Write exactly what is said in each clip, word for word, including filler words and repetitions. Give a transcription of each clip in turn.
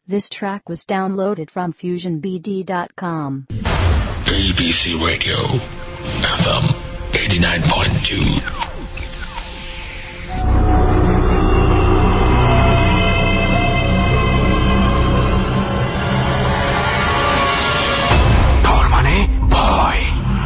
This track was downloaded from fusion b d dot com. A B C Radio, F M eighty-nine point two. তার মানে ভয়।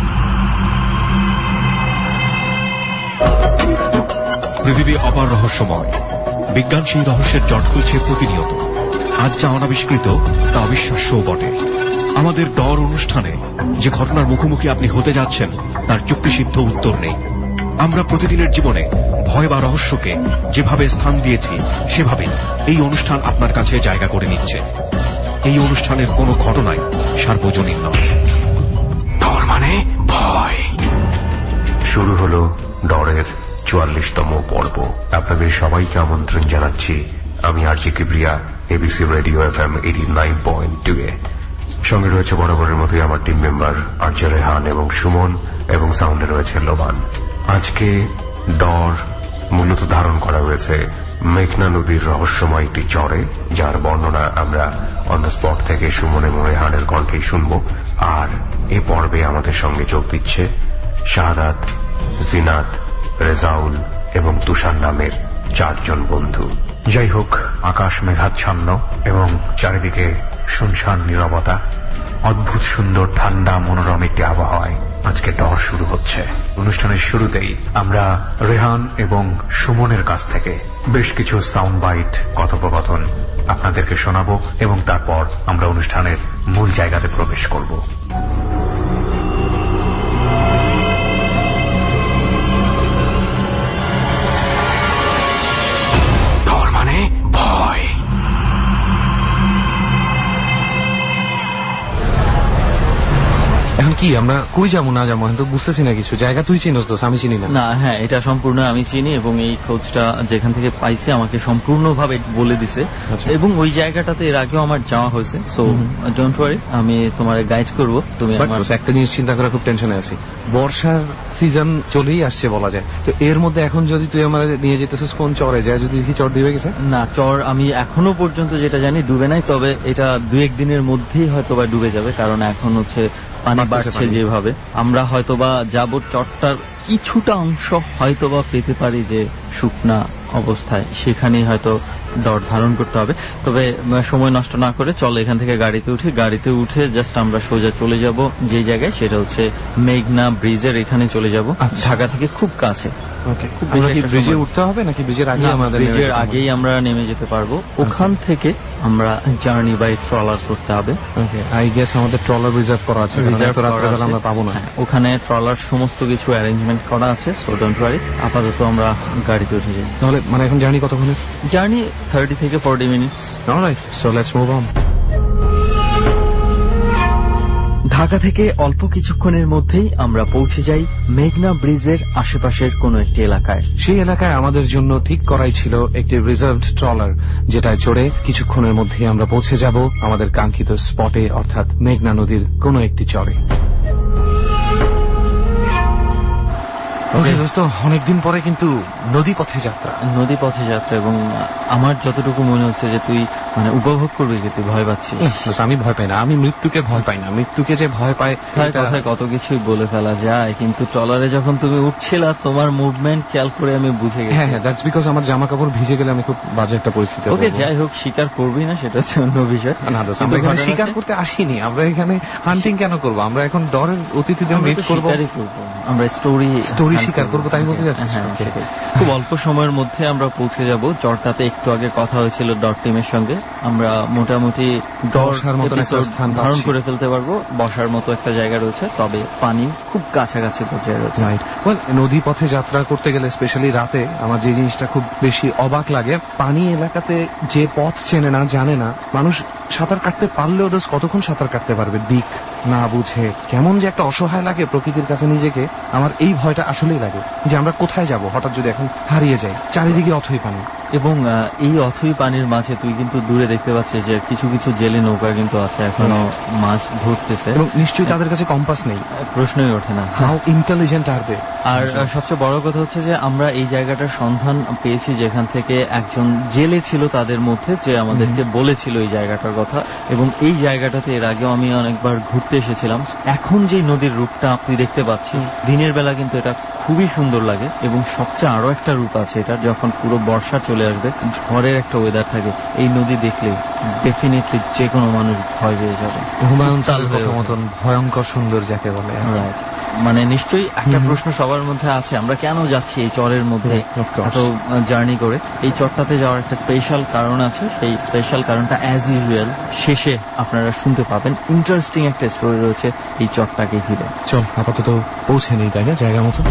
পৃথিবী অপার রহস্যময়। বিজ্ঞান সেই রহস্যের জট খুলছে প্রতিনিয়ত। আজ যা অনাবিষ্কৃত তা অবিশ্বাস্যও বটে। আমাদের ডর অনুষ্ঠানে যে ঘটনার মুখোমুখি আপনি হতে যাচ্ছেন তার যুক্তিসিদ্ধ উত্তর নেই। আমরা প্রতিদিনের জীবনে ভয় বা রহস্যকে যেভাবে স্থান দিয়েছি সেভাবেই এই অনুষ্ঠান আপনার কাছে জায়গা করে নিচ্ছে। এই অনুষ্ঠানের কোনো ঘটনাই সার্বজনীন নয়। তার মানে ভয়। শুরু হলো ডরের চুয়াল্লিশতম পর্ব। আপনাদের সবাইকে আমন্ত্রণ জানাচ্ছি আমি RJ Kibria, ABC radio F M eighty nine point two এ। সঙ্গে রয়েছে বরাবরের মতোই আমার টিম মেম্বার আরজে রেহান এবং সুমন, এবং সাউন্ডে রয়েছে লোবান। আজকে ডর মূলত ধারণ করা হয়েছে মেঘনা নদীর রহস্যময় একটি চরে, যার বর্ণনা আমরা অন দ্য স্পট থেকে সুমন এবং রেহানের কণ্ঠেই শুনব। আর এ পর্বে আমাদের সঙ্গে যোগ দিচ্ছে শাহাদাত, জিনাত, রেজাউল এবং তুষার নামের চারজন বন্ধু। যাই হোক, আকাশ মেঘাচ্ছন্ন এবং চারিদিকে শুনশান নীরবতা, অদ্ভুত সুন্দর ঠান্ডা মনোরম একটি আবহাওয়ায় আজকে ডর শুরু হচ্ছে। অনুষ্ঠানের শুরুতেই আমরা রেহান এবং সুমনের কাছ থেকে বেশ কিছু সাউন্ড বাইট কথোপকথন আপনাদেরকে শোনাবো এবং তারপর আমরা অনুষ্ঠানের মূল জায়গাতে প্রবেশ করব। এখন কি আমরা কই যাবো না যাবো তো বুঝতেছি না কিছু। জায়গা তুই চিনোস তো, আমি চিনি না। না, হ্যাঁ, এটা সম্পূর্ণ আমি চিনি এবং এই খোঁজটা যেখান থেকে পাইছি আমাকে সম্পূর্ণভাবে বলে দিছে, এবং ওই জায়গাটাতে এর আগেও আমার যাওয়া হয়েছে। সো ডোন্ট ওয়ারি, আমি তোমার গাইড করব। তুমি একটা জিনিস চিন্তা করা খুব টেনশনে আছি। বর্ষার সিজন চলেই আসছে বলা যায়, তো এর মধ্যে এখন যদি তুই আমার নিয়ে যেতেছিস কোন চরে যায়, যদি দেখি চর ডুবে গেছে। না, চর আমি এখনো পর্যন্ত যেটা জানি ডুবে নাই, তবে এটা দু এক দিনের মধ্যেই হয়তো বা ডুবে যাবে, কারণ এখন হচ্ছে পানি বাড়ছে যেভাবে। আমরা হয়তোবা যাব, চরটার কিছুটা অংশ হয়তোবা পেতে পারি যে শুকনা অবস্থায়, সেখানেই হয়তো ডর ধারণ করতে হবে। তবে সময় নষ্ট না করে চলো এখান থেকে গাড়িতে উঠি। গাড়িতে উঠে জাস্ট আমরা সোজা চলে যাব যে জায়গায়, সেটা হচ্ছে মেঘনা ব্রিজের এখানে চলে যাব। ঢাকা থেকে খুব কাছে। ব্রিজে উঠতে হবে নাকি ব্রিজের আগে? আমাদের ব্রিজের আগেই আমরা নেমে যেতে পারবো। ওখান থেকে আমরা জার্নি বাই ট্রলার করতে হবে। আই গেস আমাদের ট্রলার রিজার্ভ করা আছে, আমরা পাবো না। ওখানে ট্রলার সমস্ত কিছু অ্যারেঞ্জমেন্ট করা আছে। সো ডোন্ট ওয়ারি, আপাতত আমরা গাড়িতে উঠে যাই। তাহলে মানে এখন জার্নি কতক্ষণের? জার্নি থার্টি থেকে forty minutes. Alright, so let's move on. Dhaka থেকে অল্প কিছুক্ষণের মধ্যেই আমরা পৌঁছে যাই মেঘনা ব্রিজের আশেপাশের কোন একটি এলাকায়। সেই এলাকায় আমাদের জন্য ঠিক করাই ছিল একটি রিজার্ভড ট্রলার, যেটায় চড়ে কিছুক্ষণের মধ্যেই আমরা পৌঁছে যাব আমাদের কাঙ্ক্ষিত স্পটে, অর্থাৎ মেঘনা নদীর কোন একটি চরে। অনেকদিন পরে কিন্তু নদী পথে যাত্রা নদী পথে যাত্রা এবং আমার যতটুকু মনে হচ্ছে যে তুই মানে উপভোগ করবি, যে তুই ভয় পাচ্ছিস। আমি ভয় পাই না, আমি মৃত্যুকে ভয় পাই না। মৃত্যুকে যে ভয় পায় কথায় কত কিছুই বলে ফেলা যায়, কিন্তু ট্রলারে যখন তুমি উঠছিল তোমার মুভমেন্ট খেয়াল করে আমি বুঝে গেছি। হ্যাঁ, দ্যাটস বিকজ আমার জামা কাপড় ভিজে গেলে আমি খুব বাজে একটা পরিস্থিতি। ওকে, যাই হোক, শিকার করবি না সেটা হচ্ছে অন্য বিষয়। আমরা এখানে শিকার করতে আসিনি, আমরা এখানে হান্টিং কেন করবো? আমরা এখন ডরের অতিথিদের মিট করবো, আমরা স্টোরি স্টোরি শিকার করবো, তাই বলতে যাচ্ছি। খুব অল্প সময়ের মধ্যে আমরা পৌঁছে যাব চরটাতে। একটু আগে কথা হয়েছিল ডর টিমের সঙ্গে, আমরা মোটামুটি বসার মতো স্থান ধারণ করে ফেলতে পারবো। বসার মতো একটা জায়গা রয়েছে, তবে পানি খুব কাছাকাছি পর্যায়ে রয়েছে। নদী পথে যাত্রা করতে গেলে স্পেশালি রাতে আমার যে জিনিসটা খুব বেশি অবাক লাগে, পানি এলাকাতে যে পথ চেনে না, জানে না, মানুষ সাঁতার কাটতে পারলেও দোষ কতক্ষণ সাঁতার কাটতে পারবে দিক না বুঝে। কেমন যে একটা অসহায় লাগে প্রকৃতির কাছে নিজেকে। আমার এই ভয়টা আসলেই লাগে যে আমরা কোথায় যাব হঠাৎ যদি এখন হারিয়ে যাই, চারিদিকে অথই পানি। এবং আহ, এই অথই পানির মাঝে তুই কিন্তু দূরে দেখতে পাচ্ছিস যে কিছু কিছু জেলে নৌকা কিন্তু আছে, এখনো মাছ ধরতেছে। এবং নিশ্চয়ই তাদের কাছে কম্পাস নেই, প্রশ্নই ওঠে না। হাউ ইন্টেলিজেন্ট আর দে। আর আহ, সবচেয়ে বড় কথা হচ্ছে যে আমরা এই জায়গাটার সন্ধান পেয়েছি যেখান থেকে একজন জেলে ছিল তাদের মধ্যে, যে আমাদেরকে বলেছিল এই জায়গাটার কথা। এবং এই জায়গাটাতে এর আগেও আমি অনেকবার ঘুরতে এসেছিলাম। এখন যে নদীর রূপটা তুই দেখতে পাচ্ছিস, দিনের বেলা কিন্তু এটা খুবই সুন্দর লাগে। এবং সবচেয়ে আরো একটা রূপ আছে এটা, যখন পুরো বর্ষা চলে আসবে, ঝড়ের একটা ওয়েদার থাকে, এই নদী দেখলে ডেফিনেটলি যে কোনো মানুষ ভয় পেয়ে যাবে। হুমায়ুন চাল চালের হয়ে কথা ওঠে। মতন ভয়ঙ্কর সুন্দর যাকে বলে। Right. মানে নিশ্চয়ই একটা প্রশ্ন সবার মধ্যে আছে, আমরা কেন যাচ্ছি এই চরের মধ্যে Of course. এত জার্নি করে? এই চরটাতে যাওয়ার একটা স্পেশাল কারণ আছে, সেই স্পেশাল কারণটা অ্যাজ ইউজুয়াল শেষে আপনারা শুনতে পাবেন। ইন্টারেস্টিং একটা স্টোরি রয়েছে এই চরটাকে ঘিরে। চল আপাতত পৌঁছে নেই, তাই না, জায়গা মতো।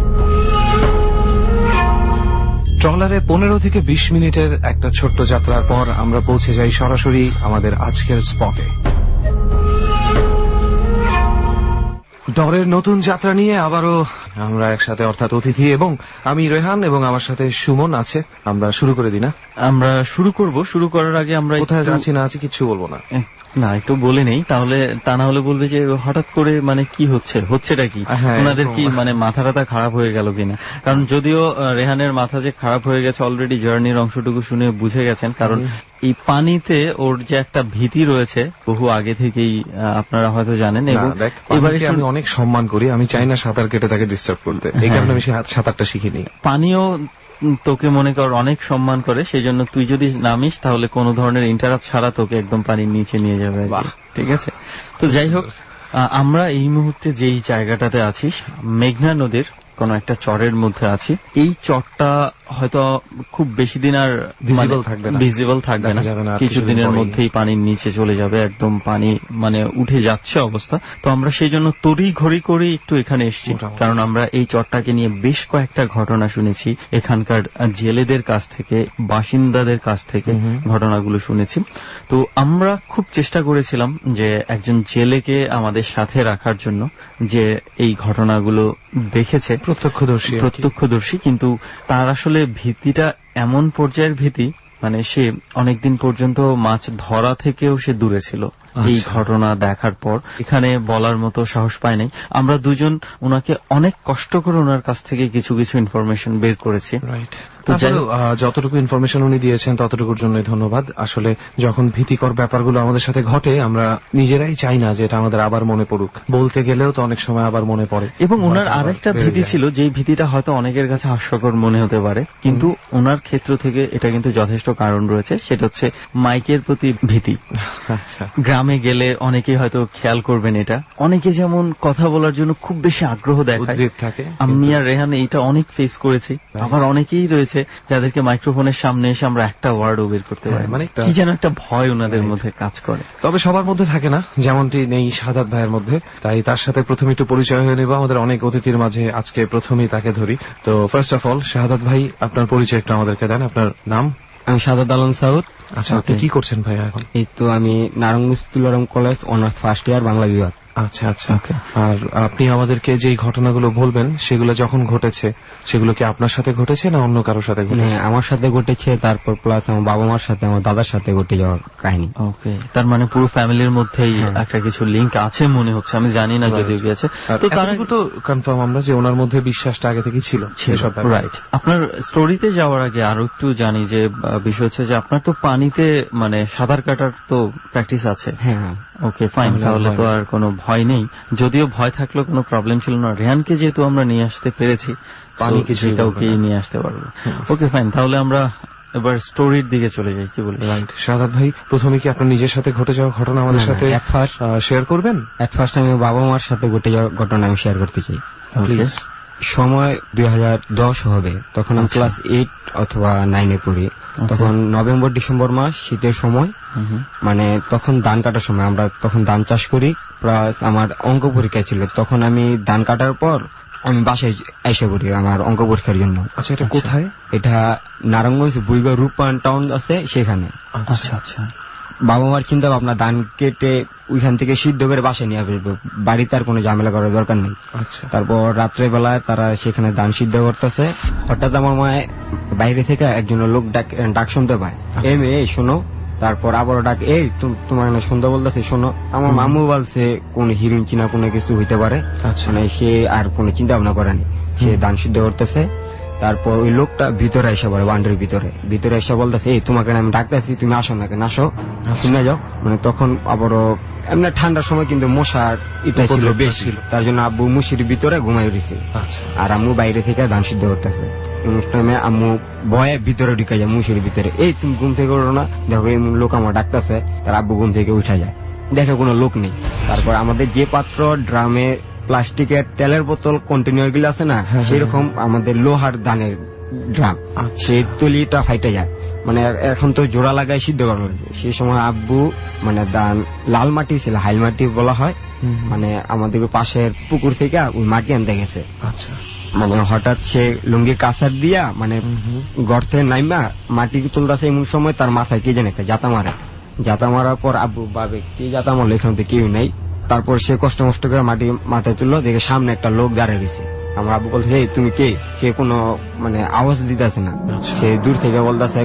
ট্রলারে পনেরো থেকে বিশ মিনিটের একটা ছোট্ট যাত্রার পর আমরা পৌঁছে যাই সরাসরি আমাদের আজকের স্পটে। ডরের নতুন যাত্রা নিয়ে আবারও আমরা একসাথে, অর্থাৎ অতিথি এবং আমি রেহান এবং আমার সাথে সুমন আছে। আমরা শুরু করে দিই না? আমরা শুরু করব। শুরু করার আগে আমরা কোথায় একটু- যাচ্ছি না আছি কিচ্ছু বলবো না। এহ, না একটু বলে নেই, তাহলে তা না হলে বলবে যে হঠাৎ করে মানে কি হচ্ছে, হচ্ছেটা কি, হ্যাঁ, ওনাদের কি এরকম। মানে মাথা টাথা খারাপ হয়ে গেল কিনা। কারণ যদিও আহ, রেহানের মাথা যে খারাপ হয়ে গেছে অলরেডি জার্নির অংশটুকু শুনে বুঝে গেছেন, কারণ এই পানিতে ওর যে একটা ভীতি রয়েছে বহু আগে থেকেই, আহ, আপনারা হয়তো জানেন। না, এবং দেখ, এবার পানিকে আমি অনেক সম্মান করি, আমি চাই না সাঁতার কেটে তাকে ডিস্টার্ব করতে, এই কারণে আমি সা- সাঁতারটা শিখিনি। পানিও উম, তোকে মনে কর অনেক সম্মান করে, সেই জন্য তুই যদি নামিস তাহলে কোনো ধরনের ইন্টারাপ্ট ছাড়া তোকে একদম পানির নিচে নিয়ে যাবে আর কি। বাহ। ঠিক আছে, তো যাই হোক, আহ, আমরা এই মুহূর্তে যেই জায়গাটাতে আছি, মেঘনা নদীর কোন একটা চরের মধ্যে আছি। এই চরটা হয়তো খুব বেশি দিন আর Visible থাকবে না। ভিজিবল থাকবে না, দেখা যাবে না আর কিছু কিছুদিন দিনের পরেই। মধ্যেই পানির নিচে চলে যাবে, একদম পানি মানে উঠে যাচ্ছে অবস্থা। তো আমরা সেই জন্য তড়ি ঘড়ি করে একটু এখানে এসেছি, মোটামুটি। কারণ আমরা এই চরটাকে নিয়ে বেশ কয়েকটা ঘটনা শুনেছি এখানকার জেলেদের কাছ থেকে, বাসিন্দাদের কাছ থেকে ঘটনাগুলো শুনেছি। তো আমরা খুব চেষ্টা করেছিলাম যে একজন জেলেকে আমাদের সাথে রাখার জন্য, যে এই ঘটনাগুলো দেখেছে, প্রত্যক্ষদর্শী আর কি। প্রত্যক্ষদর্শী, কিন্তু তার আসলে ভীতিটা এমন পর্যায়ের ভীতি, মানে সে অনেকদিন পর্যন্ত মাছ ধরা থেকেও সে দূরে ছিল এই আচ্ছা। ঘটনা দেখার পর। এখানে বলার মতো সাহস পায় নাই। আমরা দুজন ওনাকে অনেক কষ্ট করে ওনার কাছ থেকে কিছু কিছু ইনফরমেশন বের করেছি। রাইট। তো যাই তারপরেও, আহ, যতটুকু ইনফরমেশন উনি দিয়েছেন ততটুকুর জন্য ধন্যবাদ। আসলে যখন ভীতিকর ব্যাপারগুলো আমাদের সাথে ঘটে, আমরা নিজেরাই চাই না যে এটা আমাদের আবার মনে পড়ুক। বলতে গেলেও তো অনেক সময় আবার মনে পড়ে। এবং ওনার ভয়টা আবার আরেকটা বেড়ে ভীতি যায়। ছিল, যেই ভীতিটা হয়তো অনেকের কাছে হাস্যকর মনে হতে পারে, কিন্তু ওনার ক্ষেত্র থেকে এটা কিন্তু যথেষ্ট কারণ রয়েছে। সেটা হচ্ছে মাইকের প্রতি ভীতি। আচ্ছা। গ্রামে গেলে অনেকেই হয়তো খেয়াল করবেন এটা, অনেকে যেমন কথা বলার জন্য খুব বেশি আগ্রহ দেখায়, উদ্গ্রীব থাকে। আমি আর রেহান এইটা অনেক ফেস করেছি। আবার অনেকেই রয়েছে যাদেরকে মাইক্রোফোনের সামনে এসে আমরা একটা ওয়ার্ডও বের করতে পারি, হ্যাঁ, মানে একটা- কি যেন একটা ভয় ওনাদের মধ্যে কাজ করে। তবে সবার মধ্যে থাকে না, যেমনটি নেই শাহাদাত ভাইয়ের মধ্যে। তাই তার সাথে প্রথমে একটু পরিচয় হয়ে নেব। আমাদের অনেক অতিথির মাঝে আজকে প্রথমেই তাকে ধরি। তো ফার্স্ট অফ অল, শাহাদাত ভাই, আপনার পরিচয় একটু আমাদেরকে দেন। আপনার নাম? আমি সাদাত আলম সাউদ। আচ্ছা, আপনি কি করছেন ভাইয়া এখন? এই তো আমি Narayanganj Tularam college honours first year Bangla বিভাগ। আচ্ছা আচ্ছা। আর আপনি আমাদেরকে যেই ঘটনাগুলো বলবেন সেগুলো যখন ঘটেছে, সেগুলো কি আপনার সাথে ঘটেছে না অন্য কারোর সাথে ঘটেছে? হ্যাঁ, আমার সাথে ঘটেছে, তারপর প্লাস আমার বাবা মার সাথে, আমার দাদার সাথে ঘটে যাওয়ার কাহিনী। ওকে, তার মানে পুরো ফ্যামিলির মধ্যেই একটা কিছু লিংক আছে মনে হচ্ছে, আমি জানি না যদিও কি আছে। আর তো তার এতটুকু তো কনফার্ম আমরা যে ওনার মধ্যে বিশ্বাসটা আগে থেকে ছিল সেসব ব্যাপারে। রাইট। আপনার স্টোরিতে যাওয়ার আগে আরো একটু জানি যে আহ, বিষয় হচ্ছে যে আপনার তো পানিতে মানে সাঁতার কাটার তো প্র্যাকটিস আছে। হ্যাঁ, ওকে ফাইন, তাহলে আর তাহলে ভয় তো নেই। আর কোনো ভয় নেই। যদিও ভয় থাকলেও কোনো প্রবলেম ছিল না, রেহানকে যেহেতু আমরা নিয়ে আসতে পেরেছি, পানি so কিছুই সেটাও বলবে কি না। নিয়ে আসতে পারবো। ওকে ফাইন, তাহলে আমরা এবার স্টোরির দিকে চলে যাই, কি বলি? রাইট। শাহাদাত ভাই, প্রথমে কি আপনার নিজের সাথে ঘটে যাওয়া ঘটনা আমাদের না, না, সাথে at first- শেয়ার করবেন? এট ফার্স্ট আমি বাবা মার সাথে ঘটে যাওয়ার ঘটনা আমি শেয়ার করতে চাই। প্লিজ। সময় দুই হাজার দশ হবে, তখন আমি আচ্ছা। ক্লাস এইট অথবা নাইনে পড়ি। তখন নভেম্বর ডিসেম্বর মাস, শীতের সময়, মানে তখন ধান কাটার সময়। আমরা তখন ধান চাষ করি, প্লাস আমার অঙ্ক পরীক্ষা ছিল। তখন আমি ধান কাটার পর আমি বাসায় এসে পড়ি আমার অঙ্ক পরীক্ষার জন্য। আচ্ছা, এটা কোথায়? এটা নারায়ণগঞ্জ বুইগা রূপায়ণ টাউন আছে সেখানে। আচ্ছা আচ্ছা। বাবা মার চিন্তা ভাবনা ধান কেটে ওইখান থেকে সিদ্ধ করে বাসায় নিয়ে আসবে, বাড়িতে আর কোনো ঝামেলা করার দরকার নেই। আচ্ছা। তারপর রাত্রে বেলায় তারা সেখানে ধান সিদ্ধ করতেছে। হঠাৎ আমার মায় বাইরে থেকে একজন লোক ডাক ডাক শুনতে পায়, এই মেয়ে এই শোনো। তারপর আবারও ডাক, এই তোমার শুনতে বলতেছে শোনো। আমার মামু বলছে কোন হিরোইন চিনা কোনো কিছু হইতে পারে, মানে সে আর কোনো চিন্তা ভাবনা করেনি, সে দান সিদ্ধ করতেছে। তারপর ওই লোকটা ভিতরে এসে পড়ে, বাউন্ডারির ভিতরে ভিতরে এসে বলতেছে, এই তোমাকে আমি ডাকতেছি, তুমি আসো না কেন, আসো শুনে যাও। মানে তখন আবারও এমনি ঠান্ডার সময় কিন্তু মশার এটা ছিল বেশি, তার জন্য আব্বু মুশির ভিতরে ঘুমাই উঠেছে, আর আম্মু বাইরে থেকে ধান সিদ্ধ করতেছে। টাইমে আম্মু ভয়ে ভিতরে ঢুকে যায় মুশির ভিতরে, এই তুমি ঘুম থেকে ওঠো না, দেখো এই লোক আমার ডাকতেছে। তার আব্বু ঘুম থেকে উঠে যায়, দেখে কোনো লোক নেই। তারপর আমাদের যে পাত্র ড্রামে প্লাস্টিকের তেলের বোতল কন্টেনার গুলো আছে না, সেরকম আমাদের লোহার দানের ড্রাম, সেই তলিটা ফাইটে যায়। মানে এখন তো জোড়া লাগাই সিদ্ধ করা লাগবে। সেই সময় আব্বু মানে দান লাল মাটি ছিল, হাইল মাটি বলা হয়, মানে আমাদের পাশের পুকুর থেকে ওই মাটি আনতে গেছে। আচ্ছা, মানে হঠাৎ সে লুঙ্গি কাছার দিয়া মানে গর্তে নাইমা মাটি তুলতেছে, এমন সময় তার মাথায় কে জানে একটা জাতা মারে। জাতা মারার পর আব্বু ভাবে কি জাতা মারলো, এখানে তো কেউ নেই। তারপর সে কষ্ট মষ্ট করে মাটি মাথায় তুললো, দেখে সামনে একটা লোক দাঁড়িয়ে রয়েছে। আমার আব্বু বলছে, এই তুমি কে? সে কোনো মানে আওয়াজ দিতেছে না, সে দূর থেকে বলতেছে,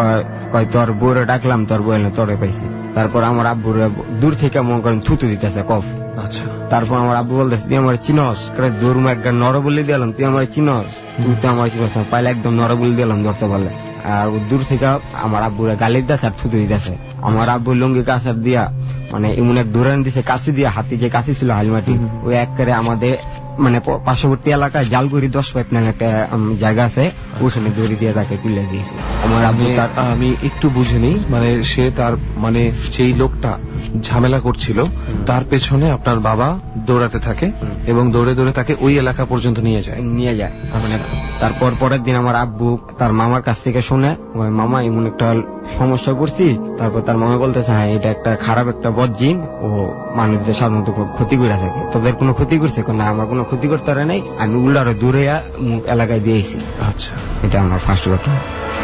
কয় তোর বউরে ডাকলাম, তোর বউ এলে তোরে পাইছি। তারপর আমার আব্বুর দূর থেকে মনে করেন থুতু দিতেছে, কফ। আচ্ছা, তারপর আমার আব্বু বলতেছে, তুই আমার চিনস? দূর একবার নরবলি দিলাম, তুই আমার চিনস? তুই তো আমার চিনস, পাইলে একদম নরবলি দিলাম ধরতে পারলে। আর দূর থেকে আমার আব্বুরা গালি দিতেছে আর থুতু দিতেছে। আমার আব্বু লুঙ্গি কাছার দিয়া মানে এমন এক দূরে দিছে কাশি দিয়া, হাতি যে কাশি ছিল হালমাটি, ওই এক করে আমাদের মানে পার্শ্ববর্তী এলাকায় জালগুড়ি দশ পাইপ নামে একটা জায়গা আছে, ওখানে দড়ি দিয়ে তাকে তুলে দিয়েছে আমার আব্বু। আমি একটু বুঝে নিই, মানে সে তার মানে যেই লোকটা ঝামেলা করছিল তার পেছনে আপনার বাবা দৌড়াতে থাকে এবং দৌড়ে দৌড়ে তাকে ওই এলাকা পর্যন্ত নিয়ে যায় নিয়ে যায় মানে তারপর পরের দিন আমার আব্বু তার মামার কাছ থেকে শুনে, মামা এমন একটা সমস্যা করছি। তারপর তার মামা বলতেছে, হ্যাঁ এটা একটা খারাপ একটা বদজিন, ও মানুষদের সাধারণত ক্ষতি করে থাকে। তোদের কোনো ক্ষতি করছে? না, আমার কোনো ক্ষতি করতে পারে নাই, আমি উল্লারে দূরে মুখ এলাকায় দিয়েছি। আচ্ছা, এটা আমার ফার্স্ট ঘটনা।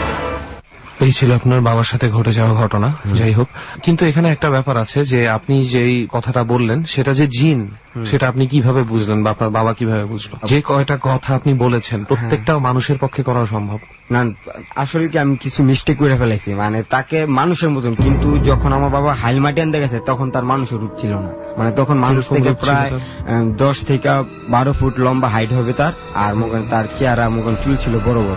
এই ছিল আপনার বাবার সাথে ঘটে যাওয়া ঘটনা। যাই হোক, কিন্তু এখানে একটা ব্যাপার আছে যে আপনি যেই কথাটা বললেন সেটা যে জিন, সেটা আপনি কিভাবে বুঝলেন বা আপনার বাবা কিভাবে বুঝলো? যে কয়টা কথা আপনি বলেছেন প্রত্যেকটাও মানুষের পক্ষে করা সম্ভব না। আসলে কি আমি কিছু মিস্টেক করে ফেলেছি, মানে তাকে মানুষের মতন, কিন্তু যখন আমার বাবা হাইলমাটি আনতে গেছে তখন তার মানুষের রূপ ছিল না। মানে তখন মানুষ থেকে প্রায় দশ থেকে বারো ফুট লম্বা হাইট হবে তার, আর মগন তার চেহারা মগন চুল ছিল বড় বড়।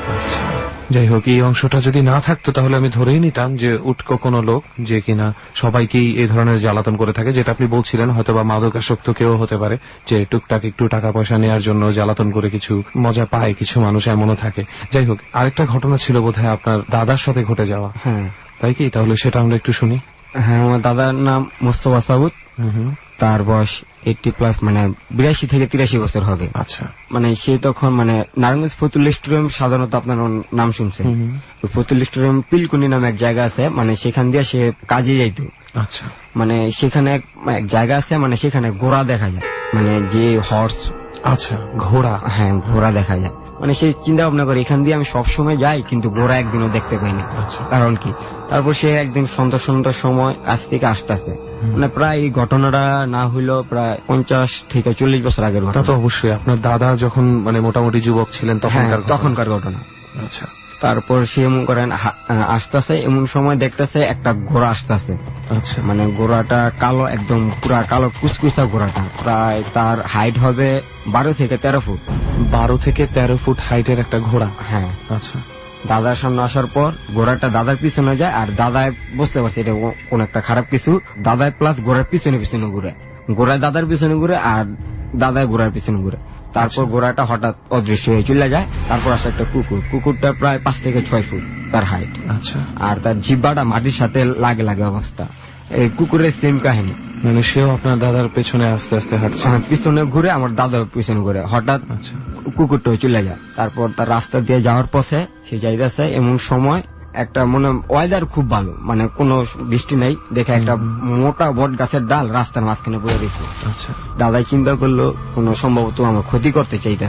যাই হোক, এই অংশটা যদি না থাকতো তাহলে আমি ধরেই নিতাম যে উটকো কোনো লোক যে কিনা সবাইকেই এই ধরনের জ্বালাতন করে থাকে, যেটা আপনি বলছিলেন হয়তো বা মাদকাসক্ত কেউ হতে পারে, যে টুকটাক একটু টাকা পয়সা নেওয়ার জন্য জ্বালাতন করে কিছু মজা পায়, কিছু মানুষ এমনও থাকে। যাই হোক, আরেকটা ঘটনা ছিল বোধহয় আপনার দাদার সাথে ঘটে যাওয়া। হ্যাঁ, তাই কি? তাহলে সেটা আমরা একটু শুনি। হ্যাঁ, আমার দাদার নাম মোস্তফা সাউদ, তার বয়স এইটি প্লাস, মানে বিরাশি থেকে তিরাশি বছর হবে। আচ্ছা, মানে সে তখন মানে নারায়ণগঞ্জ ফতুল স্টেডিয়াম, সাধারণত আপনার নাম শুনছেন, ফতুল স্টেডিয়াম পিলকুনি নামে এক জায়গা আছে, মানে সেখান দিয়ে সে কাজে যাইতো। আচ্ছা, মানে সেখানে এক জায়গা আছে, মানে সেখানে ঘোড়া দেখা যায়, মানে যে হর্স। আচ্ছা, ঘোড়া? হ্যাঁ, ঘোড়া দেখা যায়। মানে সে চিন্তা ভাবনা করে এখান দিয়ে আমি সবসময় যাই, কিন্তু ঘোড়া একদিনও দেখতে পাইনি, কারণ কি? তারপর সে একদিন সন্ধ্যা সন্ধ্যার সময় কাছ থেকে আসতেছে, মানে প্রায় এই ঘটনাটা না হইলো প্রায় পঞ্চাশ থেকে চল্লিশ বছর আগের ঘটনা। তো অবশ্যই আপনার দাদা যখন মানে মোটামুটি যুবক ছিলেন তখনকার তখনকার ঘটনা। আচ্ছা, তারপর সে এমন করেন আসতেছে, এমন সময় দেখতেছে একটা ঘোড়া আসতেছে। আচ্ছা, মানে ঘোড়াটা কালো, একদম পুরা কালো কুচকুচা ঘোড়াটা, প্রায় তার হাইট হবে বারো থেকে তেরো ফুট। বারো থেকে তেরো ফুট হাইটের একটা ঘোড়া? হ্যাঁ। আচ্ছা, দাদার সামনে আসার পর ঘোড়াটা দাদার পিছনে যায়, আর দাদায় বুঝতে পারছে এটা কোন একটা খারাপ কিছু। দাদায় প্লাস ঘোড়ার পিছনে পিছনে ঘুরে, ঘোড়ায় দাদার পিছনে ঘুরে আর দাদায় ঘোড়ার পিছনে ঘুরে। তারপর ঘোড়াটা হঠাৎ অদৃশ্য হয়ে চলে যায়। তারপর আসে একটা কুকুর, কুকুরটা প্রায় পাঁচ থেকে ছয় ফুট তার হাইট। আচ্ছা, আর তার জিব্বাটা মাটির সাথে লাগে লাগে অবস্থা। এই কুকুরের সেম কাহিনী, মানে সেও আপনার দাদার পেছনে আস্তে আস্তে হাঁটছে, পিছনে ঘুরে, আমার দাদার পিছনে ঘুরে, হঠাৎ কুকুরটাও চলে যায়। তারপর তার রাস্তা দিয়ে যাওয়ার পথে সে যাইতেছে, এমন সময় একটা মনে ওয়েদার খুব ভালো, মানে কোনো বৃষ্টি নেই, দেখে একটা মোটা বট গাছের ডাল রাস্তার মাঝখানে পড়ে গেছে। আচ্ছা, দাদাই চিন্তা করলো কোনো সম্ভবত আমার ক্ষতি করতে চাইতেছে।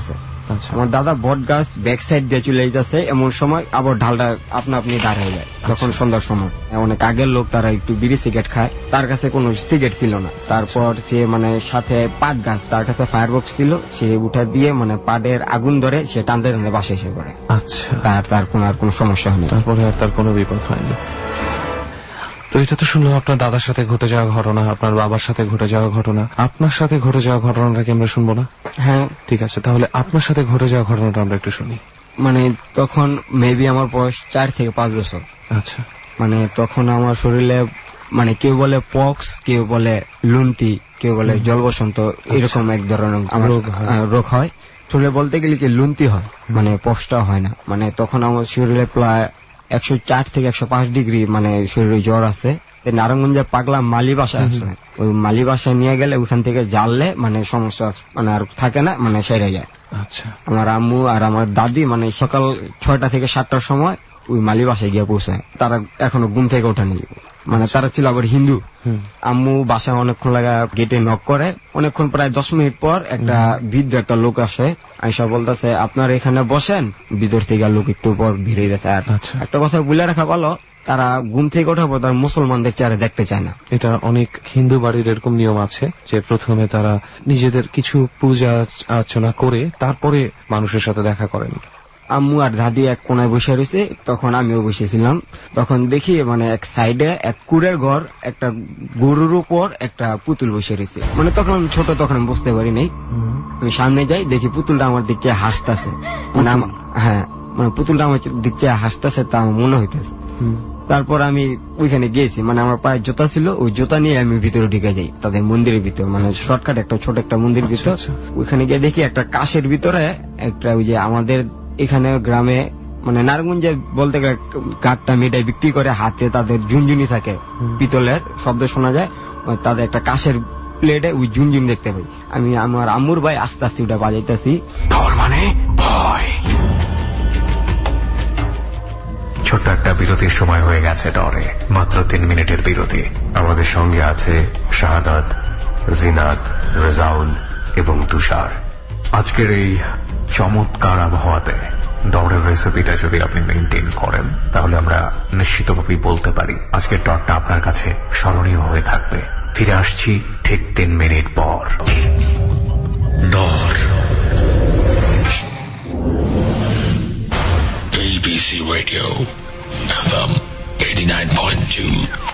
আমার দাদা বট গাছ ব্যাক সাইড দিয়ে চলে যাচ্ছে, এমন সময় আবার ঢালটা আপনা আপনি দাঁড় হয়ে যায়। তখন সন্ধ্যার সময় অনেক আগের লোক, তারা একটু বিড়ি সিগারেট খায়, তার কাছে কোনো সিগারেট ছিল না। তারপর সে মানে সাথে পাট গাছ, তার কাছে ফায়ার বক্স ছিল, সে উঠা দিয়ে মানে পাটের আগুন ধরে সে টানতে টানতে বাসে এসে পড়ে। আচ্ছা, তার তার কোনো আর কোনো সমস্যা হয়নি। তারপরে আর তার কোনো বিপদ হয়নি। তো এটা তো শুনলাম আপনার দাদার সাথে ঘটে যাওয়া ঘটনা, আপনার বাবার সাথে ঘটে যাওয়া ঘটনা। আপনার সাথে ঘটে যাওয়া ঘটনাটা কি আমরা শুনবো না? হ্যাঁ ঠিক আছে, তাহলে আপনার সাথে ঘটে যাওয়া ঘটনাটা আমরা একটু শুনি। মানে তখন মেবি আমার বয়স চার থেকে পাঁচ বছর। আচ্ছা, মানে তখন আমার শরীরে মানে কেউ বলে পক্স, কেউ বলে লুন্টি, কেউ বলে জল বসন্ত, এরকম এক ধরনের আমার রোগ হয়। শরীরে বলতে গেলে কি লুন্টি হয়, মানে পক্সটা হয় না। মানে তখন আমার শরীরে প্রায় একশো চার থেকে একশো পাঁচ ডিগ্রি মানে শরীরে জ্বর আছে। নারায়ণগঞ্জের পাগলা মালি বাসায় আছে, ওই মালি বাসায় নিয়ে গেলে ওইখান থেকে জানলে মানে সমস্যা মানে আর থাকে না, মানে সেরে যায়। আচ্ছা, আমার আম্মু আর আমার দাদি মানে সকাল ছয়টা থেকে সাতটার সময় ওই মালি বাসায় গিয়ে পৌঁছায়। তারা এখনো ঘুম থেকে ওঠেনি, মানে তারা ছিল আবার হিন্দু। আম্মু বাসায় অনেকক্ষণ লাগা গেটে নক করে, অনেকক্ষণ প্রায় দশ মিনিট পর একটা বৃদ্ধ একটা লোক আসে, আইসা বলতেছে আপনার এখানে বসেন। ভিতর থেকে লোক একটু পর ভিড়ে গেছে। আর একটা কথা বলে রাখা ভালো, তারা ঘুম থেকে ওঠার পর তারা মুসলমানদের চেহারা দেখতে চায় না। এটা অনেক হিন্দু বাড়ির এরকম নিয়ম আছে যে প্রথমে তারা নিজেদের কিছু পূজা অর্চনা করে তারপরে মানুষের সাথে দেখা করেন। আম্মু আর দাদি এক কোনায় বসে রয়েছে, তখন আমিও বসেছিলাম। তখন দেখি মানে এক সাইডে এক কুড়ের ঘর, একটা গরুর উপর একটা পুতুল বসে রয়েছে। মানে তখন আমি ছোট, তখন আমি বুঝতে পারি নাই। আমি সামনে যাই, দেখি পুতুলটা আমার দিক চেয়ে হাসতেছে। মানে হ্যাঁ, মানে পুতুলটা আমার দিক চেয়ে হাসতেছে, তা আমার মনে হইতেছে। তারপর আমি ওইখানে গিয়েছি, মানে আমার পায়ে জুতা ছিল, ওই জুতা নিয়ে আমি ভিতরে ঢুকে যাই তাদের মন্দিরের ভিতর, মানে শর্টকাট একটা ছোট একটা মন্দির ভিতর। ওইখানে গিয়ে দেখি একটা কাশের ভিতরে একটা ওই যে আমাদের এখানে গ্রামে মানে নারায়ণগঞ্জে বলতে গেলে কাঠটা মিটাই বিক্রি করে, হাতে তাদের ঝুনঝুনি থাকে, পিতলের শব্দ শোনা যায়। তাদের একটা কাশের প্লেটে ওই ঝুনঝুনি দেখতে পাই। আমি আমার আম্মুর ভাই আস্তে আস্তে ওটা বাজাইতেছি। ডর মানে ভয়। ছোট্ট একটা বিরতির সময় হয়ে গেছে ডরে, মাত্র তিন মিনিটের বিরতি। আমাদের সঙ্গে আছে শাহাদাত, জিনাত, রেজাউল এবং তুষার। আজকের এই চমৎকার আবহাওয়াতে ডরের রেসিপিটা যদি আপনি মেনটেন করেন, তাহলে আমরা নিশ্চিতভাবেই বলতে পারি আজকের ডরটা আপনার কাছে স্মরণীয় হয়ে থাকবে। ফিরে আসছি ঠিক তিন মিনিট পর। ডর A B C Radio F M eighty-nine point two।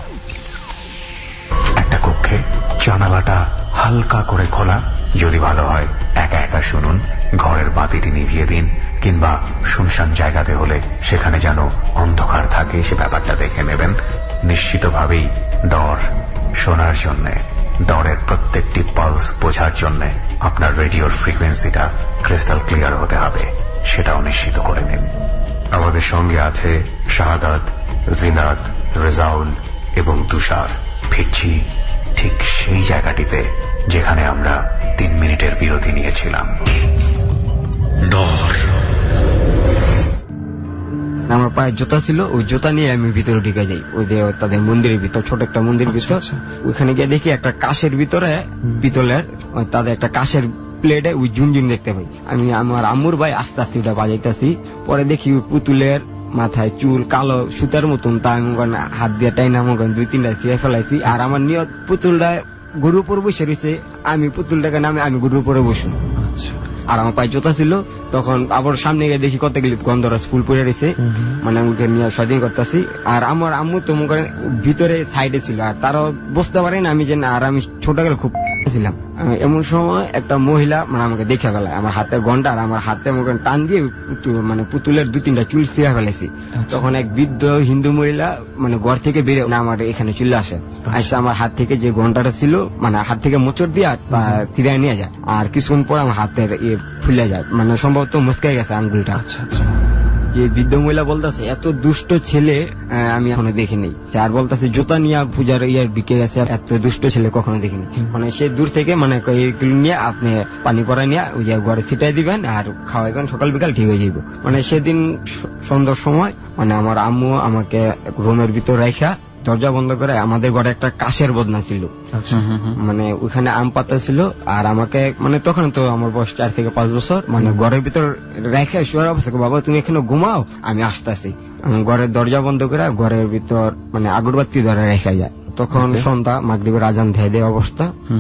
একটা কক্ষে জানালাটা হালকা করে খোলা, যদি ভালো হয় একা একা শুনুন। ঘরের বাতিটি নিভিয়ে দিন, কিংবা শুনশান জায়গাতে হলে সেখানে যেন অন্ধকার থাকে, সে ব্যাপারটা দেখে নেবেন। নিশ্চিতভাবেই ডর শোনার জন্যে, ডরের প্রত্যেকটি পালস বোঝার জন্যে আপনার রেডিওর ফ্রিকোয়েন্সিটা ক্রিস্টাল ক্লিয়ার হতে হবে, সেটাও নিশ্চিত করে নিন। আমাদের সঙ্গে আছে শাহাদাত, জিনাত, রেজাউল এবং তুষার। ফিরছি ঠিক সেই জায়গাটিতে যেখানে আমরা তিন মিনিটের বিরতি নিয়েছিলাম। ডর আমার পায়ে জুতা ছিল, ওই জুতা নিয়ে আমি ভিতরে ঢুকে যাই, ওই যে তাদের মন্দিরের ভিতর, ছোট একটা মন্দির ভিতর। ওইখানে গিয়ে দেখি একটা কাশের ভিতরে পিতলের তাদের একটা কাশের প্লেটে ওই ঝুনঝুনি দেখতে পাই। আমি আমার আম্মুর ভাই আস্তে আস্তে ওটা বাজাইতেছি। পরে দেখি ওই পুতুলের মাথায় চুল কালো সুতার মতন, তা আমি হাত দিয়ে টাইনা আমার দুই তিনটা ছিঁড়ে ফেলাইছি। আর আমার নিয়ত পুতুলটা গরুর উপর বসে রয়েছে, আমি পুতুলটাকে নামে আমি গরুর উপরে বসুন। আর আমার পায়ে জুতা ছিল। তখন আবার সামনে গিয়ে দেখি কতগুলি গন্ধরাজ ফুল পড়ে রয়েছে, মানে আমি নিয়ে স্বাধীন করতেছি। আর আমার আম্মু তো মনে করেন ভিতরে সাইডে ছিল, আর তারাও বুঝতে পারেন আমি যে না। আর আমি ছোটবেলা খুব ছিলাম, এমন সময় একটা মহিলা মানে আমাকে দেখে ফেলায়, আমার হাতে গন্ডা আর আমার হাতে মনে করেন টান দিয়ে মানে পুতুলের দু তিনটা চুল ছিঁড়ে ফেলেছি। তখন এক বৃদ্ধ হিন্দু মহিলা মানে ঘর থেকে বেরিয়ে আমার এখানে চলে আসে, আসে আমার হাত থেকে যে ঘন্টাটা ছিল মানে হাত থেকে মোচড় দিয়ে ছিঁড়ে নিয়ে যায়। আর কিছুক্ষণ পর আমার হাতের ইয়ে ফুলে যায়, মানে সম্ভবত মুচকে গেছে আঙ্গুলটা। আচ্ছা আচ্ছা। যে বৃদ্ধ মহিলা বলতেছে এত দুষ্ট ছেলে আমি এখনো দেখিনি। আর বলতেছে জুতা নিয়ে পূজার ইয়ার বিকে গেছে, এত দুষ্ট ছেলে কখনো দেখিনি। মানে সে দূর থেকে মানে এইগুলো নিয়ে আপনি পানি পরা নিয়ে ওই যে ঘরে ছিটাই দিবেন আর খাওয়াইবেন, সকাল বিকাল ঠিক হয়ে যাবে। মানে সেদিন সন্ধ্যার সময় মানে আমার আম্মু আমাকে রুমের ভিতর রাখা দরজা বন্ধ করে আমাদের ঘরে একটা কাশের বদনা ছিল, মানে ওখানে আম পাতা ছিল। আর আমাকে মানে তখন তো আমার বয়স চার থেকে পাঁচ বছর, মানে ঘরের ভিতর রেখে শোয়ার অবস্থা, বাবা তুমি এখানে ঘুমাও আমি আসতেছি। ঘরের দরজা বন্ধ করে ঘরের ভিতর মানে আগরবাতি ধরে রেখে যায়। তখন সন্ধ্যা মাগরিবের আজান ধেয়ে দেয় অবস্থা,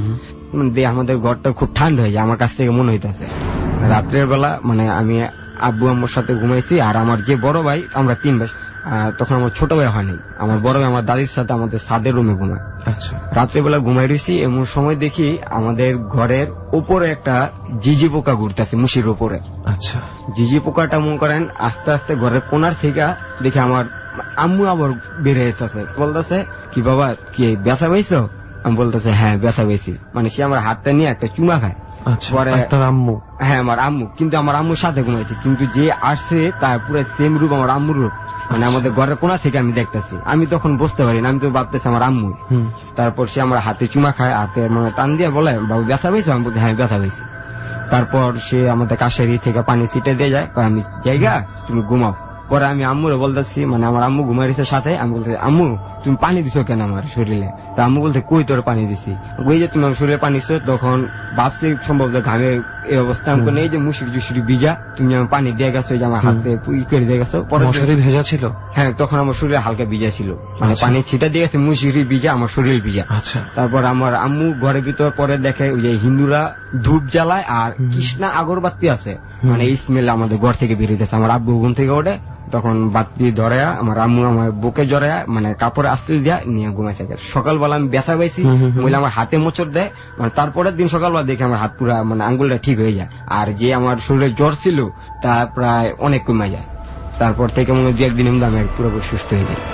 দিয়ে আমাদের ঘরটা খুব ঠান্ডা হয়ে যায়। আমার কাছ থেকে মনে হইতেছে রাত্রের বেলা মানে আমি আব্বু আম্মুর সাথে ঘুমাইছি, আর আমার যে বড় ভাই, আমরা তিন ভাই, তখন আমার ছোট ভাই হয়নি, আমার বড় ভাই আমার দাদির সাথে আমাদের ছাদের রুমে ঘুমায়। রাত্রেবেলা ঘুমাই রয়েছি, এমন সময় দেখি আমাদের ঘরের উপরে একটা জিজি পোকা ঘুরতেছে মুশির উপরে। আচ্ছা, জিজি পোকাটা মনে করেন আস্তে আস্তে ঘরের কোনার থেকে দেখি আমার আম্মু আবার বেড়ে যেতেছে, বলতেছে কি বাবা কি ব্যথা পাইছো? আমি বলতেছে হ্যাঁ ব্যথা পাইছি। মানে সে আমার হাতটা নিয়ে একটা চুমা খায়। পরে আম্মু, হ্যাঁ আমার আম্মু, কিন্তু আমার আম্মুর সাথে ঘুমাইছি, কিন্তু যে আসছে তার পুরো সেম রূপ আমার আম্মুর রূপ, মানে আমাদের ঘরের কোনা থেকে আমি দেখতেছি। আমি তখন বুঝতে পারি না, আমি তো ভাবতেছি আমার আম্মু। তারপর সে আমার হাতে চুমা খায়, হাতে মানে টান দিয়ে বলে বাবু ব্যথা পাইছো? আমি বলছি হ্যাঁ ব্যথা পাইছি। তারপর সে আমাদের কাশেরি থেকে পানি ছিটে দিয়ে যায়, আমি জায়গা তুমি ঘুমাও। পরে আমি আম্মুরে বলতেছি, মানে আমার আম্মু ঘুমাইছে সাথে, আমি বলতেছি আম্মু তুমি পানি দিছো কেন আমার শরীরে? তো আম্মু বলতে কই তোর পানি দিছি? ওই যে তুমি আমার শরীরে পানি দিছো। তখন ভাবছি সম্ভবত ঘামে এই অবস্থা, আমি এই যে মুসুরি জুসুরি ভিজা, তুমি আমার পানি দিয়ে গেছো, যে আমার হাতে পুই করে দিয়ে গেছো। পরে শরীর ভেজা ছিল? হ্যাঁ, তখন আমার শরীরে হালকা ভিজা ছিল, মানে পানি ছিটা দিয়ে গেছে, মুসুরি ভিজা, আমার শরীর ভিজা। আচ্ছা, তারপর আমার আম্মু ঘরের ভিতর পরে দেখে ওই যে হিন্দুরা ধূপ জ্বালায় আর কৃষ্ণা আগরবাতি আছে, মানে এই স্মেল আমাদের ঘর থেকে বেরিয়েছে। আমার আব্বু ঘুম থেকে ওঠে, তখন বাতি ধরে আমার আম্মু আমার বুকে জড়ে মানে কাপড়ে আশ্রিল দিয়া নিয়ে ঘুমাই থাকে। সকালবেলা আমি ব্যথা পাইছি, বলে আমার হাতে মোচড় দেয়, মানে তারপরের দিন সকালবেলা দেখে আমার হাত পুরা মানে আঙ্গুলটা ঠিক হয়ে যায়। আর যে আমার শরীরে জ্বর ছিল তা প্রায় অনেক কমে যায়। তারপর থেকে মনে হয় দু একদিনের মধ্যে আমি পুরোপুরি সুস্থ হয়ে যাই।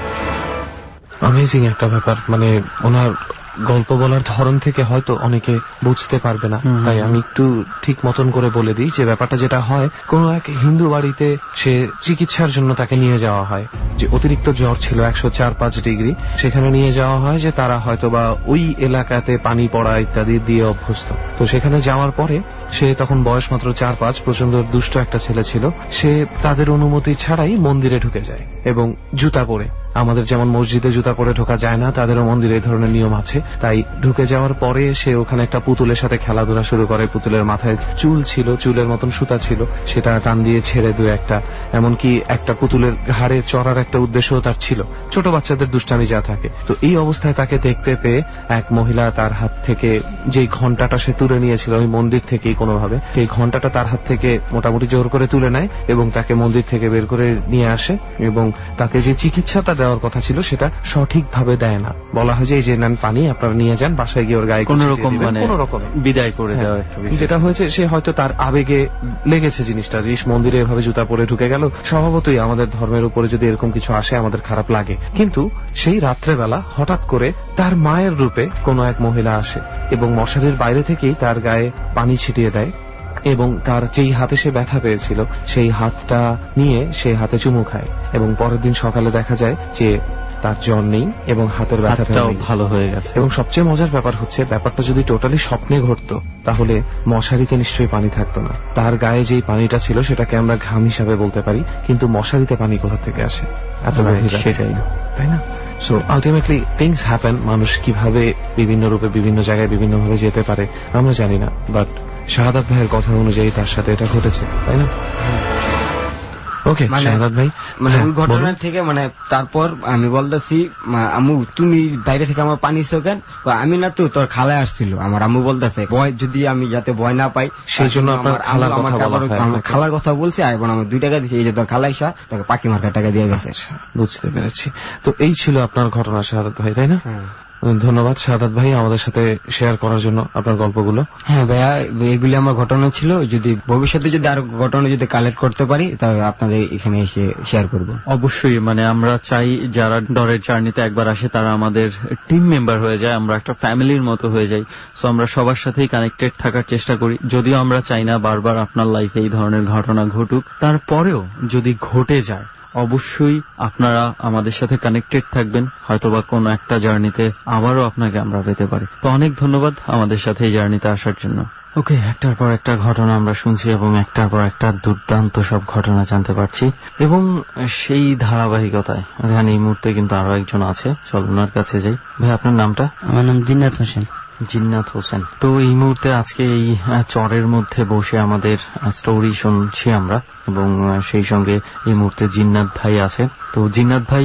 অ্যামেজিং একটা ব্যাপার, মানে ওনার গল্প বলার ধরন থেকে হয়তো অনেকে বুঝতে পারবে না, তাই আমি একটু ঠিক মতন করে বলে দিই যে ব্যাপারটা যেটা হয়, কোন এক হিন্দু বাড়িতে সে চিকিৎসার জন্য তাকে নিয়ে যাওয়া হয়, যে অতিরিক্ত জ্বর ছিল একশো চার পাঁচ ডিগ্রি, সেখানে নিয়ে যাওয়া হয় যে তারা হয়তো বা ওই এলাকাতে পানি পড়া ইত্যাদি দিয়ে অভ্যস্ত। তো সেখানে যাওয়ার পরে সে তখন বয়স মাত্র চার পাঁচ, প্রচন্ড দুষ্ট একটা ছেলে ছিল, সে তাদের অনুমতি ছাড়াই মন্দিরে ঢুকে যায় এবং জুতা পরে, আমাদের যেমন মসজিদে জুতা পরে ঢোকা যায় না, তাদেরও মন্দিরে এই ধরনের নিয়ম আছে। তাই ঢুকে যাওয়ার পরে সে ওখানে একটা পুতুলের সাথে খেলাধুলা শুরু করে। পুতুলের মাথায় চুল ছিল, চুলের মতন সুতা ছিল, সেটা টান দিয়ে ছেড়ে দু একটা, এমনকি একটা পুতুলের ঘাড়ে চড়ার একটা উদ্দেশ্য তার ছিল, ছোট বাচ্চাদের দুষ্টামি যা থাকে। তো এই অবস্থায় তাকে দেখতে পেয়ে এক মহিলা তার হাত থেকে যে ঘন্টাটা সে তুলে নিয়েছিল ওই মন্দির থেকেই কোনোভাবে, সেই ঘন্টাটা তার হাত থেকে মোটামুটি জোর করে তুলে নেয় এবং তাকে মন্দির থেকে বের করে নিয়ে আসে এবং তাকে যে চিকিৎসাটা দেওয়ার কথা ছিল সেটা সঠিকভাবে দেয় না। বলা হয় যে এই যে নেন পানি, আপনারা নিয়ে যান বাসায় গিয়ে ওর গায়ে কোন রকম মানে কোন রকম বিদায় করে দেওয়া। যেটা হয়েছে সে হয়তো তার আবেগে লেগেছে জিনিসটা, যে মন্দিরে এভাবে জুতা পরে ঢুকে গেল। স্বভাবতই আমাদের ধর্মের উপরে যদি এরকম কিছু আসে আমাদের খারাপ লাগে, কিন্তু সেই রাত্রেবেলা হঠাৎ করে তার মায়ের রূপে কোন এক মহিলা আসে এবং মশারির বাইরে থেকেই তার গায়ে পানি ছিটিয়ে দেয় এবং তার যেই হাতে সে ব্যথা পেয়েছিল সেই হাতটা নিয়ে সে হাতে চুমু খায় এবং পরের দিন সকালে দেখা যায় যে তার জ্বর নেই এবং হাতের ব্যথাটাও ভালো হয়ে গেছে। এবং সবচেয়ে মজার ব্যাপার হচ্ছে, ব্যাপারটা যদি টোটালি স্বপ্নে ঘটতো তাহলে মশারিতে নিশ্চয়ই পানি থাকতো না। তার গায়ে যেই পানিটা ছিল সেটাকে আমরা ঘাম হিসাবে বলতে পারি, কিন্তু মশারিতে পানি কোথা থেকে আসে? এত সেটাই, তাই না? So ultimately things happen. মানুষ কিভাবে বিভিন্ন রূপে বিভিন্ন জায়গায় বিভিন্ন ভাবে যেতে পারে আমরা জানি না, বাট শাহাদাত ভাইয়ের কথা অনুযায়ী তার সাথে এটা ঘটেছে, তাই না? ওকে শাহাদাত ভাই, মানে ওই ঘটনার থেকে মানে তারপর আমি বলতেছি আম্মু তুমি বাইরে থেকে আমার পানি নিছো কেন? আমি না তো তোর খালায় আসছিল। আমার আম্মু বলতেছে ভয় যদি আমি যাতে ভয় না পাই সেই জন্য আমার খালার কথা বলছে, এবং আমার দুই টাকা দিচ্ছে, এই যে তোর খালাইসা তাকে পাখি মার্কার টাকা দিয়ে গেছে। বুঝতে পেরেছি। তো এই ছিল আপনার ঘটনা শাহাদাত ভাই, তাই না? ধন্যবাদ শাহাদাত ভাই আমাদের সাথে শেয়ার করার জন্য আপনার গল্পগুলো। হ্যাঁ ভাইয়া, এগুলি আমার ঘটনা ছিল। যদি ভবিষ্যতে যদি আরো ঘটনা যদি কালেক্ট করতে পারি তাহলে আপনাদের এখানে এসে শেয়ার করব। অবশ্যই, মানে আমরা চাই যারা ডরের জার্নিতে একবার আসে তারা আমাদের টিম মেম্বার হয়ে যায়, আমরা একটা ফ্যামিলির মতো হয়ে যাই। সো আমরা সবার সাথেই কানেক্টেড থাকার চেষ্টা করি, যদিও আমরা চাই না বারবার আপনার লাইফে এই ধরনের ঘটনা ঘটুক। তারপরেও যদি ঘটে যায় অবশ্যই আপনারা আমাদের সাথে কানেক্টেড থাকবেন, হয়তোবা কোনো একটা জার্নিতে আবারও আপনাকে আমরা পেতে পারি। তো অনেক ধন্যবাদ আমাদের সাথে এই জার্নিতে আসার জন্য। ওকে, একটার পর একটা ঘটনা আমরা শুনছি এবং একটার পর একটা দুর্দান্ত সব ঘটনা জানতে পারছি এবং সেই ধারাবাহিকতায় রেহান এই মুহূর্তে কিন্তু আরো একজন আছে, চল ওনার কাছে যাই। ভাই আপনার নামটা? আমার নাম জিন্নাত হোসেন। জিন্নাত হোসেন, তো এই মুহূর্তে আজকে এই চরের মধ্যে বসে আমাদের স্টোরি শুনছি আমরা এবং সেই সঙ্গে এই মুহূর্তে জিন্নাত ভাই আছে। তো জিন্নাত ভাই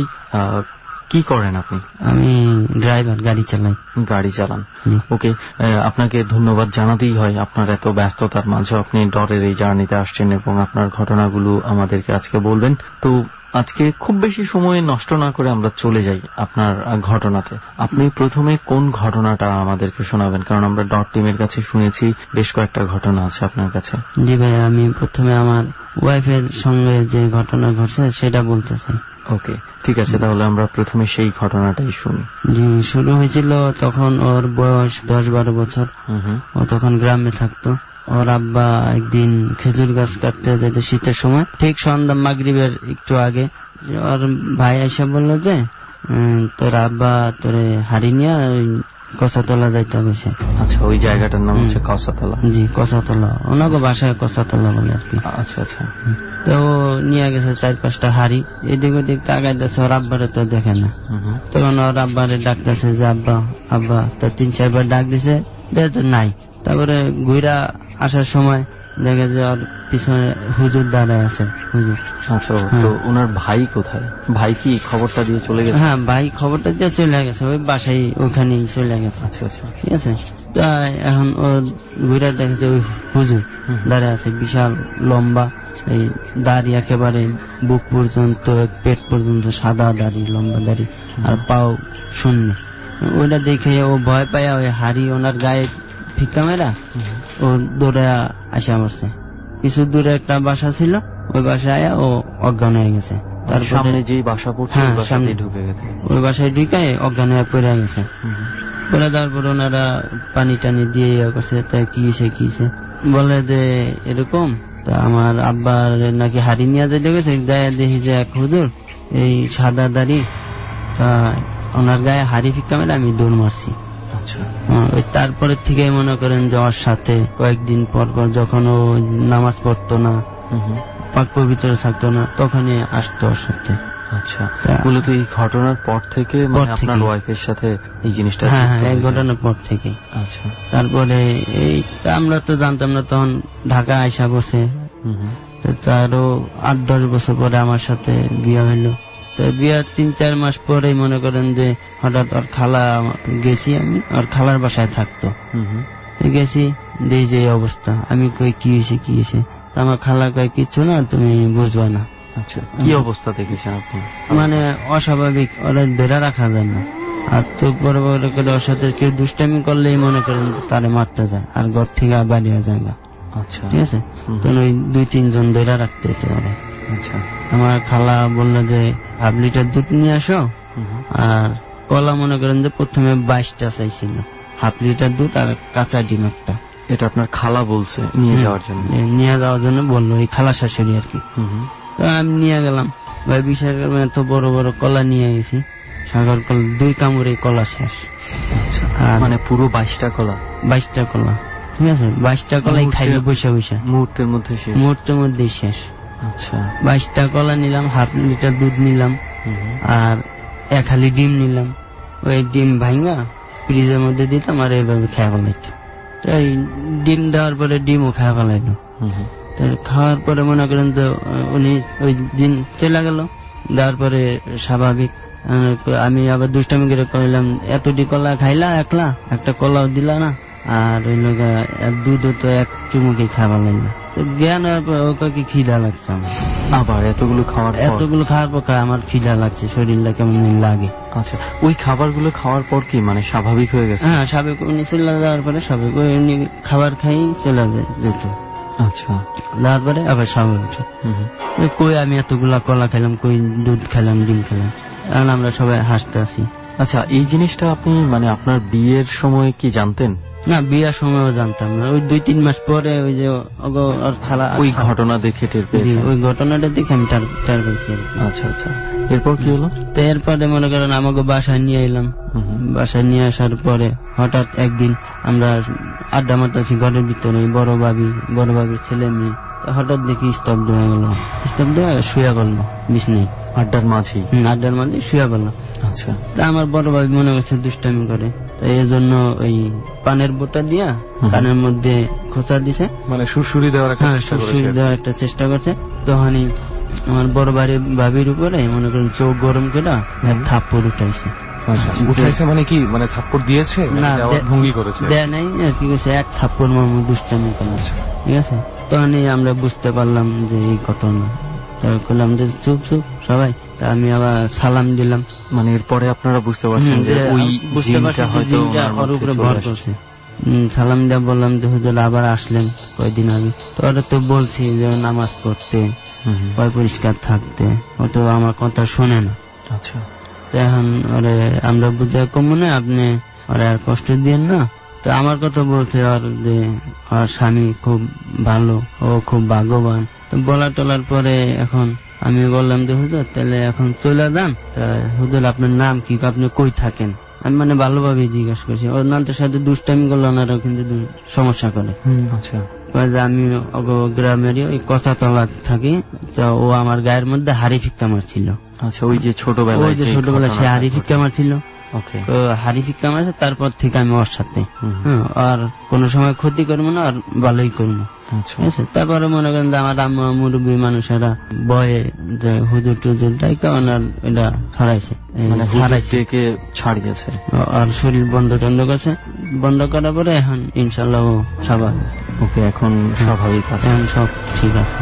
কি করেন আপনি? আমি ড্রাইভার, গাড়ি চালাই। গাড়ি চালান, ওকে। আপনাকে ধন্যবাদ জানাতেই হয়, আপনার এত ব্যস্ততার মাঝে আপনি ডরের এই জার্নিতে আসছেন এবং আপনার ঘটনাগুলো আমাদেরকে আজকে বলবেন। তো আজকে খুব বেশি সময় নষ্ট না করে আমরা চলে যাই আপনার ঘটনাতে। আপনি প্রথমে কোন ঘটনাটা আমাদেরকে শোনাবেন? কারণ আমরা ডট টিমের কাছে শুনেছি বেশ কয়েকটা ঘটনা আছে আপনার কাছে। জি ভাই, আমি প্রথমে আমার ওয়াইফের সঙ্গে যে ঘটনা ঘটছে সেটা বলতে চাই। ওকে, ঠিক আছে, তাহলে আমরা প্রথমে সেই ঘটনাটাই শুনি। জি, শুরু হয়েছিল তখন ওর বয়স দশ বারো বছর। ও তখন গ্রামে থাকতো। ওর আব্বা একদিন খেজুর গাছ কাটতে যেত শীতের সময়, ঠিক সন্ধ্যা মাগরিবের একটু আগে। ওর ভাই এসে বললো যে তোর আব্বা তোরে হাড়ি নিয়ে কষাতলা যাইতে হবে। আচ্ছা, ওই জায়গাটার নাম হচ্ছে কষাতলা? জি, কষাতলা, ওনাকে বাসায় কষাতলা বলে আর কি। আচ্ছা আচ্ছা। তো নিয়ে গেছে চার পাঁচটা হাড়ি, এদিক ওদিক তাকাইতেছে, ওর আব্বারে তো দেখে না। তখন ওর আব্বারে ডাকতেছে যে আব্বা আব্বা, তো তিন চারবার ডাক দিছে, দেখে নাই। তারপরে ঘুরা আসার সময় দেখে যে ওর পিছনে হুজুর দাঁড়ায় আছে। হুজুর। আচ্ছা, তো ওনার ভাই কোথায়? ভাই কি খবরটা দিয়ে চলে গেছে? হ্যাঁ, ভাই খবরটা দিয়ে চলে গেছে, ওই বাসায় ওখানেই চলে গেছে। আচ্ছা আচ্ছা, ঠিক আছে। তাই এখন ও ঘুরে দেখেছে ওই হুজুর দাঁড়ায় আছে, বিশাল লম্বা, এই দাড়ি একেবারে বুক পর্যন্ত, পেট পর্যন্ত, সাদা দাড়ি, লম্বা দাড়ি, আর পাও শূন্য। ওইটা দেখে ও ভয় পায়, ওই হাড়ি ওনার গায়ে ফিক্কা মেরা ও দৌড়ে আসে মারছে। কিছু দূরে একটা বাসা ছিল, ওই বাসায় আয়া ও অজ্ঞান হয়ে গেছে। তার সামনে যে বাসা পড়ছে সামনে ঢুকে গেছে, ওই বাসায় ঢুকে অজ্ঞান হয়ে পড়ে গেছে। পরে তারপর ওনারা পানি টানি দিয়ে ইয়ে করছে। তাই কি হয়েছে কি হয়েছে বলে যে এরকম, তা আমার আব্বার নাকি হাড়ি নিয়ে যেতে গেছে, দেখি যে এক হুজুর এই সাদা দাড়ি, তা ওনার গায়ে হাড়ি ফিক্কা মেরে আমি দৌড় মারছি। ওই তারপরে থেকে মনে করেন যে ওর সাথে কয়েকদিন পর পর যখন ও নামাজ পড়তো না, পাক পবিত্র থাকতো না, তখনই আসতো ওর সাথে। আচ্ছা, মূলত এই ঘটনার পর থেকে আপনার ওয়াইফের সাথে এই জিনিসটা? হ্যাঁ হ্যাঁ, এই ঘটনার পর থেকে। আচ্ছা, তারপরে এই আমরা তো জানতাম না, তখন ঢাকা আইসা বসে, তারও আট দশ বছর পরে আমার সাথে বিয়ে হইলো। তো বিয়ার তিন চার মাস পরে মনে করেন যে হঠাৎ ওর খালা গেছি, আমি ওর খালার বাসায় থাকতো, গেছি দেখি যে অবস্থা। আমি কই কি হয়েছে কি হয়েছে, আমার খালা কয় কিছু না, তুমি বুঝবা না। আচ্ছা, কি অবস্থা দেখেছেন আপনি? মানে অস্বাভাবিক, ওরা ধরে রাখা যায় না। আর চোখ বড় বড় করে ওর সাথে কেউ দুষ্টামি করলেই মনে করেন তারে মারতে যায়, আর ঘর থেকে বাড়িয়ে যায়। আচ্ছা, ঠিক আছে। তো ওই দুই তিনজন ধরে রাখতে হতো ওরা। আচ্ছা, আমার খালা বললো যে হাফ লিটার দুধ নিয়ে আসো, আর কলা মনে করেন যে প্রথমে বাইশটা চাইছিল, হাফ লিটার দুধ আর কাঁচা ডিম একটা। এটা আপনার খালা বলছে নিয়ে যাওয়ার জন্য? নিয়ে যাওয়ার জন্য বললো, এই খালা শাশুড়ি আর কি। তো আমি নিয়ে গেলাম, ভাই বিশাল এত বড় বড় কলা নিয়ে গেছি, সাগর কলা, দুই কামড়ে কলা শেষ। মানে পুরো বাইশটা কলা? বাইশটা কলা, ঠিক আছে। বাইশটা কলাই খাইবে বসে বসে, মুহূর্তের মধ্যে মুহূর্তের মধ্যেই শেষ। আচ্ছা, বাইশটা কলা নিলাম, হাফ লিটার দুধ নিলাম, আর এক হালি ডিম নিলাম। ওই ডিম ভাঙা ফ্রিজের মধ্যে দিতাম আর এইভাবে খেয়ে ফেলাইতো। তো এই ডিম দেওয়ার পরে ডিমও খেয়ে ফেলাইলো। খাওয়ার পরে মনে করেন তো উনি ওই দিন চলে গেল। দেওয়ার পরে স্বাভাবিক আমি আবার দুষ্টামি করে কইলাম, এতটি কলা খাইলা একলা, একটা কলাও দিলা না, আর ওই লোক দুধও তো এক চুমুকে খাবার লাগলো। জ্ঞান ওকে খিদা লাগছে আমার, আবার এতগুলো খাওয়ার এতগুলো খাওয়ার পর আমার খিদা লাগছে, শরীরটা কেমন লাগে। আচ্ছা, ওই খাবারগুলো খাওয়ার পর কি মানে স্বাভাবিক হয়ে গেছে? হ্যাঁ, স্বাভাবিক। উনি চলে যাওয়ার পরে স্বাভাবিক, উনি খাবার খাই চলে যেত। আচ্ছা, তারপরে আবার স্বাভাবিক। কই আমি এতগুলা কলা খেলাম, কই দুধ খেলাম, ডিম খেলাম, এখন আমরা সবাই হাসতে আছি। আচ্ছা, এই জিনিসটা আপনি মানে আপনার বিয়ের সময় কি জানতেন? না, বিয়ের সময়ও জানতাম না। ওই দুই তিন মাস পরে ওই যে খালা ওই ঘটনা দেখে টের পেয়েছি, ওই ঘটনাটা দেখে আমি টের পেয়েছি। আচ্ছা আচ্ছা, এরপর কি হলো? তো এরপরে মনে করেন আমাকে বাসায় নিয়ে এলাম। বাসায় নিয়ে আসার পরে হঠাৎ একদিন আমরা আড্ডা মারতেছি ঘরের ভিতরে, বড় ভাবি বড় ভাবির ছেলে মেয়ে, হঠাৎ দেখি স্তব্ধ হয়ে গেল, স্তব্ধ হয়ে শুয়ে গেল বিছনায়, আড্ডার মাঝে আড্ডার মাঝে শুয়ে গেল। আচ্ছা। তা আমার বড় ভাই মনে করছে দুষ্টামি করে, তাই এই জন্য ওই পানের বোটা দিয়া কানের মধ্যে খোঁচা দিছে, মানে সুরসুরি দেওয়ার একটা চেষ্টা করেছে। সুরসুরি দেওয়ার একটা চেষ্টা করছে। তখনই আমার বড় ভাইয়ের ভাবির উপরে মনে করেন চোখ গরম করে এক থাপ্পড় উঠাইছে। উঠাইছে মানে কি, মানে থাপ্পড় দিয়েছে না ভঙ্গি করেছে? দেয় নাই, আর কি করেছে এক থাপ্পড় মামু দুষ্টামি করেছে। ঠিক আছে, তখনই আমরা বুঝতে পারলাম যে এই ঘটনা। তারপর করলাম যে চুপ চুপ সবাই। তা আমি আবার সালাম দিলাম। মানে এরপরে আপনারা বুঝতে পারছেন যে ওই বুঝতে পারছি হয়তো ওর উপরে ভর করছে। সালাম দিয়ে বললাম যে হুজুর আবার আসলেন কয়েকদিন আগে, তো ওরা তো বলছি যে নামাজ পড়তে, পয় পরিষ্কার থাকতে, ও তো আমার কথা শোনে না। আচ্ছা। এখন ওরে আমরা বুঝে কম না, আপনি ওরা আর কষ্ট দিয়েন না। তো আমার কথা বলছে আর যে ওর স্বামী খুব ভালো, ও খুব ভাগ্যবান। তো বলা টলার পরে এখন আমি বললাম যে হুজুর তাহলে এখন চলে যান। তা হুজুর আপনার নাম কি, আপনি কই থাকেন? আমি মানে ভালোভাবে জিজ্ঞাসা করছি। ওর নামটার সাথে দুষ্টামি করলে ওনারাও কিন্তু সমস্যা করে। আচ্ছা। আমি গ্রামেরই ওই কথা তলা থাকি, তো ও আমার গায়ের মধ্যে হাড়ি ফিক্কা মারছিল। আচ্ছা, ওই যে ছোটবেলায় ওই যে ছোটবেলায় সে হাড়ি ফিক্কা মারছিল, ওকে, হাড়ি ফিক্কা মারছে। তারপর থেকে আমি ওর সাথে আর কোন সময় ক্ষতি করবো না, আর ভালোই করবো। তারপরে মনে করেন যে আমার আম্মা মুরব্বী মানুষেরা বয়ে যে হুজুর টুজুর ডাইকা ওনার এটা ছড়াইছে, ছাড়িয়েছে, আর শরীর বন্ধ টন্ধ করছে। বন্ধ করার পরে এখন ইনশাল্লাহ ও স্বাভাবিক। ওকে, এখন স্বাভাবিক আছে, এখন সব ঠিক আছে।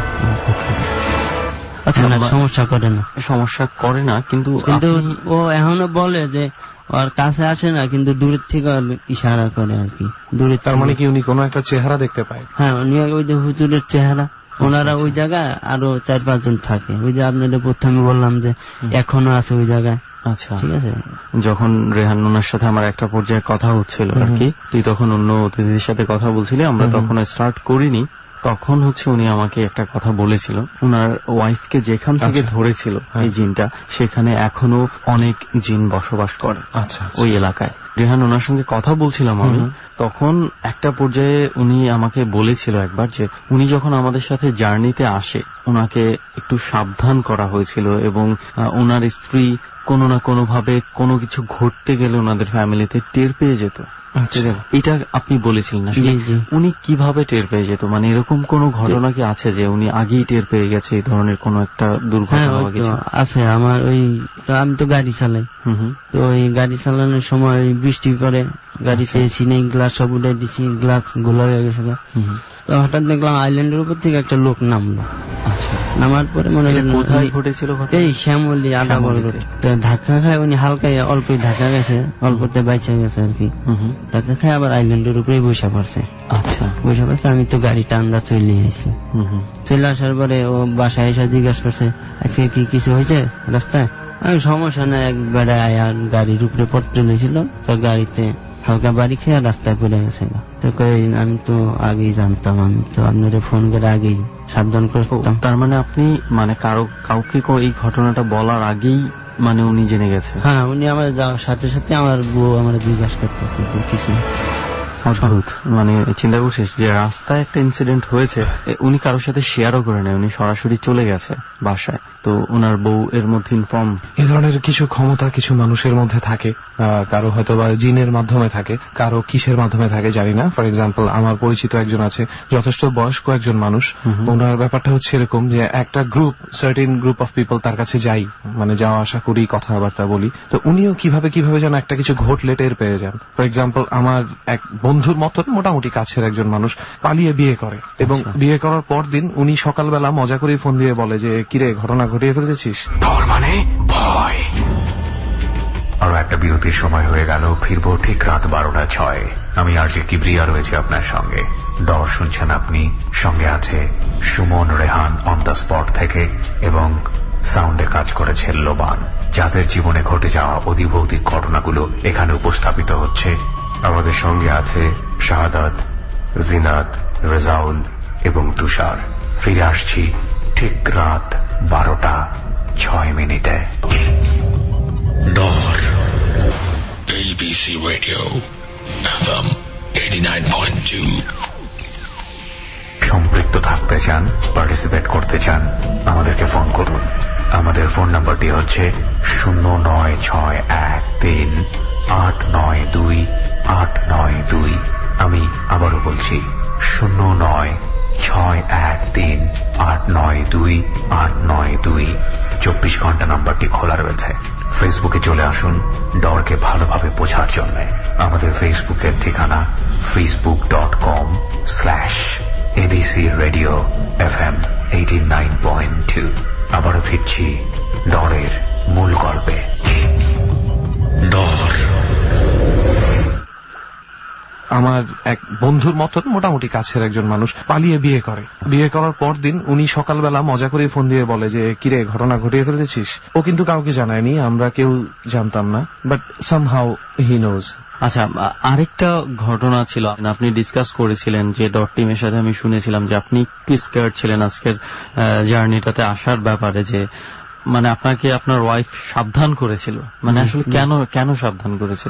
আচ্ছা, সমস্যা করে না, সমস্যা করে না কিন্তু কিন্তু ও এখনো বলে যে ওর কাছে আসে না, কিন্তু দূরের থেকে ইশারা করে আর কি। দূরের, তার মানে কি উনি কোনো একটা চেহারা দেখতে পায়? হ্যাঁ, উনি ওই যে হুজুরের চেহারা। ওনারা ওই জায়গায় আরো চার পাঁচজন থাকে, ওই যে আপনাদের প্রথমে বললাম যে এখনো আছে ওই জায়গায়। আচ্ছা, ঠিক আছে। যখন রেহান ওনার সাথে আমার একটা পর্যায়ে কথা হচ্ছিল আর কি, তুই তখন অন্য অতিথিদের সাথে কথা বলছিলি, আমরা তখন স্টার্ট করিনি। তখন হচ্ছে উনি আমাকে একটা কথা বলেছিল, উনার ওয়াইফকে যেখান থেকে ধরেছিল এই জিনটা, সেখানে এখনো অনেক জিন বসবাস করে ওই এলাকায়। রেহান ওনার সঙ্গে কথা বলছিলাম আমি, তখন একটা পর্যায়ে উনি আমাকে বলেছিল একবার যে উনি যখন আমাদের সাথে জার্নিতে আসে ওনাকে একটু সাবধান করা হয়েছিল, এবং ওনার স্ত্রী কোনো না কোনো ভাবে কোনো কিছু ঘটতে গেলে ওনাদের ফ্যামিলিতে টের পেয়ে যেত। এটা আপনি বলেছিলেন না, উনি কিভাবে টের পেয়ে যেত? মানে এরকম কোন ঘটনা কি আছে যে উনি আগেই টের পেয়ে গেছে এই ধরনের কোন একটা দুর্ঘটনা? আছে আমার, ওই আমি তো গাড়ি চালাই, তো ওই গাড়ি চালানোর সময় বৃষ্টি পরে, গাড়িতে চিনি গ্লাস সব উঠে দিচ্ছি, গ্লাস গোলা হয়ে গেছে। তো হঠাৎ দেখলাম আইল্যান্ডের উপর থেকে একটা লোক নামলো। আচ্ছা, নামার পরে মনে হয় কোথায় ঘটেছিল? এই শ্যামলী আদা বড় রোড। তো ধাক্কা খায় উনি, হালকা অল্প ধাক্কা গেছে, অল্পতে বাইচে গেছে আর কি। ধাক্কা খায় আবার আইল্যান্ডের উপরে বসে পড়ছে। আচ্ছা, বসে পড়ছে। আমি তো গাড়িটা আন্দা চলে আসছি। চলে আসার পরে ও বাসায় এসে জিজ্ঞাসা করছে আজকে কি কিছু হয়েছে রাস্তায়? আমি সমস্যা না, একবারে আয়ার গাড়ির উপরে পড়তে লেছিল, তো গাড়িতে হালকা বাড়ি খেয়ে রাস্তায় পড়ে গেছে। তো আমি তো আগেই জানতাম, আমি তো আপনাদের ফোন করে আগেই সাবধান করতাম। তার মানে আপনি মানে কারো কাউকে এই ঘটনাটা বলার আগেই মানে উনি জেনে গেছে? হ্যাঁ, উনি আমার যাওয়ার সাথে সাথে আমার বউ আমার জিজ্ঞাসা করতেছে কিছু। অদ্ভুত, মানে চিন্তা করছিস যে রাস্তায় একটা ইনসিডেন্ট হয়েছে, উনি কারোর সাথে শেয়ারও করে নেয়, উনি সরাসরি চলে গেছে বাসায়, তো ওনার বউ এর মধ্যে ইনফর্ম। এই ধরনের কিছু ক্ষমতা কিছু মানুষের মধ্যে থাকে, কারো হয়তো বা জিনের মাধ্যমে থাকে, কারো কিসের মাধ্যমে থাকে জানি না। ফর এক্সাম্পল আমার পরিচিত একজন আছে, যথেষ্ট বয়স্ক একজন মানুষ, ওনার ব্যাপারটা হচ্ছে এরকম যে একটা group, certain group of people তার কাছে যাই, মানে যাওয়া আসা করি, কথাবার্তা বলি, তো উনিও কিভাবে কিভাবে যেন একটা কিছু ঘটলে টের পেয়ে যান। ফর এক্সাম্পল আমার এক বন্ধুর মতন মোটামুটি কাছের একজন মানুষ পালিয়ে বিয়ে করে, এবং বিয়ে করার পর দিন উনি সকালবেলা মজা করে ফোন দিয়ে বলে যে কিরে ঘটনা ঘটিয়ে ফেলেছিস, ডর মানে ভয়। আরো একটা বিরতির সময় হয়ে গেল, ফিরবো ঠিক রাত বারোটা ছয়। আমি আর যে কিবরিয়া রয়েছে আপনার সঙ্গে। ডর শুনছেন আপনি, সঙ্গে আছে Suman, Rehan on the spot থেকে, এবং সাউন্ডে কাজ করেছে লোবান, যাদের জীবনে ঘটে যাওয়া অধিভৌতিক ঘটনাগুলো এখানে উপস্থাপিত হচ্ছে। আমাদের সঙ্গে আছে শাহাদাত, জিনাত, রেজাউল এবং তুষার। ফিরে আসছি ঠিক রাত বারোটা ছয় মিনিটে। Door A B C Radio F M eighty-nine point two. সম্পৃক্ত থাকতে চান, পার্টিসিপেট করতে চান, আমাদেরকে ফোন করুন। আমাদের ফোন নাম্বারটি হচ্ছে শূন্য নয় ছয় এক তিন আট নয় দুই আট নয় দুই। আমি আবারও বলছি শূন্য নয় ছয় এক তিন আট নয় দুই আট নয় দুই। চব্বিশ ঘন্টা নাম্বারটি খোলা রয়েছে। ফেসবুকে চলে আসুন ডরকে ভালোভাবে বোঝার জন্য। আমাদের ফেসবুকের ঠিকানা Facebook dot com slash ABC radio F M eighty nine point two. আবারও ফিরছি ডরের মূল গল্পে। ডর আমার এক বন্ধুর মতন মোটামুটি কাছের একজন মানুষ পালিয়ে বিয়ে করে। বিয়ে করার পর দিন উনি সকালবেলা মজা করে ফোন দিয়ে বলে যে কিরে ঘটনা ঘটিয়ে ফেলেছিস। ও কিন্তু কাউকে জানায়নি, আমরা কেউ জানতাম না, বাট সামহাউ হি নোজ। আচ্ছা, আরেকটা ঘটনা ছিল আপনি ডিসকাস করেছিলেন যে ডট টিমের সাথে আমি শুনেছিলাম যে আপনি একটু স্কেয়ার্ড ছিলেন আজকের জার্নিটাতে আসার ব্যাপারে, যে মানে আপনাকে আপনার ওয়াইফ সাবধান করেছিল। মানে আসলে কেন কেন সাবধান করেছিল?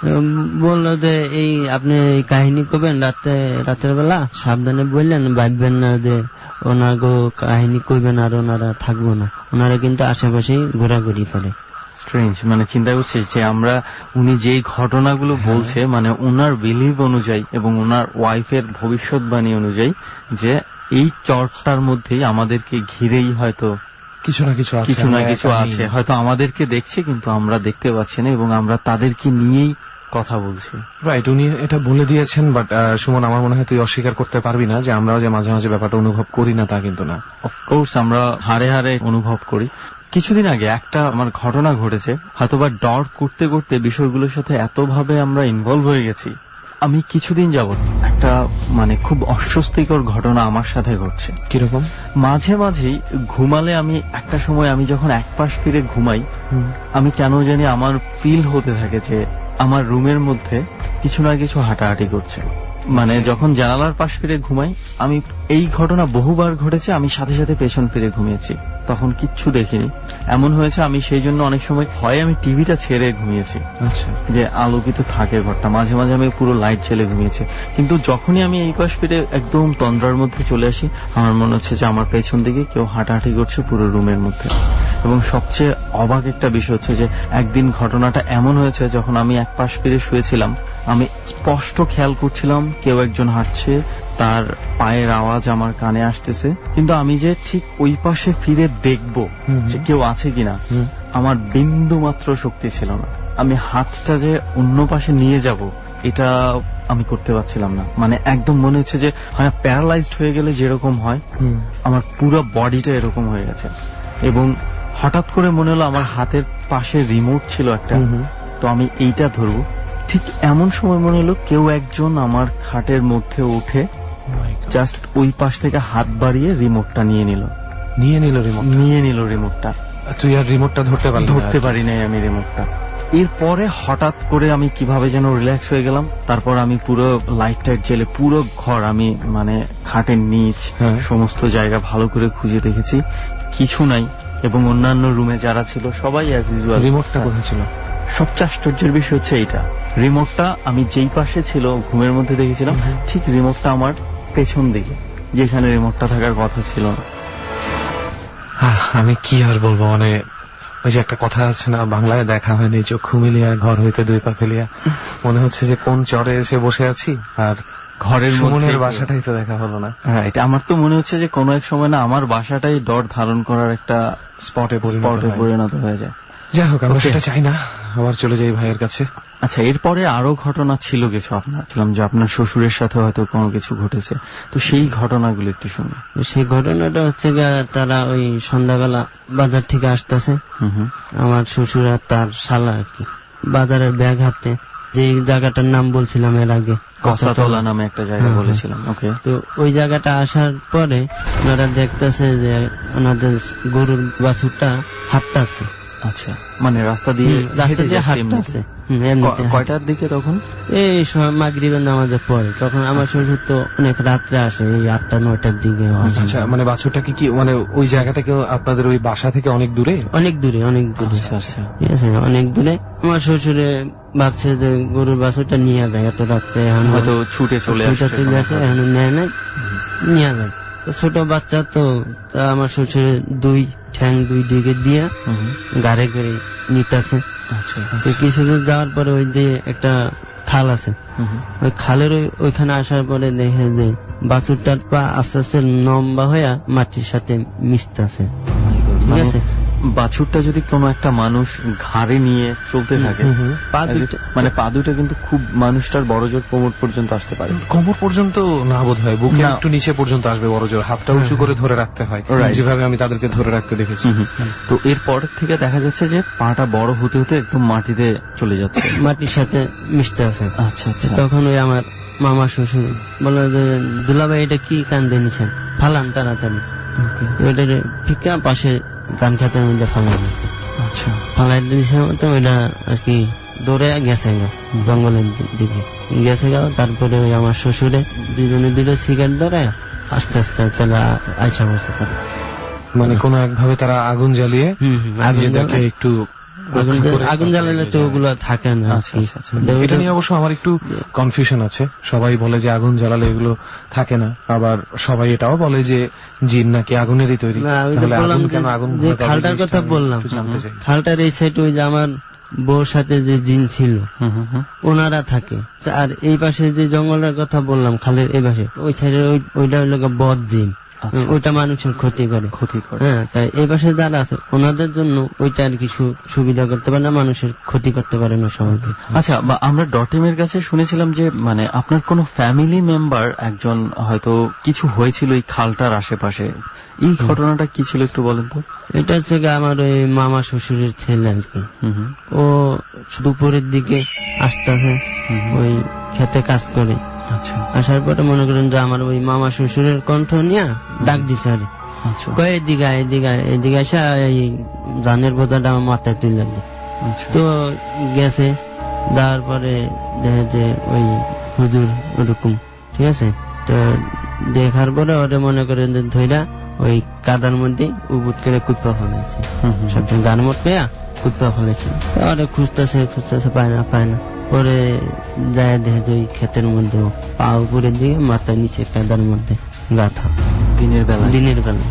বললো যে এই আপনি এই কাহিনী করবেন রাতে রাতের বেলা, সাবধানে বললেন, ভাববেন না যে ওনাকে কাহিনী করবেন আর ওনারা থাকবো না, ওনারা কিন্তু আশেপাশেই ঘোরাঘুরি করে। স্ট্রেঞ্জ, মানে চিন্তা করছি যে আমরা উনি যেই ঘটনাগুলো বলছে মানে ওনার বিলিভ অনুযায়ী এবং ওনার ওয়াইফের ভবিষ্যৎবাণী অনুযায়ী যে এই চরটার মধ্যেই আমাদেরকে ঘিরেই হয়তো কিছু না কিছু কিছু না কিছু আছে, হয়তো আমাদেরকে দেখছে কিন্তু আমরা দেখতে পাচ্ছি না এবং আমরা তাদেরকে নিয়েই কথা বলছি। রাইট, উনি এটা বলে দিয়েছেন। বাট সুমন, আমার মনে হয় তুই অস্বীকার করতে পারবি না যে আমরাও যে মাঝে মাঝে ব্যাপারটা অনুভব করি না তা কিন্তু না। অফকোর্স আমরা হাড়ে হাড়ে অনুভব করি। কিছুদিন আগে একটা আমার ঘটনা ঘটেছে, হয়তোবা ডর করতে করতে বিষয়গুলোর সাথে এতভাবে আমরা ইনভলভ হয়ে গেছি। আমি কিছুদিন যাবত একটা মানে খুব অস্বস্তিকর ঘটনা আমার সাথে ঘটছে। কিরকম? মাঝে মাঝেই ঘুমালে আমি একটা সময় আমি যখন এক পাশ ফিরে ঘুমাই, আমি কেন জানি আমার ফিল হতে থাকে যে আমার রুমের মধ্যে কিছু না কিছু হাঁটাহাঁটি করছে। মানে যখন জানালার পাশ ফিরে ঘুমাই, আমি এই ঘটনা বহুবার ঘটেছে, আমি সাথে সাথে পেছন ফিরে ঘুমিয়েছি, তখন কিচ্ছু দেখিনি। এমন হয়েছে আমি সেই জন্য অনেক সময় হয় আমি টিভিটা ছেড়ে ঘুমিয়েছি, আচ্ছা, যে আলোকিত থাকে ঘরটা, মাঝে মাঝে আমি পুরো লাইট ছেড়ে ঘুমিয়েছি। কিন্তু যখনই আমি এই পাশ ফিরে একদম তন্দ্রার মধ্যে চলে আসি, আমার মনে হচ্ছে যে আমার পেছন দিকে কেউ হাঁটাহাঁটি করছে পুরো রুমের মধ্যে। এবং সবচেয়ে অবাক একটা বিষয় হচ্ছে যে একদিন ঘটনাটা এমন হয়েছে, যখন আমি এক পাশ ফিরে শুয়েছিলাম, আমি স্পষ্ট খেয়াল করছিলাম কেউ একজন হাঁটছে, তার পায়ের আওয়াজ আমার কানে আসতেছে, কিন্তু আমি যে ঠিক ওই পাশে ফিরে দেখবো যে কেউ আছে কিনা, আমার বিন্দু মাত্র শক্তি ছিল না। আমি হাতটা যে অন্য পাশে নিয়ে যাব এটা আমি করতে পারছিলাম না। মানে একদম মনে হচ্ছে যে হয় প্যারালাইজড হয়ে গেলে যেরকম হয়, আমার পুরো বডিটা এরকম হয়ে গেছে। এবং হঠাৎ করে মনে হলো আমার হাতের পাশে রিমোট ছিল একটা, তো আমি এইটা ধরবো। ঠিক এমন সময় মনে হলো কেউ একজন আমার খাটের মধ্যে উঠে জাস্ট ওই পাশ থেকে হাত বাড়িয়ে রিমোটটা নিয়ে নিল নিয়ে নিল রিমোট নিয়ে নিল রিমোটটা। তুই আর রিমোটটা ধরতে পারলি? ধরতে পারি নাই আমি রিমোটটা। এরপরে হঠাৎ করে আমি কিভাবে যেন রিল্যাক্স হয়ে গেলাম। তারপর আমি পুরো লাইট টাইট জেলে পুরো ঘর আমি মানে খাটের নিচ সমস্ত জায়গা ভালো করে খুঁজে দেখেছি, কিছু নাই। এবং অন্যান্য রুমে যারা ছিল সবাই অ্যাজ ইউজুয়াল। রিমোটটা কোথায় ছিল? সবচেয়ে আশ্চর্যের বিষয় হচ্ছে এইটা, রিমোটটা আমি যেই পাশে ছিল ঘুমের মধ্যে দেখেছিলাম, ঠিক রিমোটটা আমার পেছন দিকে, যেখানে রিমোটটা থাকার কথা ছিল না। আমি কি আর বলবো, মানে ওই যে একটা কথা আছে না, বাংলায় দেখা হয়নি চক্ষু মিলিয়া ঘর হইতে দুই পা ফেলিয়া। মনে হচ্ছে যে কোন চরে এসে বসে আছি আর ঘরের মনের বাসাটাই তো দেখা হলো না। রাইট, আমার তো মনে হচ্ছে যে কোনো এক সময় না আমার বাসাটাই ডর ধারণ করার একটা স্পটে পরিণত হয়ে যায়। যাই হোক, আমরা সেটা চাই না। আবার চলে যাই ভাইয়ের কাছে। আচ্ছা, এরপরে আরো ঘটনা ছিল কিছু, আপনার ছিলাম যে আপনার শ্বশুরের সাথে হয়তো কোনো কিছু ঘটেছে, তো সেই ঘটনাগুলো একটু শুনি। সেই ঘটনাটা হচ্ছে তারা ওই সন্ধ্যাবেলা বাজার থেকে আসতেছে, আমার শ্বশুর আর তার শালা আর কি, বাজারের ব্যাগ হাতে, যে জায়গাটার নাম বলছিলাম এর আগে, কসাতলা নামে একটা জায়গা বলেছিলাম। ওকে, তো ওই জায়গাটা আসার পরে ওনারা দেখতেছে যে ওনাদের গরুর বাছুরটা হাঁটতেছে, আচ্ছা, মানে রাস্তা দিয়ে রাস্তা দিয়ে হাঁটতে আছে। কয়টার দিকে তখন? এই সময় মাগরিবের নামাজের পরে। তখন আমার শ্বশুর তো অনেক রাত্রে আসে, এই আটটা নয়টার দিকে। আচ্ছা, মানে বাছুরটা কি কি মানে ওই জায়গাটা কি আপনাদের ওই বাসা থেকে অনেক দূরে? অনেক দূরে, অনেক দূরে। আচ্ছা, ঠিক আছে, অনেক দূরে। আমার শ্বশুরে ভাবছে যে গরুর বাছুরটা নিয়ে যায় এত রাত্রে, এখন হয়তো ছুটে চলে ছুটে চলে আসে, এখন নেয় না, নিয়ে যায়। ছোট বাচ্চা তো, আমার শ্বশুরের দুই ঠ্যাং দুই দিকে দিয়ে গাড়ি করে নিতেছে। কিছুদূর যাওয়ার পরে ওই যে একটা খাল আছে, ওই খালের ওইখানে আসার পরে দেখে যে বাছুরটার পা আস্তে আস্তে লম্বা হয়ে মাটির সাথে মিশতে আছে। ঠিক আছে, বাছুরটা যদি কোনো একটা মানুষ ঘাড়ে নিয়ে চলতে থাকে, মানে পা দুটো কিন্তু খুব মানুষটার বড় জোর কোমর পর্যন্ত আসতে পারে। কোমর পর্যন্ত না বোধ হয়, বুকে একটু নিচে পর্যন্ত আসবে বড় জোর। হাতটা উঁচু করে ধরে রাখতে হয়, যেভাবে আমি তাদেরকে ধরে রাখতে দেখেছি। তো এরপর থেকে দেখা যাচ্ছে যে পাটা বড় হতে হতে একদম মাটিতে চলে যাচ্ছে, মাটির সাথে মিশতে আছে। আচ্ছা আচ্ছা। তখন ওই আমার মামা শ্বশুর বলে যে দুলাভাই এটা কি কান্দে নিছেন, ফালান তাড়াতাড়ি। ওইটা ফিকা পাশে ধান খেতের মধ্যে ফালাই দিচ্ছে। আচ্ছা, ফালাই দিয়েছে তো ওইটা আর কি দৌড়ে গেছে গা জঙ্গলের দিকে গেছে গা। তারপরে ওই আমার শ্বশুরে দুজনে দুটো সিগারেট ধরে আস্তে আস্তে চলে আইসা বসে তারা। মানে কোন একভাবে তারা আগুন জ্বালিয়ে নিজেদেরকে একটু আগুন জ্বালালে তো ওগুলো থাকে না। এটা নিয়ে অবশ্য আমার একটু কনফিউশন আছে। সবাই বলে যে আগুন জ্বালালে এগুলো থাকে না, আবার সবাই এটাও বলে যে জিন নাকি আগুনেরই তৈরি। খালটার কথা বললাম, খালটার এই সাইড ওই যে আমার বউর সাথে যে জিন ছিল ওনারা থাকে, আর এই পাশে যে জঙ্গলের কথা বললাম খালের এই পাশে ওই সাইডে ওইটা হইল বদ জিন, ওইটা মানুষের ক্ষতি করে ক্ষতি করে হ্যাঁ। তাই এই পাশে যারা আছে ওনাদের জন্য ওইটা আর কিছু সুবিধা করতে পারে না, মানুষের ক্ষতি করতে পারে না সবাইকে। আচ্ছা, বা আমরা ডটিমের কাছে শুনেছিলাম যে মানে আপনার কোন ফ্যামিলি মেম্বার একজন হয়তো কিছু হয়েছিল এই খালটার আশেপাশে, এই ঘটনাটা কি ছিল একটু বলেন তো? এটা হচ্ছে আমার ওই মামা শ্বশুরের ছেলে আর কি। ও দুপুরের দিকে আসতেছে, ওই খেতে কাজ করে। আচ্ছা, আসার পরে মনে করেন যে আমার ওই মামা শ্বশুরের কণ্ঠ নিয়ে ডাক দিছে আরে কয় এদিকে এদিকে এদিকে আসা এই ধানের বোঝাটা আমার মাথায় তুলে দিল। তো গেছে, যাওয়ার পরে দেখে যে ওই হুজুর ওরকম, ঠিক আছে। তো দেখার পরে ওরে মনে করেন যে ধৈরা ওই কাদার মধ্যে উবুত করে কুপা ফেলেছে, সবসময় গান মত পেয়া কুপা ফেলেছে। ওরে খুঁজতেছে খুঁজতেছে পায় না পায় না পরে যায় দেখে যে ওই ক্ষেতের মধ্যে পা উপরের দিকে মাথা নিচে কাদার মধ্যে গাথা দিনের বেলা দিনের বেলা।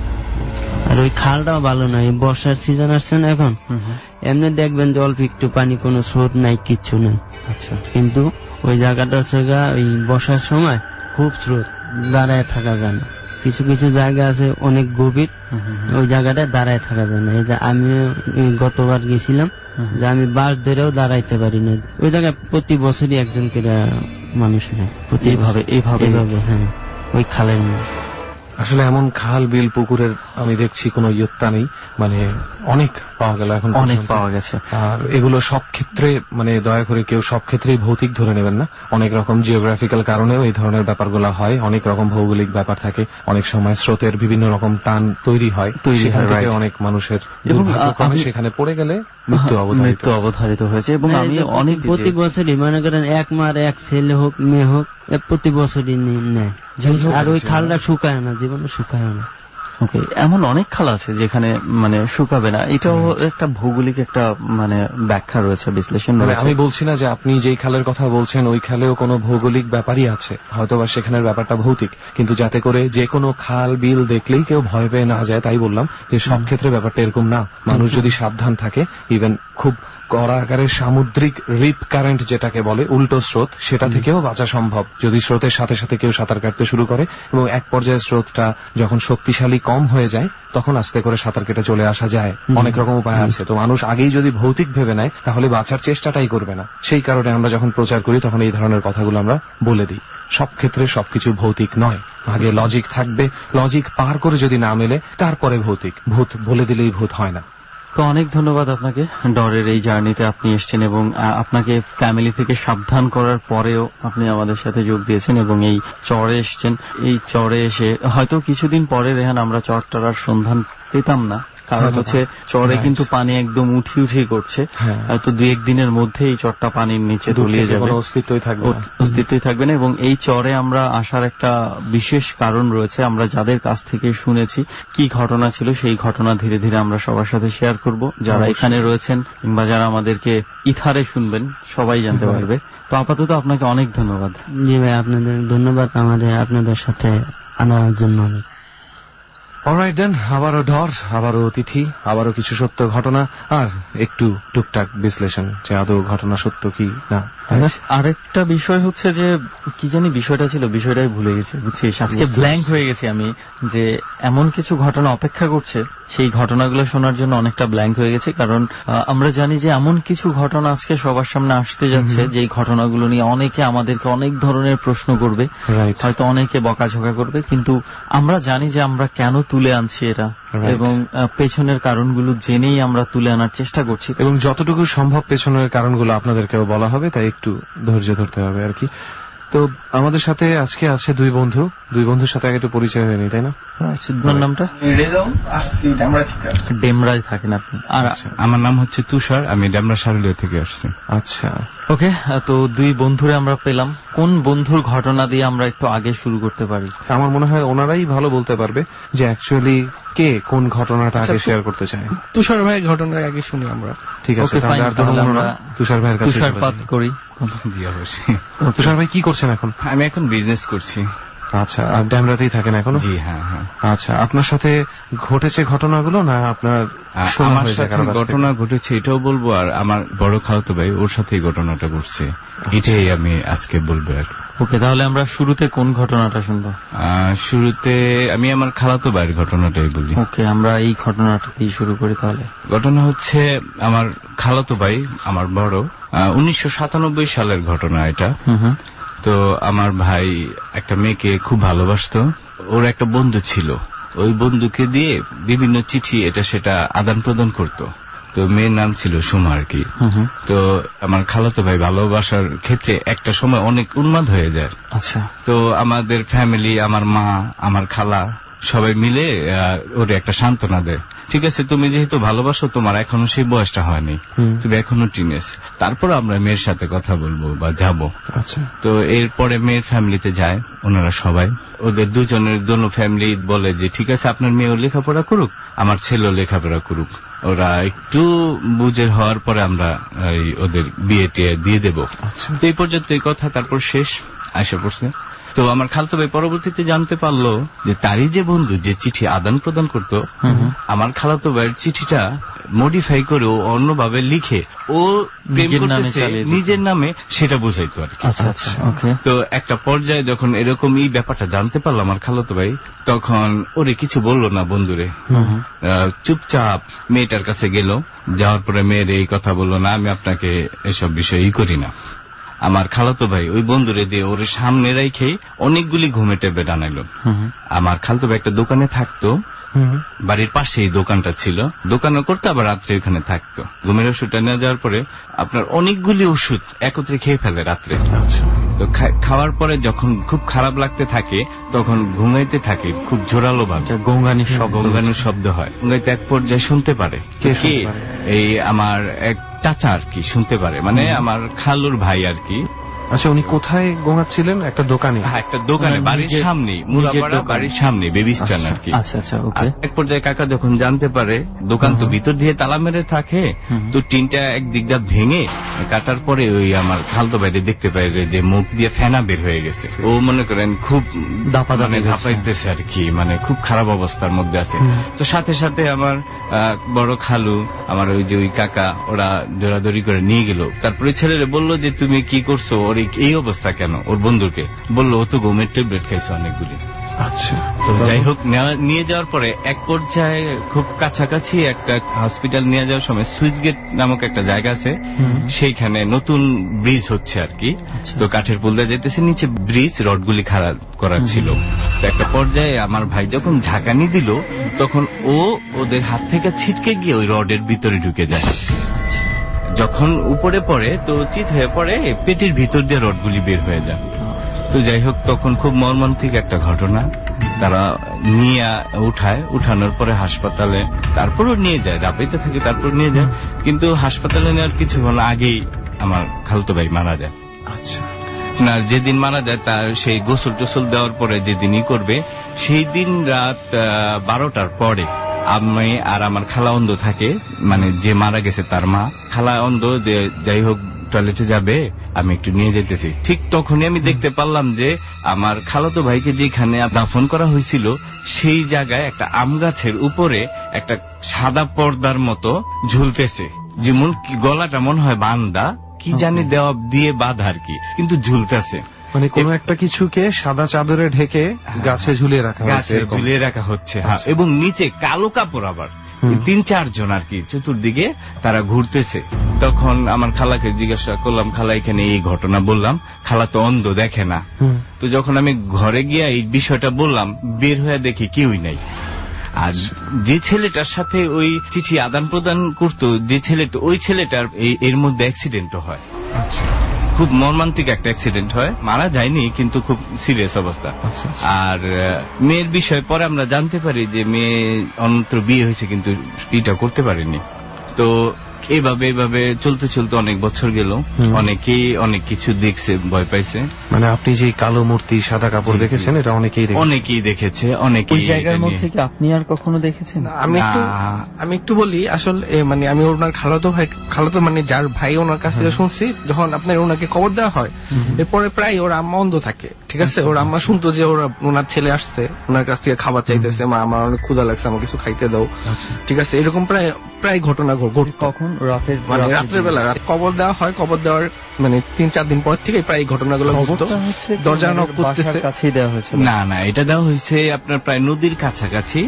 আর ওই খালটাও ভালো নয়, বর্ষার সিজন আসছে না এখন, এমনি দেখবেন যে অল্প একটু পানি, কোনো স্রোত নাই কিচ্ছু নাই। আচ্ছা, কিন্তু ওই জায়গাটা হচ্ছে গা ওই বর্ষার সময় খুব স্রোত, দাঁড়ায় থাকা যায় না। কিছু কিছু জায়গা আছে অনেক গভীর, ওই জায়গাটায় দাঁড়ায় থাকা যায় না। এই যে আমি গতবার গেছিলাম যে আমি বাস ধরেও দাঁড়াইতে পারি না, ওই জায়গায় প্রতি বছরই একজন করে মানুষ নেয় এইভাবে এইভাবে এইভাবে হ্যাঁ, ওই খালের মধ্যে। আসলে এমন খাল বিল পুকুরের আমি দেখছি কোনো ইয়ত্তা নেই, মানে অনেক পাওয়া গেল এখন, অনেক পাওয়া গেছে। আর এগুলো সব ক্ষেত্রে মানে দয়া করে কেউ সব ক্ষেত্রেই ভৌতিক ধরে নেবেন না। অনেক রকম জিওগ্রাফিক্যাল কারণেও এই ধরনের ব্যাপারগুলো হয়, অনেক রকম ভৌগোলিক ব্যাপার থাকে, অনেক সময় স্রোতের বিভিন্ন রকম টান তৈরি হয়, সেখান থেকে অনেক মানুষের দুর্ভাগ্যক্রমে সেখানে পড়ে গেলে মৃত্যু মৃত্যু অবধারিত হয়েছে। এবং আমি অনেক প্রতি বছরই মনে করেন এক মার এক ছেলে হোক মেয়ে হোক প্রতি বছরই নেয়, আর ওই খালটা শুকায় না, জীবনে শুকায় না। ওকে, এমন অনেক খাল আছে যেখানে মানে শুকাবে না, এটাও একটা ভৌগোলিক একটা মানে ব্যাখ্যা রয়েছে, বিশ্লেষণ রয়েছে। আমি বলছি না যে আপনি যেই খালের কথা বলছেন ওই খালেও কোনো ভৌগোলিক ব্যাপারই আছে, হয়তোবা সেখানের ব্যাপারটা ভৌতিক, কিন্তু যাতে করে যে কোনো খাল বিল দেখলেই কেউ ভয় পেয়ে না যায় তাই বললাম যে সব ক্ষেত্রে ব্যাপারটা এরকম না। মানুষ যদি সাবধান থাকে, ইভেন খুব কড়া আকারের সামুদ্রিক রিপ কারেন্ট যেটাকে বলে উল্টো স্রোত, সেটা থেকেও বাঁচা সম্ভব যদি স্রোতের সাথে সাথে কেউ সাঁতার কাটতে শুরু করে, এবং এক পর্যায়ে স্রোতটা যখন শক্তিশালী কম হয়ে যায় তখন আস্তে করে সাঁতার কেটে চলে আসা যায়। অনেক রকম উপায় আছে। তো মানুষ আগেই যদি ভৌতিক ভেবে নেয় তাহলে বাঁচার চেষ্টাটাই করবে না। সেই কারণে আমরা যখন প্রচার করি তখন এই ধরনের কথাগুলো আমরা বলে দিই। সব ক্ষেত্রে সবকিছু ভৌতিক নয়, আগে লজিক থাকবে, লজিক পার করে যদি না মেলে তারপরে ভৌতিক। ভূত বলে দিলেই ভূত হয় না। তো অনেক ধন্যবাদ আপনাকে, ডরের এই জার্নিতে আপনি এসছেন এবং আপনাকে ফ্যামিলি থেকে সাবধান করার পরেও আপনি আমাদের সাথে যোগ দিয়েছেন এবং এই চরে এসছেন। এই চরে এসে হয়তো কিছুদিন পরে রেহান আমরা চরটার আর সন্ধান পেতাম না, কারণ হচ্ছে চরে কিন্তু পানি একদম উঠি উঠি করছে, তো দুই একদিনের মধ্যে এই চরটা পানির নিচে তলিয়ে যাবে, অস্তিত্বই থাকবে অস্তিত্বই থাকবে না। এবং এই চরে আমরা আসার একটা বিশেষ কারণ রয়েছে, আমরা যাদের কাছ থেকে শুনেছি কি ঘটনা ছিল সেই ঘটনা ধীরে ধীরে আমরা সবার সাথে শেয়ার করব, যারা এখানে রয়েছেন কিংবা যারা আমাদেরকে ইথারে শুনবেন সবাই জানতে পারবে। তো আপাতত আপনাকে অনেক ধন্যবাদ। জি ভাই, আপনাদের ধন্যবাদ আমাদের আপনাদের সাথে আনার জন্য। অলরাইট দেন, আবারও ডর, আবারও অতিথি, আবারও কিছু সত্য ঘটনা আর একটু টুকটাক বিশ্লেষণ যে আদৌ ঘটনা সত্য কি না। আরেকটা বিষয় হচ্ছে যে কি জানি বিষয়টা ছিল, বিষয়টাই ভুলে গেছি, বুঝছিস, আজকে ব্ল্যাঙ্ক হয়ে গেছি আমি, যে এমন কিছু ঘটনা অপেক্ষা করছে সেই ঘটনাগুলো শোনার জন্য অনেকটা ব্ল্যাঙ্ক হয়ে গেছে। কারণ আমরা জানি যে এমন কিছু ঘটনা আজকে সবার সামনে আসতে যাচ্ছে যেই ঘটনাগুলো নিয়ে অনেকে আমাদেরকে অনেক ধরনের প্রশ্ন করবে, হয়তো অনেকে বকাঝকা করবে, কিন্তু আমরা জানি যে আমরা কেন তুলে আনছি এটা এবং পেছনের কারণগুলো জেনেই আমরা তুলে আনার চেষ্টা করছি, এবং যতটুকু সম্ভব পেছনের কারণগুলো আপনাদেরকেও বলা হবে, তাই একটু ধৈর্য ধরতে হবে আর কি। তো আমাদের সাথে আজকে আছে দুই বন্ধু, দুই বন্ধুর সাথে আগে একটু পরিচয় হয়নি, তাই না? আপনার নামটা? ডেমরায় থাকেন আপনি? আর আমার নাম হচ্ছে তুষার, আমি ডেমরা সারুলিয়া থেকে আসছি। আচ্ছা, ওকে। তো দুই বন্ধুরে আমরা পেলাম, কোন বন্ধুর ঘটনা দিয়ে আমরা একটু আগে শুরু করতে পারি? আমার মনে হয় ওনারাই ভালো বলতে পারবে যে অ্যাকচুয়ালি কে কোন ঘটনাটা আগে শেয়ার করতে চায়। তুষার ভাইয়ের ঘটনা আগে শুনি আমরা। ঠিক আছে, তাহলে আমরা তুষার ভাইয়ের কাছে তুষারপাত করি। জি অবশ্যই। তুষার ভাই কি করছেন এখন? আমি এখন বিজনেস করছি। আচ্ছা, আর ড্যামরাতেই থাকেন এখনো? জি হ্যাঁ হ্যাঁ। আচ্ছা, আপনার সাথে ঘটেছে ঘটনাগুলো না আপনার আমার সাথে ঘটনা ঘটেছে এটাও বলবো, আর আমার বড় খালাতো ভাই ওর সাথে ঘটনাটা ঘটছে, এটাই আমি আজকে বলবো আর কি। ওকে, তাহলে আমরা শুরুতে কোন ঘটনাটা শুনবো? শুরুতে আমি আমার খালাতো ভাইয়ের ঘটনাটাই বলি। ওকে, আমরা এই ঘটনাটাই শুরু করি তাহলে। ঘটনা হচ্ছে আমার খালাতো ভাই, আমার বড়, উনিশশো সাতানব্বই সালের ঘটনা এটা। তো আমার ভাই একটা মেয়েকে খুব ভালোবাসতো, ওর একটা বন্ধু ছিল, ওই বন্ধুকে দিয়ে বিভিন্ন চিঠি এটা সেটা আদান প্রদান করতো। তো মেয়ের নাম ছিল সুমা আর কি। তো আমার খালাতো ভাই ভালোবাসার ক্ষেত্রে একটা সময় অনেক উন্মাদ হয়ে যায়। আচ্ছা, তো আমাদের ফ্যামিলি, আমার মা, আমার খালা সবাই মিলে ওর একটা সান্ত্বনা দেয়, ঠিক আছে তুমি যেহেতু ভালোবাসো, তোমার এখনো সেই বয়সটা হয়নি, তুমি এখনো টিনেজ, তারপর আমরা মেয়ের সাথে কথা বলবো বা যাবো। আচ্ছা, তো এরপরে মেয়ের ফ্যামিলিতে যায় ওনারা সবাই, ওদের দুজনের দোনো ফ্যামিলি বলে যে ঠিক আছে আপনার মেয়েও লেখাপড়া করুক, আমার ছেলেও লেখাপড়া করুক। ওরা একটু বুঝের হওয়ার পরে আমরা ওদের বিয়ে টিয়ে দিয়ে দেবো। তো এই পর্যন্ত এই কথা, তারপর শেষ আসে পড়ছে। তো আমার খালতো ভাই পরবর্তীতে জানতে পারলো যে তারই যে বন্ধু যে চিঠি আদান প্রদান করতো, আমার খালাতো ভাইয়ের চিঠিটা মডিফাই করে ও অন্যভাবে লিখে ও প্রেম করতেছে নিজের নামে, সেটা বুঝাইতো আর কি। তো একটা পর্যায়ে যখন এরকম এই ব্যাপারটা জানতে পারলো আমার খালাতো ভাই, তখন ওরে কিছু বললো না বন্ধুরে, চুপচাপ মেয়েটার কাছে গেল, যাওয়ার পরে মেয়ের এই কথা বললো না আমি আপনাকে এসব বিষয় ই করি না। আমার খালাতো ভাই ওই বন্ধুরে দিয়ে ওর সামনে রেখে অনেকগুলি ঘুমে টেবে টানাইলো। আমার খালাতো ভাই একটা দোকানে থাকতো, বাড়ির পাশে এই দোকানটা ছিল, দোকানও করতো আবার রাত্রে ওখানে থাকতো। ঘুমের ওষুধটা নিয়ে যাওয়ার পরে আপনার অনেকগুলি ওষুধ একত্রে খেয়ে ফেলে রাত্রে। তো খাওয়ার পরে যখন খুব খারাপ লাগতে থাকে তখন ঘুমাইতে থাকে খুব জোরালো ভাবে, গঙ্গানির শব্দ গঙ্গানির শব্দ হয়। ঘুমাইতে এক পর্যায়ে শুনতে পারে কে, এই আমার এক চাচা আর কি শুনতে পারে, মানে আমার খালুর ভাই আর কি। আচ্ছা, উনি কোথায় ঘুমাচ্ছিলেন? একটা দোকানে? একটা দোকানে, বাড়ির সামনে, মুরাপাড়া বাড়ির সামনে, বেবি স্ট্যান্ড আর কি। আচ্ছা আচ্ছা, ওকে। এক পর্যায়ে কাকা যখন জানতে পারে, দোকান তো ভিতর দিয়ে তালা মেরে থাকে, তো টিনটা একদিক দিয়ে ভেঙে কাটার পরে ওই আমার খালতো বাইরে দেখতে পাই যে মুখ দিয়ে ফেনা বের হয়ে গেছে। ও মনে করেন খুব দাপাদাপি ধাপাইতেছে আর কি, মানে খুব খারাপ অবস্থার মধ্যে আছে। তো সাথে সাথে আমার বড় খালু, আমার ওই যে ওই কাকা, ওরা দৌড়াদৌড়ি করে নিয়ে গেল। তারপরে ছেলেরে বললো যে তুমি কি করছো, ওর এই অবস্থা কেন? ওর বন্ধুকে বললো ও তো ঘুমের ট্যাবলেট খাইছে অনেকগুলি। আচ্ছা, তো যাই হোক নিয়ে যাওয়ার পরে এক পর্যায়ে খুব কাছাকাছি একটা হসপিটাল নিয়ে যাওয়ার সময় সুইচ গেট নামক একটা জায়গা আছে, সেইখানে নতুন ব্রিজ হচ্ছে আর কি। তো কাঠের পুল দিয়ে যেতেছে, নিচে ব্রিজ রডগুলি খারাপ করা ছিল। তো একটা পর্যায়ে আমার ভাই যখন ঝাঁকানি দিল, তখন ও ওদের হাত থেকে ছিটকে গিয়ে ওই রডের ভিতরে ঢুকে যায়। যখন উপরে পড়ে তো চিত হয়ে পড়ে, পেটের ভিতর দিয়ে রডগুলি বের হয়ে যায়। তো যাই হোক, তখন খুব মর্মান্তিক একটা ঘটনা। তারা নিয়ে উঠায়, উঠানোর পরে হাসপাতালে তারপরও নিয়ে যায়, রাবেতে থাকে তারপর নিয়ে যায়, কিন্তু হাসপাতালে নেওয়ার কিছুক্ষণ আগেই আমার খালতো ভাই মারা যায়। আচ্ছা। না, যেদিন মারা যায় তার সেই গোসল টোসল দেওয়ার পরে যেদিনই করবে সেই দিন রাত বারোটার পরে আমি আর আমার খালা অন্ধ থাকে, মানে যে মারা গেছে তার মা। খালা অন্ধ, যে যাই হোক টয়লেটে যাবে, আমি একটু নিয়ে যেতেছি। ঠিক তখনই আমি দেখতে পারলাম যে আমার খালাতো ভাইকে যেখানে দাফন করা হয়েছিল সেই জায়গায় একটা আম গাছের উপরে একটা সাদা পর্দার মতো ঝুলতেছে, যেমন কি গলাটা মনে হয় বান্দা, কি জানি দেওয়া দিয়ে বাঁধা আর কি, কিন্তু ঝুলতেছে। মানে কোন একটা কিছুকে সাদা চাদরে ঢেকে গাছে ঝুলিয়ে রাখা গাছে ঝুলিয়ে রাখা হচ্ছে, হ্যাঁ। এবং নিচে কালো কাপড়, আবার তিন চারজন আর কি চতুর্দিকে তারা ঘুরতেছে। তখন আমার খালাকে জিজ্ঞাসা করলাম, খালা এখানে এই ঘটনা বললাম, খালা তো অন্ধ, দেখে না। তো যখন আমি ঘরে গিয়ে এই বিষয়টা বললাম, বের হয়ে দেখি কেউই নাই। আর যে ছেলেটার সাথে ওই চিঠি আদান প্রদান করতো, যে ছেলেটা, ওই ছেলেটার এর মধ্যে অ্যাক্সিডেন্টও হয়। খুব মর্মান্তিক একটা অ্যাক্সিডেন্ট হয়, মারা যায়নি কিন্তু খুব সিরিয়াস অবস্থা। আর মেয়ের বিষয় পরে আমরা জানতে পারি যে মেয়ে অন্যত্র বিয়ে হয়েছে কিন্তু বিয়েটা করতে পারেনি। তো এইভাবে এইভাবে চলতে চলতে অনেক বছর গেল, অনেকেই অনেক কিছু দেখছে, ভয় পাইছে। মানে আপনি যে কালো মূর্তি সাদা কাপড় দেখেছেন, এটা অনেকেই অনেকেই দেখেছে, অনেকেই। ওই জায়গার মধ্যে কি আপনি আর কখনো দেখেছেন? আমি একটু আমি একটু বলি, আসলে মানে আমি ওনার খালাতো ভাই, খালাতো মানে যার ভাই, ওনার কাছ থেকে শুনছি, যখন আপনার ওনাকে কবর দেওয়া হয় এরপরে প্রায় ওর আম্মা অন্ধ থাকে, ঠিক আছে? ওর আম্মা শুনতো যে ওরা ওনার ছেলে আসছে, ওনার কাছ থেকে খাবার চাইতেছে, মা আমার অনেক ক্ষুধা লাগছে, আমার কিছু খাইতে দাও, ঠিক আছে? এরকম প্রায় প্রায় ঘটনা ঘটে। কখন? রাতের মানে রাত্রের বেলা, রাত কবর দেওয়া হয়, কবর দেওয়ার মানে তিন চার দিন পর থেকে প্রায় ঘটনাগুলো দরজা নক করতেছে। কাছেই দেওয়া হয়েছে? না না, এটা দেওয়া হয়েছে আপনার প্রায় নদীর কাছাকাছি।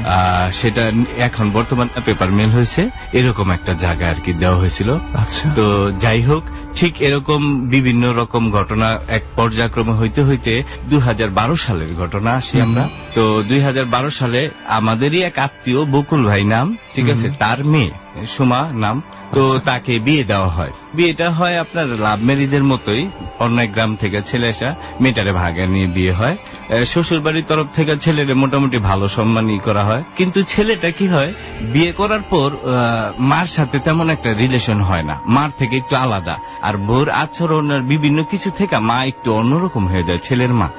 সেটা এখন বর্তমান পেপার মিল হয়েছে, এরকম একটা জায়গা আর কি দেওয়া হয়েছিল। তো যাই হোক, ঠিক এরকম বিভিন্ন রকম ঘটনা এক পর্যায়ক্রমে হইতে হইতে দুই হাজার বারো সালের ঘটনা আসি আমরা। তো দুই হাজার বারো সালে আমাদেরই এক আত্মীয় বকুল ভাই নাম, ঠিক আছে, তার মেয়ে সুমা নাম, তো তাকে বিয়ে দেওয়া হয়। বিয়েটা হয় আপনার লাভ ম্যারেজের মতোই, অন্য এক গ্রাম থেকে ছেলে আসা, মেয়েটারে ভাগে নিয়ে বিয়ে হয়। শ্বশুর বাড়ির তরফ থেকে ছেলেরে মোটামুটি ভালো সম্মানই করা হয়, কিন্তু ছেলেটা কি হয়, বিয়ে করার পর মার সাথে তেমন একটা রিলেশন হয় না, মার থেকে একটু আলাদা। আর বোর আচরণের বিভিন্ন কিছু থেকে মা একটু অন্যরকম হয়ে যায়, ছেলের মা।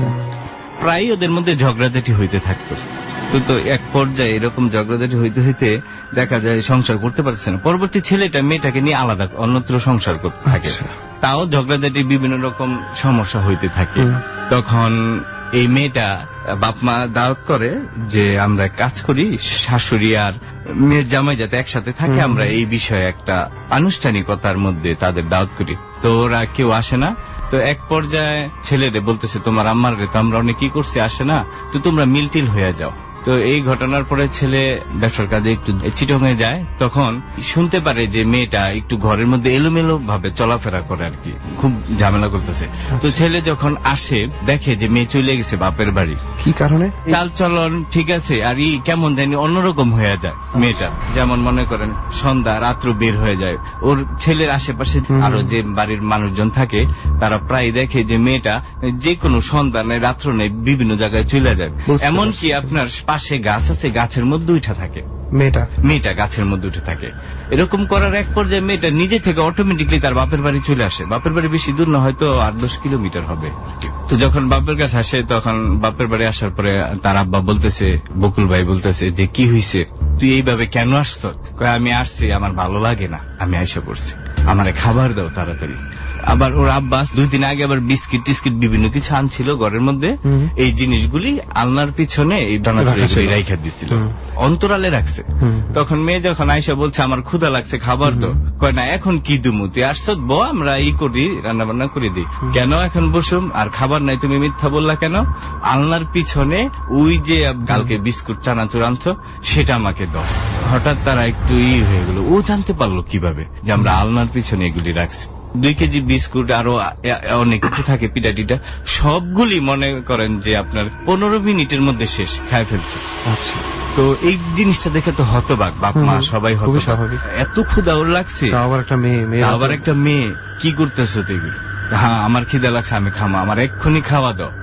প্রায় ওদের মধ্যে ঝগড়াঝাটি হইতে থাকতো। তো তো এক পর্যায়ে এরকম ঝগড়াঝাটি হইতে হইতে দেখা যায় সংসার করতে পারছে না। পরবর্তী ছেলেটা মেয়েটাকে নিয়ে আলাদা অন্যত্র সংসার করতে থাকে, তাও ঝগড়াঝাটি বিভিন্ন রকম সমস্যা হইতে থাকে। তখন এই মেয়েটা বাপ মা দাওয়াত করে যে আমরা কাজ করি, শাশুড়ি আর মেয়ের জামাই যাতে একসাথে থাকে, আমরা এই বিষয়ে একটা আনুষ্ঠানিকতার মধ্যে তাদের দাওয়াত করি। তো ওরা কেউ আসে না। তো এক পর্যায়ে ছেলেরে বলতেছে, তোমার আম্মার রে তো আমরা অনেক কি করছি, আসে না, তো তোমরা মিলটিল হয়ে যাও। তো এই ঘটনার পরে ছেলে ব্যবসার কাজে একটু চিটংয়ে যায়, তখন শুনতে পারে যে মেয়েটা একটু ঘরের মধ্যে এলোমেলো ভাবে চলাফেরা করে আর কি, খুব ঝামেলা করতেছে। তো ছেলে যখন আসে দেখে যে মেয়ে চলে গেছে বাপের বাড়ি। কি কারণে? চাল চলন ঠিক আছে, আর ই কেমন জানি অন্যরকম হয়ে যায় মেয়েটা। যেমন মনে করেন সন্ধ্যা রাত্র বের হয়ে যায়, ওর ছেলের আশেপাশে আরো যে বাড়ির মানুষজন থাকে তারা প্রায় দেখে যে মেয়েটা যে কোনো সন্ধ্যা নেই রাত্র নেই বিভিন্ন জায়গায় চলে যায়। এমনকি আপনার পাশে গাছ আছে, গাছের মধ্যে উঠা থাকে মেয়েটা মেয়েটা গাছের মধ্যে উঠে থাকে। এরকম করার এক পর্যায়ে মেয়েটা নিজে থেকে অটোমেটিকলি তার বাপের বাড়ি চলে আসে। বাপের বাড়ি বেশি দূর না, হয়তো আট দশ কিলোমিটার হবে। তো যখন বাপের কাছে আসে, তখন বাপের বাড়ি আসার পরে তার আব্বা বলতেছে, বকুল ভাই বলতেছে যে কি হয়েছে, তুই এইভাবে কেন আসছ? আমি আসছি, আমার ভালো লাগে না, আমি এসে পড়ছি, আমারে খাবার দাও তাড়াতাড়ি। আবার ওর আব্বাস দুই দিন আগে আবার বিস্কিট টিস্কিট বিভিন্ন কিছু আনছিল ঘরের মধ্যে, এই জিনিসগুলি আলনার পিছনে এই দানা রাইখা দিচ্ছিল, অন্তরালে রাখছে। তখন মেয়ে যখন আইসা বলছে আমার ক্ষুধা লাগছে, খাবার তো, কয় না এখন কি দুমু, তুই আসছ বো, আমরা ই করি, রান্না বান্না করে দিই, কেন এখন বসুম, আর খাবার নাই, তুমি মিথ্যা বললা কেন? আলনার পিছনে ওই যে কালকে বিস্কুট চানাচুর আনছো সেটা আমাকে দাও। হঠাৎ তারা একটু ই হয়ে গেল, ও জানতে পারলো কিভাবে যে আমরা আলনার পিছনে এগুলি রাখছি। দুই কেজি বিস্কুট আরো অনেক কিছু থাকে, পিঠা টিটা, সবগুলি মনে করেন যে আপনার পনেরো মিনিটের মধ্যে শেষ, খায় ফেলছে। আচ্ছা, তো এই জিনিসটা দেখে তো হতবাক বাপ মা সবাই হতবাক, এত ক্ষুধা ওর লাগছে, আবার একটা মেয়ে মেয়ে আবার একটা মেয়ে কি করতেছো তুই? হ্যাঁ আমার খিদা লাগছে, আমি খামা, আমার এক্ষুনি খাওয়া দাও।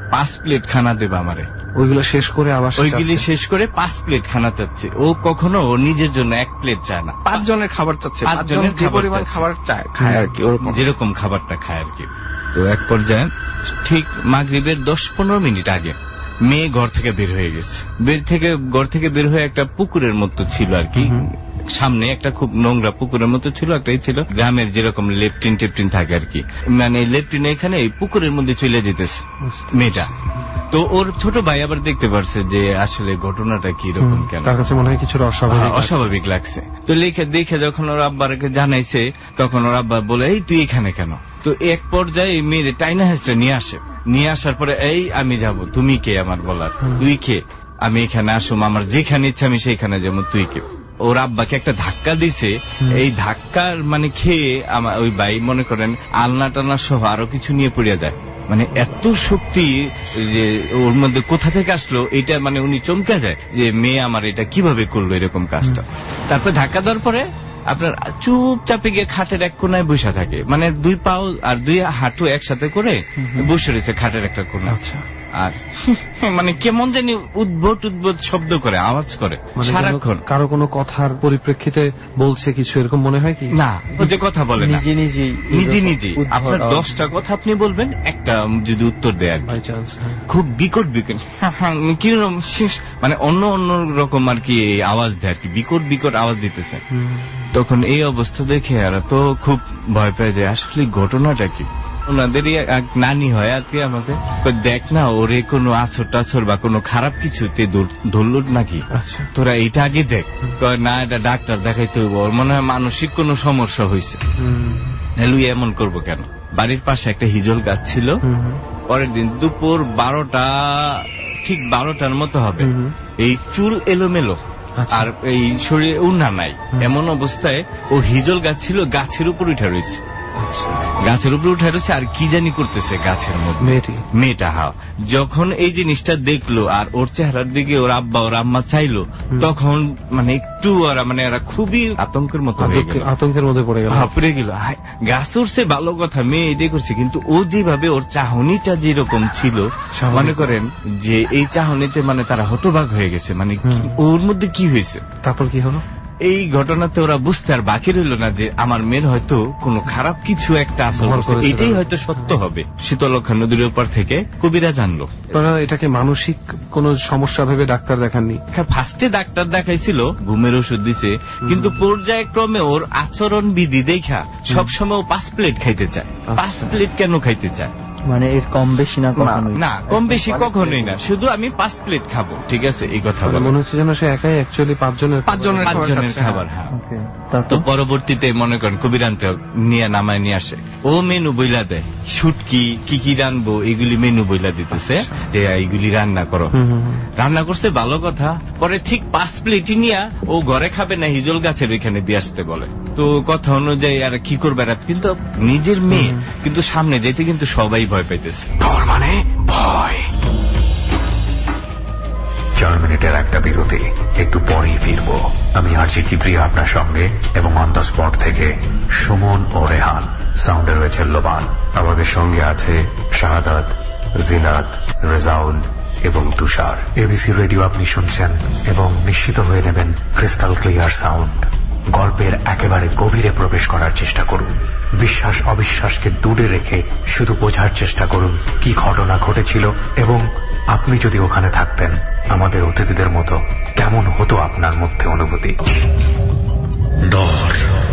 পাঁচ প্লেট খানা দেবে আমারে। ওইগুলো শেষ করে আবার ওইগুলি শেষ করে পাঁচ প্লেট খানা চাচ্ছে। ও কখনো ও নিজের জন্য এক প্লেট চায় না, পাঁচ জনের খাবার চাচ্ছে, পাঁচ জনের যে পরিমাণ খাবার চায় খায় আর কি, ওরকম যেরকম খাবারটা খায় আর কি। তো এক পর্যায়ে ঠিক মাগরিবের দশ পনেরো মিনিট আগে মেয়ে ঘর থেকে বের হয়ে গেছে। বের থেকে ঘর থেকে বের হয়ে একটা পুকুরের মতো ছিল আর কি, সামনে একটা খুব নোংরা পুকুরের মতো ছিল, একটাই ছিল গ্রামের যেরকম লেপটিন টেপটিন থাকে আর কি, মানে লেপটিন এখানে এই পুকুরের মধ্যে চলে যেতেছে মেয়েটা। তো ওর ছোট ভাই আবার দেখতে পারছে যে আসলে ঘটনাটা কি রকম, কেন তার কাছে মনে হয় কিছুটা অস্বাভাবিক অস্বাভাবিক লাগছে। তো লিখে দেখে যখন ওর আব্বারকে জানাইছে তখন ওর আব্বা বলে এই তুই এখানে কেন। তো এক পর্যায়ে মেয়ের টাইনা হেসটা নিয়ে আসে, নিয়ে আসার পরে এই আমি যাব, তুমি কে আমার বলার, তুই কে, আমি এখানে আসুম, আমার যেখানে ইচ্ছা আমি সেইখানে যাবো, তুই কে। ওর আব্বাকে একটা ধাক্কা দিছে, এই ধাক্কার মানে খেয়ে আমার ওই ভাই মনে করেন আলনা টালনা সহ আরো কিছু নিয়ে পড়িয়া যায়। মানে এত শক্তি যে ওর মধ্যে কোথা থেকে আসলো এটা মানে উনি চমকে যায় যে মেয়ে আমার এটা কিভাবে করলো এরকম কাজটা। তারপর ধাক্কা দেওয়ার পরে আপনার চুপচাপে গিয়ে খাটের এক কোনায় বসে থাকে, মানে দুই পাও আর দুই হাঁটু একসাথে করে বসে রয়েছে খাটের একটা কোনা। আর মানে কেমন জানি উদ্ভট উদ্ভট শব্দ করে, আওয়াজ করে সারাক্ষণ। কারো কোনো কথার পরিপ্রেক্ষিতে বলছে কিছু, এরকম মনে হয় কি? না, ও যে কথা বলে না, নিজে নিজে নিজে নিজে আপনার দশটা কথা আপনি বলবেন, একটা যদি উত্তর দেয় আর কি, খুব বিকট বিকট কিরকম মানে অন্য অন্য রকম আর কি আওয়াজ দেয় আর কি, বিকট বিকট আওয়াজ দিতেছে। তখন এই অবস্থা দেখে আর তো খুব ভয় পেয়ে যায়, আসলে ঘটনাটা কি। ওনাদেরই এক নানি হয় আর কি, আমাকে দেখ না ওরে কোনো আছর টাছর বা কোনো খারাপ কিছুতে ধরল নাকি, তোরা এইটা আগে দেখ। না, এটা ডাক্তার দেখাইতে হইব, ওর মনে হয় মানসিক কোনো সমস্যা হয়েছে, লুই এমন করবো কেন। বাড়ির পাশে একটা হিজল গাছ ছিল। পরের দিন দুপুর বারোটা ঠিক বারোটার মতো হবে, এই চুল এলোমেলো আর এই শরীরে উন্না নাই, এমন অবস্থায় ও হিজল গাছ ছিল, গাছের উপর উঠে রয়েছে, গাছের উপরে উঠে রয়েছে আর কি জানি করতেছে গাছের মধ্যে মেয়েটা। হা যখন এই জিনিসটা দেখলো আর ওর চেহারার দিকে ওর আব্বা ওর আম্মা চাইলো, তখন মানে একটু ওরা মানে ওরা খুবই আতঙ্কের মতো আতঙ্কের মধ্যে পড়ে গেল পড়ে গেল গাছ উঠছে ভালো কথা, মেয়ে এটাই করছে, কিন্তু ও যেভাবে ওর চাহনিটা যেরকম ছিল মনে করেন যে এই চাহনিতে মানে তারা হতবাক হয়ে গেছে, মানে ওর মধ্যে কি হয়েছে। তারপর কি হলো? এই ঘটনাতে ওরা বুঝতে আর বাকি রইল না যে আমার মেয়ের হয়তো কোনো খারাপ কিছু একটা আসল, এটাই হয়তো সত্য হবে। শীতলক্ষা নদীর উপর থেকে কবিরা জানলো। এটাকে মানসিক কোন সমস্যা ভেবে ডাক্তার দেখাননি? ফার্স্টে ডাক্তার দেখাইছিল, ঘুমের ওষুধ দিছে, কিন্তু পর্যায়ক্রমে ওর আচরণ বিধি দেখা সবসময় ও পাঁচ প্লেট খাইতে চায়। পাঁচ প্লেট কেন খাইতে চায়? মানে এর কম বেশি না, কখনোই না, কম বেশি কখনোই না, শুধু আমি পাঁচ প্লেট খাবো, ঠিক আছে, এই কথা মনে হচ্ছে যেন সে একাই অ্যাকচুয়ালি পাঁচজনের পাঁচজনের পাঁচজনের খাবার। হ্যাঁ, তো পরবর্তীতে মনে করেন কবিরান্তে নিয়ে নামায় নিয়ে আসে, ও মেনু বইলা দেয়, শুটকি কি কি রানবো এগুলি মেনু বইলা দিতেছে, যে এইগুলি রান্না করো। রান্না করছে ভালো কথা, পরে ঠিক পাঁচ প্লেটই নিয়ে ও ঘরে খাবে না, হিজল গাছের ওইখানে দিয়ে আসতে বলে। তো কথা অনুযায়ী আর কি করবে, কিন্তু নিজের মেয়ে, কিন্তু সামনে যেতে কিন্তু সবাই ভয় পাইতেছে। ডর মানে ভয়। চার মিনিটের একটা বিরতি, একটু পরেই ফিরবো। আমি আরজি কিবরিয়া আপনার সঙ্গে, এবং অন দ্য স্পট থেকে সুমন ও রেহান, সাউন্ডে রয়েছে লোবান। আমাদের সঙ্গে আছে শাহাদাত, জিনাত, রেজাউল এবং তুষার। এবিসি রেডিও আপনি শুনছেন, এবং নিশ্চিত হয়ে নেবেন ক্রিস্টাল ক্লিয়ার সাউন্ড। গল্পের একেবারে গভীরে প্রবেশ করার চেষ্টা করুন, বিশ্বাস অবিশ্বাসকে দূরে রেখে শুধু বোঝার চেষ্টা করুন কি ঘটনা ঘটেছিল, এবং আপনি যদি ওখানে থাকতেন আমাদের অতিথিদের মতো কেমন হতো আপনার মধ্যে অনুভূতি। Dor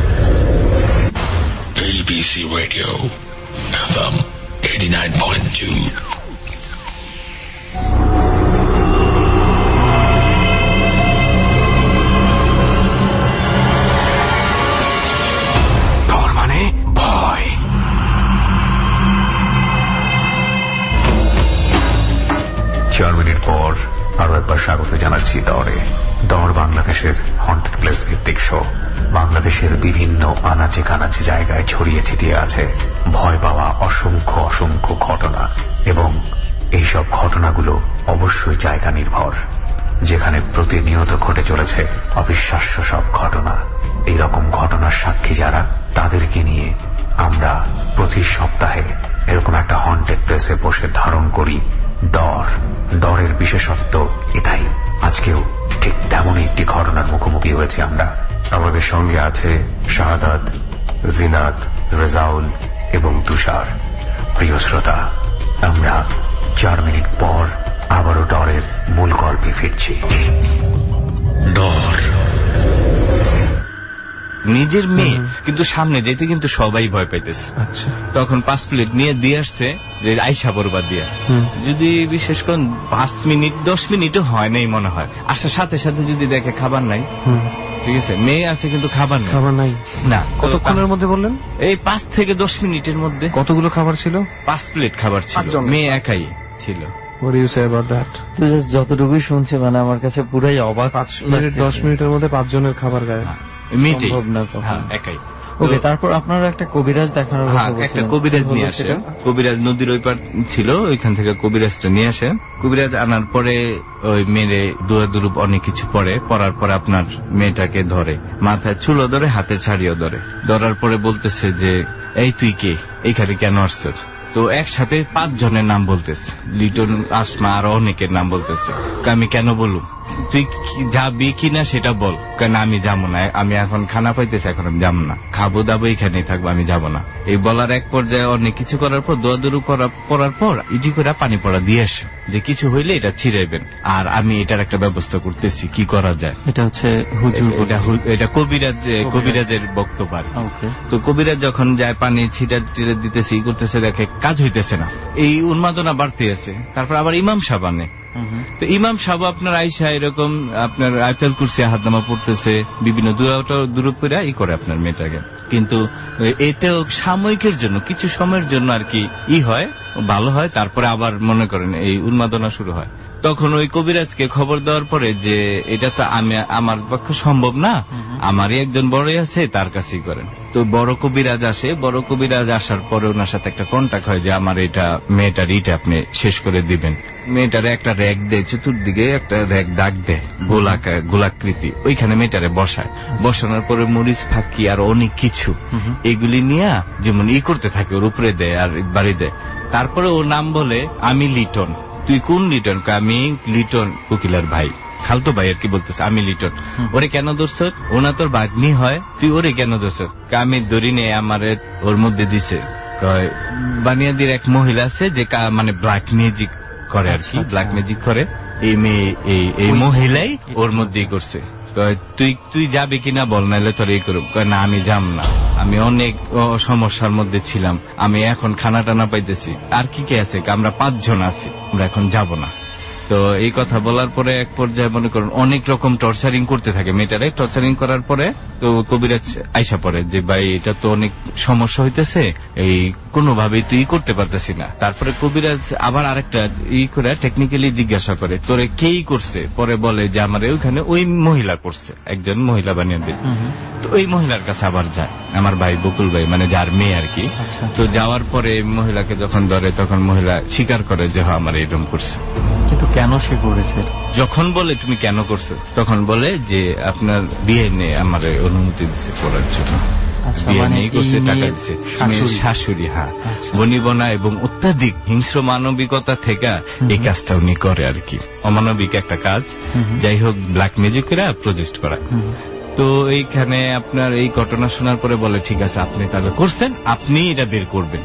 ABC radio FM eighty nine point two. চার মিনিট পর আরো একবার স্বাগত জানাচ্ছি দরে। দর বাংলাদেশের হন্টেড প্লেস ভিত্তিক শো। বাংলাদেশের বিভিন্ন আনাচে কানাচে জায়গায় ছড়িয়ে ছিটিয়ে আছে ভয় পাওয়া অসংখ্য অসংখ্য ঘটনা, এবং এইসব ঘটনাগুলো অবশ্যই জায়গা নির্ভর। যেখানে প্রতিনিয়ত ঘটে চলেছে অবিশ্বাস্য সব ঘটনা। এইরকম ঘটনার সাক্ষী যারা, তাদেরকে নিয়ে আমরা প্রতি সপ্তাহে এরকম একটা হন্টেড প্লেসে বসে ধারণ করি ডর। ডরের বিশেষত্ব এটাই। আজকেও ঠিক তেমনই একটি ঘটনার মুখোমুখি হয়েছি আমরা। আমাদের সঙ্গে আছে শাহাদাত, জিনাত, রেজাউল এবং তুষার। প্রিয় শ্রোতা, আমরা চার মিনিট পর আবারও ডরের মূল গল্পে ফিরছি। ডর। নিজের মেয়ে কিন্তু সামনে যেতে কিন্তু সবাই ভয় পাইতেছে। আচ্ছা, তখন পাঁচ প্লেট নিয়ে দিয়ে আসছে যে আইসা বরবাদ দিয়া, যদি বিশেষ করে পাঁচ মিনিট দশ মিনিটও হয় নাই মনে হয়, আসার সাথে সাথে যদি দেখে খাবার নাই, ঠিক আছে, মেয়ে আছে কিন্তু খাবার নাই, খাবার নাই না। কতক্ষণের মধ্যে বললেন? এই পাঁচ থেকে দশ মিনিটের মধ্যে। কতগুলো খাবার ছিল? পাঁচ প্লেট খাবার ছিল, মেয়ে একাই ছিল। What do you say about that? তো জাস্ট যতটুকুই শুনছি মানে আমার কাছে পুরাই অবাক। পাঁচ মিনিট দশ মিনিটের মধ্যে পাঁচ জনের খাবার গায়ে মিটে সম্ভব না। হ্যাঁ, একাই। ওকে, তারপর আপনারা একটা কবিরাজ দেখানোর কথা হ্যাঁ, একটা বলছিলেন। কবিরাজ নিয়ে আসে। কবিরাজ নদীর ওই পার ছিল, ওইখান থেকে কবিরাজটা নিয়ে আসে। কবিরাজ আনার পরে ওই মেরে দুয়া দুরুপ অনেক কিছু পড়ে, পড়ার পরে আপনার মেয়েটাকে ধরে, মাথায় চুলো ধরে, হাতে ছাড়িয়েও ধরে। ধরার পরে বলতেছে যে এই তুই কে, এইখানে কেন আসছ? তো একসাথে পাঁচ জনের নাম বলতেছে, লিটন, আসমা, আর অনেকের নাম বলতেছে। আমি কেন বলুম, তুই যাবি কিনা সেটা বল। কেন আমি যাবো না, আমি এখন খানা পাইতেছি, এখন আমি যাবো না, খাবো দাবো এখানেই থাকবো, আমি যাবো না। এই বলার এক পর্যায়ে অনেক কিছু করার পর, দোয়া দৌড়ু করার পর ইটি করে পানি পড়া দিয়ে আস, যে কিছু হইলে এটা ছিড়াইবেন, আর আমি এটার একটা ব্যবস্থা করতেছি, কি করা যায়। এটা হচ্ছে হুজুর, এটা কবিরাজ, কবিরাজের বক্তব্য। তো কবিরাজ যখন যায় পানি ছিটা টিটা দিতেছে, ই করতেছে, দেখে কাজ হইতেছে না, এই উন্মাদনা বাড়তে আছে। তারপর আবার ইমাম সাহেব আনে। তো ইমাম সাহেব আপনার আইসা এরকম আপনার আয়াতুল কুরসি হাতনামা পড়তেছে, বিভিন্ন দূরত্ব ই করে আপনার মেয়েটাকে। কিন্তু এতেও সাময়িকের জন্য, কিছু সময়ের জন্য আর কি ই হয়, ভালো হয়, তারপরে আবার মনে করেন এই উন্মাদনা শুরু হয়। তখন ওই কবিরাজকে খবর দেওয়ার পরে যে এটা তো আমি আমার পক্ষে সম্ভব না, আমারই একজন বড় আছে, তার কাছেই করেন। তো বড় কবিরাজ আসে, বড় কবিরাজ আসার পরে ওনার সাথে একটা কন্ট্যাক্ট হয় যে আমার এটা মেয়েটার ইটা আপনি শেষ করে দিবেন। মেয়েটারে একটা র্যাক দেয়, চতুর্দিকে একটা র্যাক দাগ দেয়, গোলাকার গোলাকৃতি, ওইখানে মেয়েটারে বসায়। বসানোর পরে মরিচ ফাঁকি আর অনেক কিছু এগুলি নিয়ে যেমন ই করতে থাকে, ওর উপরে দেয় আর বাড়ি দেয়। তারপরে ওর নাম বলে আমি লিটন। তুই কোন লিটন? আমি লিটন উকিলার ভাই, খালতো ভাই আর কি বলতেছে, আমি লিটন। ওরে কেন ধরছ? ওনা তোর ভাগ্নি হয়, তুই ওরে কেন ধরছ? আমি ধরি নে, আমার ওর মধ্যে দিছে। বানিয়াদির এক মহিলা আছে যে মানে ব্ল্যাক ম্যাজিক করে আর কি, ব্ল্যাক ম্যাজিক করে, এই মেয়ে এই মহিলাই ওর মধ্যেই করছে। তুই তুই যাবি কিনা বল, নাহলে তোর এই করুক। না আমি যাম না, আমি অনেক সমস্যার মধ্যে ছিলাম, আমি এখন খানা টানা পাইতেছি, আর কি কে আছে, আমরা পাঁচজন আছি, আমরা এখন যাব না। তো এই কথা বলার পরে এক পর্যায়ে মনে করুন অনেক রকম টর্চারিং করতে থাকে মেয়েটারে। টর্চারিং করার পরে তো কবিরাজ আইসা পড়ে যে ভাই এটা তো অনেক সমস্যা হইতেছে, এই কোনোভাবেই তুই করতে পারতেছি না। তারপরে কবিরাজ আবার আরেকটা ই করে টেকনিক্যালি জিজ্ঞাসা করে তোরে কেই করছে, পরে বলে যে আমার ওইখানে ওই মহিলা করছে, একজন মহিলা বানিয়ে দিল। তো ওই মহিলার কাছে আবার যায় আমার ভাই বকুল ভাই, মানে যার মেয়ে আর কি। তো যাওয়ার পরে মহিলাকে যখন ধরে তখন মহিলা স্বীকার করে যে হ্যাঁ আমার এরকম করছে। কিন্তু কেন সে করেছে? যখন বলে তুমি কেন করছো, তখন বলে যে আপনার বিয়ে নিয়ে আমার অনুমতি দিচ্ছে করার জন্য। বিয়ে নিয়ে করছে, টাকা দিচ্ছে শাশুড়ি। হ্যাঁ, বনিবনা এবং অত্যাধিক হিংস্র মানবিকতা থেকে এই কাজটা উনি করে আর কি, অমানবিক একটা কাজ। যাই হোক, ব্ল্যাক ম্যাজিকেরা প্রজেস্ট করা। তো এইখানে আপনার এই ঘটনা শোনার পরে বলে ঠিক আছে আপনি তাহলে করছেন, আপনি এটা বের করবেন।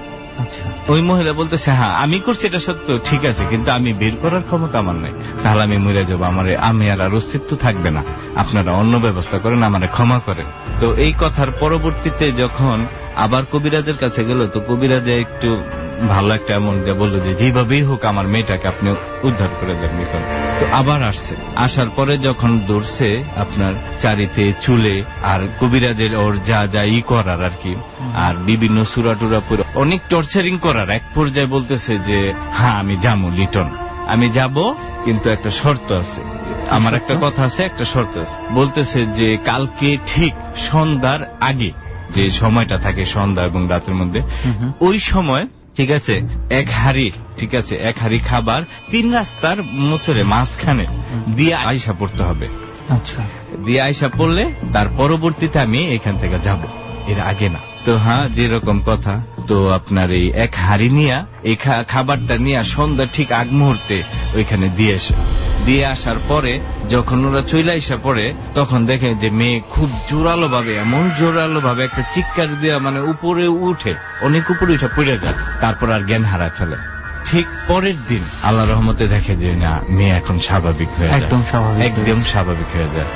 ওই মহিলা বলতেছে হ্যাঁ আমি করছি, এটা সত্য, ঠিক আছে, কিন্তু আমি বের করার ক্ষমতা আমার নাই, তাহলে আমি মরে যাবো, আমার আমি আর আর অস্তিত্ব থাকবে না, আপনারা অন্য ব্যবস্থা করেন, আমারে ক্ষমা করেন। তো এই কথার পরবর্তীতে যখন আবার কবিরাজের কাছে গেল, তো কবিরাজে একটু ভালো একটা এমন বললো যে যেভাবেই হোক আমার মেয়েটাকে আপনি উদ্ধার করে দেন। তো আবার আসছে, আসার পরে যখন ধরছে আপনার চারিতে চুলে আর কবিরাজের ওর যা যা ই করার আর কি, আর বিভিন্ন সুরা টুরা পুরো অনেক টর্চারিং করার এক পর্যায়ে বলতেছে যে হ্যাঁ আমি যাবো লিটন, আমি যাব, কিন্তু একটা শর্ত আছে, আমার একটা কথা আছে, একটা শর্ত আছে। বলতেছে যে কালকে ঠিক সন্ধ্যার আগে যে সময়টা থাকে সন্ধ্যা এবং রাতের মধ্যে, ওই সময় ঠিক আছে এক হাড়ি, ঠিক আছে এক হাড়ি খাবার তিন রাস্তার মোচরে মাঝখানে দিয়ে আয়সা পড়তে হবে। আচ্ছা, দিয়ে আয়সা পড়লে তার পরবর্তীতে আমি এখান থেকে যাব, এর আগে না। তো হ্যাঁ যেরকম কথা, তো আপনার এই এক হাড়ি নিয়ে এই খাবারটা নিয়ে সন্ধ্যা ঠিক আগ মুহূর্তে ওইখানে দিয়ে আসে। দিয়ে আসার পরে যখন ওরা চলে আসা পরে তখন দেখে যে মেয়ে খুব জোরালো ভাবে, এমন জোরালো ভাবে একটা চিৎকার দেওয়া, মানে উপরে উঠে অনেক উপরে উঠে পড়ে যায়, তারপর আর জ্ঞান হারায় ফেলে। ঠিক পরের দিন আল্লাহ রহমতে দেখে যে না, মেয়ে এখন স্বাভাবিক হয়ে যায়, একদম স্বাভাবিক, একদম স্বাভাবিক হয়ে যায়।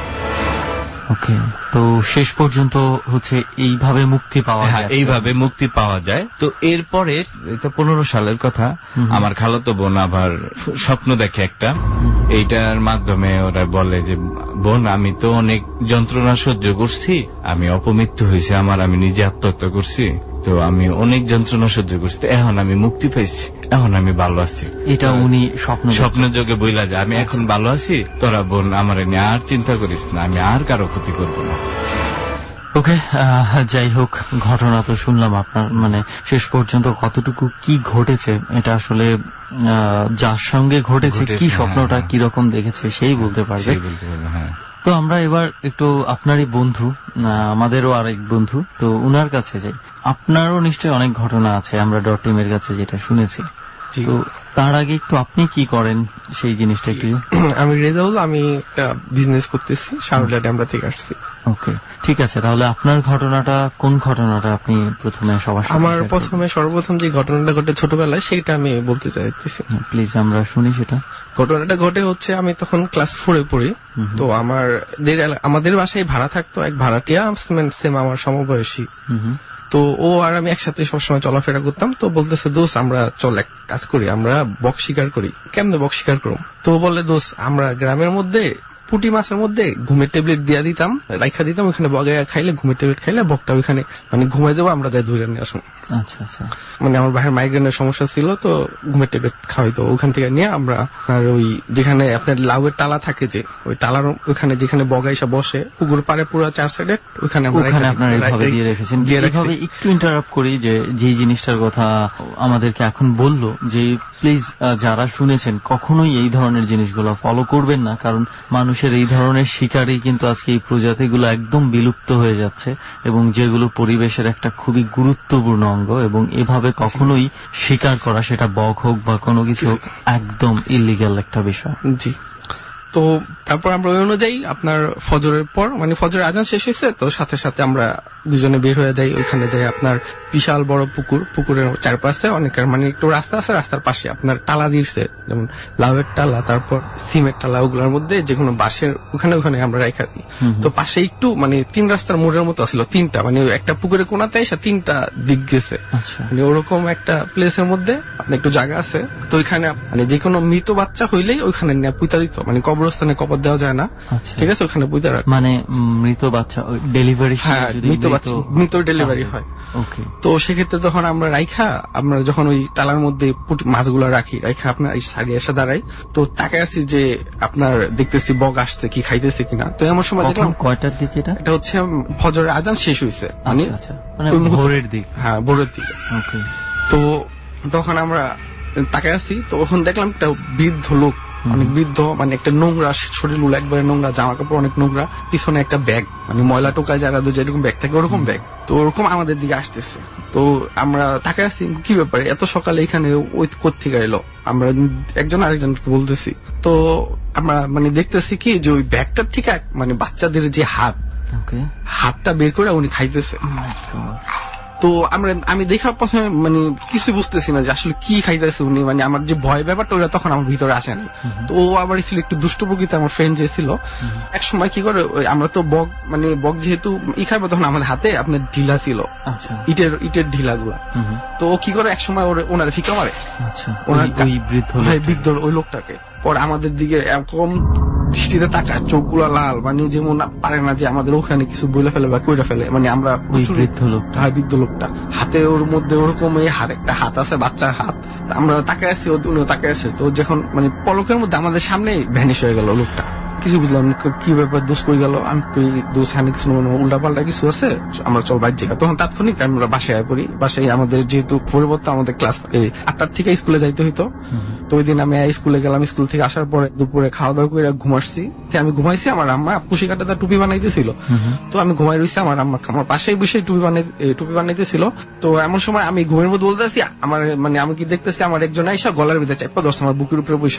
ওকে, তো শেষ পর্যন্ত হচ্ছে এইভাবে মুক্তি পাওয়া যায়, এইভাবে মুক্তি পাওয়া যায়। তো এরপরে এটা পনেরো সালের কথা, আমার খালাতো বোন আবার স্বপ্ন দেখে একটা, এইটার মাধ্যমে ওরা বলে যে বোন আমি তো অনেক যন্ত্রণা সহ্য করছি, আমি অপমৃত্যু হয়েছে আমার, আমি নিজে আত্মহত্যা করছি, তো আমি অনেক যন্ত্রণা সহ্য করছি, এখন আমি মুক্তি পাইছি, এখন আমি ভালো আছি। এটা উনি স্বপ্ন স্বপ্ন যোগে বইলা যায় আমি এখন ভালো আছি, তোরা বোন আমার নিয়ে আর চিন্তা করিস না, আমি আর কারো ক্ষতি করবো না। ওকে, যাই হোক, ঘটনা তো শুনলাম আপনার, মানে শেষ পর্যন্ত কতটুকু কি ঘটেছে এটা আসলে যার সঙ্গে ঘটেছে, কি স্বপ্নটা কিরকম দেখেছে সেই বলতে পারবে। তো আমরা এবার একটু আপনারই বন্ধু, আমাদেরও আরেক বন্ধু, তো উনার কাছে যাই। আপনারও নিশ্চয়ই অনেক ঘটনা আছে আমরা ডট টিমের কাছে যেটা শুনেছি, তো তার আগে একটু আপনি কি করেন সেই জিনিসটা একটু। আমি রেজাউল, আমি একটা বিজনেস করতেছি, শারুলা ড্যামরা থেকে আসছি। ওকে, ঠিক আছে, তাহলে আপনার ঘটনাটা কোন ঘটনাটা আপনি প্রথমে সবার সাথে? আমার প্রথমে সর্বপ্রথম যে ঘটনাটা ঘটে ছোটবেলায় সেটা আমি বলতে চাইতেছি, প্লিজ আমরা শুনি সেটা। ঘটনাটা ঘটে হচ্ছে আমি তখন ক্লাস ফোরে পড়ি, তো আমার আমাদের বাসায় ভাড়া থাকতো এক ভাড়াটিয়া, সেম আমার সমবয়সী, তো ও আর আমি একসাথে সবসময় চলাফেরা করতাম। তো বলতেছে দোষ আমরা চল এক কাজ করি, আমরা বক শিকার করি। কেমনে বক শিকার করব? তো বলে দোষ আমরা গ্রামের মধ্যে পুঁটি মাছের মধ্যে ঘুমের ট্যাবলেট দিয়া দিতাম, রাইখা দিতাম, ওখানে বগায় খাইলে ঘুমের ট্যাবলেট খাইলে বকটা ওইখানে মানে ঘুমাই যাবো, আমরা যাই ধরে নিয়ে আসুন। আচ্ছা আচ্ছা, মানে আমার ভাইয়ের মাইগ্রেনের সমস্যা ছিল, তো ঘুমের ট্যাবলেট খাওয়াইতো, ওখান থেকে নিয়ে আমরা আর ওই যেখানে আপনার লাউয়ের টালা থাকে, যে ওই টালার ওখানে যেখানে বগাইসা বসে পুকুর পারে পুরো চার সাইডে, ওখানে আপনার এইভাবে দিয়ে রেখেছেন। এইভাবে একটু ইন্টারাপ্ট করি, যে যে জিনিসটার কথা আমাদেরকে এখন বললো, যে প্লিজ যারা শুনেছেন কখনোই এই ধরনের জিনিসগুলো ফলো করবেন না, কারণ মানুষের এই ধরনের শিকারেই কিন্তু আজকে এই প্রজাতিগুলো একদম বিলুপ্ত হয়ে যাচ্ছে, এবং যেগুলো পরিবেশের একটা খুবই গুরুত্বপূর্ণ অঙ্গ, এবং এভাবে কখনোই শিকার করা, সেটা বক হোক বা কোনো কিছু, একদম ইলিগ্যাল একটা বিষয়। জি, তো তারপর আমরা ওই অনুযায়ী আপনার ফজরের পর, মানে ফজরের আজান শেষ হয়েছে, তো সাথে সাথে আমরা দুজনে বের হয়ে যাই, ওইখানে যাই আপনার বিশাল বড় পুকুর, পুকুরের চারপাশে অনেক মানে একটু রাস্তা আছে, রাস্তার পাশে আপনার টালা দিয়েছে, যেমন লাউয়ের টালা, তারপর সিমের টালা, ওগুলোর মধ্যে যে কোনো বাঁশের ওখানে ওখানে আমরা রেখা দিই। তো পাশে একটু মানে তিন রাস্তার মোড়ের মতো ছিল, তিনটা মানে একটা পুকুরের কোনাতে এসে তিনটা দিক গেছে, মানে ওরকম একটা প্লেসের মধ্যে আপনার একটু জায়গা আছে। তো ওইখানে মানে যে কোনো মৃত বাচ্চা হইলেই ওইখানে পুঁতা দিত, মানে কবরস্থানে কবর দেওয়া যায় না, ঠিক আছে, ওখানে পুঁতা রাখ, মানে মৃত বাচ্চা ডেলিভারি, হ্যাঁ মৃত বাচ্চা মৃত ডেলিভারি হয়। ওকে, তো সেক্ষেত্রে তখন আমরা রাইখা, আমরা যখন ওই টালার মধ্যে মাছগুলো রাখি, রাইখা আপনার সারি এসে দাঁড়াই, তো তাকে আছি যে আপনার দেখতেছি বগ আসছে কি খাইতেছে কিনা। তো এমন সময় দেখলাম কয়টার দিকে, এটা এটা হচ্ছে ফজরের আজান শেষ হয়েছে, মানে ভোরের দিকে, হ্যাঁ ভোরের দিকে। ওকে, তো তখন আমরা তাকে আসি, তো ওখানে দেখলাম একটা বৃদ্ধ লোক, অনেক বৃদ্ধ, মানে একটা নোংরা শরীর, একবারে নোংরা, জামা কাপড় অনেক নোংরা, পিছনে একটা ব্যাগ, মানে ময়লা টোকায় যারা যেরকম ব্যাগ থাকে ওরকম ব্যাগ, তো ওরকম আমাদের দিকে আসতেছে। তো আমরা তাকে আসছি কি ব্যাপারে এত সকালে এখানে ওই কোত্থেকে এলো, আমরা একজন আরেকজনকে বলতেছি। তো আমরা মানে দেখতেছি কি যে ওই ব্যাগটার ঠিক মানে বাচ্চাদের যে হাত, হাতটা বের করে উনি খাইতেছে। তো আমরা আমি দেখা প্রথমে মানে কিছু বুঝতেছি না যে আসলে কি খাইতেছে উনি, মানে আমার যে ভয় ব্যাপারটা ওটা তখন আমার ভিতরে আসেনি। তো ও আবার ছিল একটু দুষ্ট প্রকৃতি, আমার ফ্রেন্ড যে ছিল, এক সময় কি করে আমরা তো বক মানে বক যেহেতু ই খাইবো, তখন আমাদের হাতে আপনার ঢিলা ছিল, ইটের ইটের ঢিলা গুলা। তো ও কি করে এক সময় ওনার ফিকা মারে, ওনার বৃদ্ধ ওই লোকটাকে, পর আমাদের দিকে এরকম দৃষ্টিতে তাকায়, চোখগুলো লাল, মানে যেমন পারে না যে আমাদের ওখানে কিছু বইলে ফেলে বা কইরা ফেলে, মানে আমরা বৃদ্ধ লোকটা, হ্যাঁ বৃদ্ধ লোকটা, হাতে ওর মধ্যে ওরকম এই হাত একটা হাত আছে, বাচ্চার হাত, আমরা তাকায় আছি, উনিও তাকায় আছে। তো যখন মানে পলকের মধ্যে আমাদের সামনে ভ্যানিশ হয়ে গেল লোকটা, কিছু বুঝলাম কি ব্যাপার, দোষ কই গেল, আমি কই দোষ হানি কিছু উল্টা পাল্টা কিছু আছে, আমরা চল বাইর জায়গা। তখন তাৎক্ষণিক আমরা বাসায় পড়ি, বাসায় আমাদের যেহেতু পরিবর্তন আমাদের ক্লাস এই আটটার থেকে স্কুলে যাইতে হইতো, তো ওই দিন আমি স্কুলে গেলাম, স্কুল থেকে আসার পরে দুপুরে খাওয়া দাওয়া করে ঘুমাচ্ছি, আমি ঘুমাইছি, আমার আম্মা কুশি কাটাটা টুপি বানাইতেছিল, তো আমি ঘুমাই রয়েছি, আমার আম্মা আমার পাশেই বসে টুপি বানাই টুপি বানাইতেছিল। তো এমন সময় আমি ঘুমের মধ্যে বলতেছি, আমার মানে আমি কি দেখতেছি আমার একজন আইসা গলার ভিতরে চাপা ধরছে আমার বুকের উপরে বসে।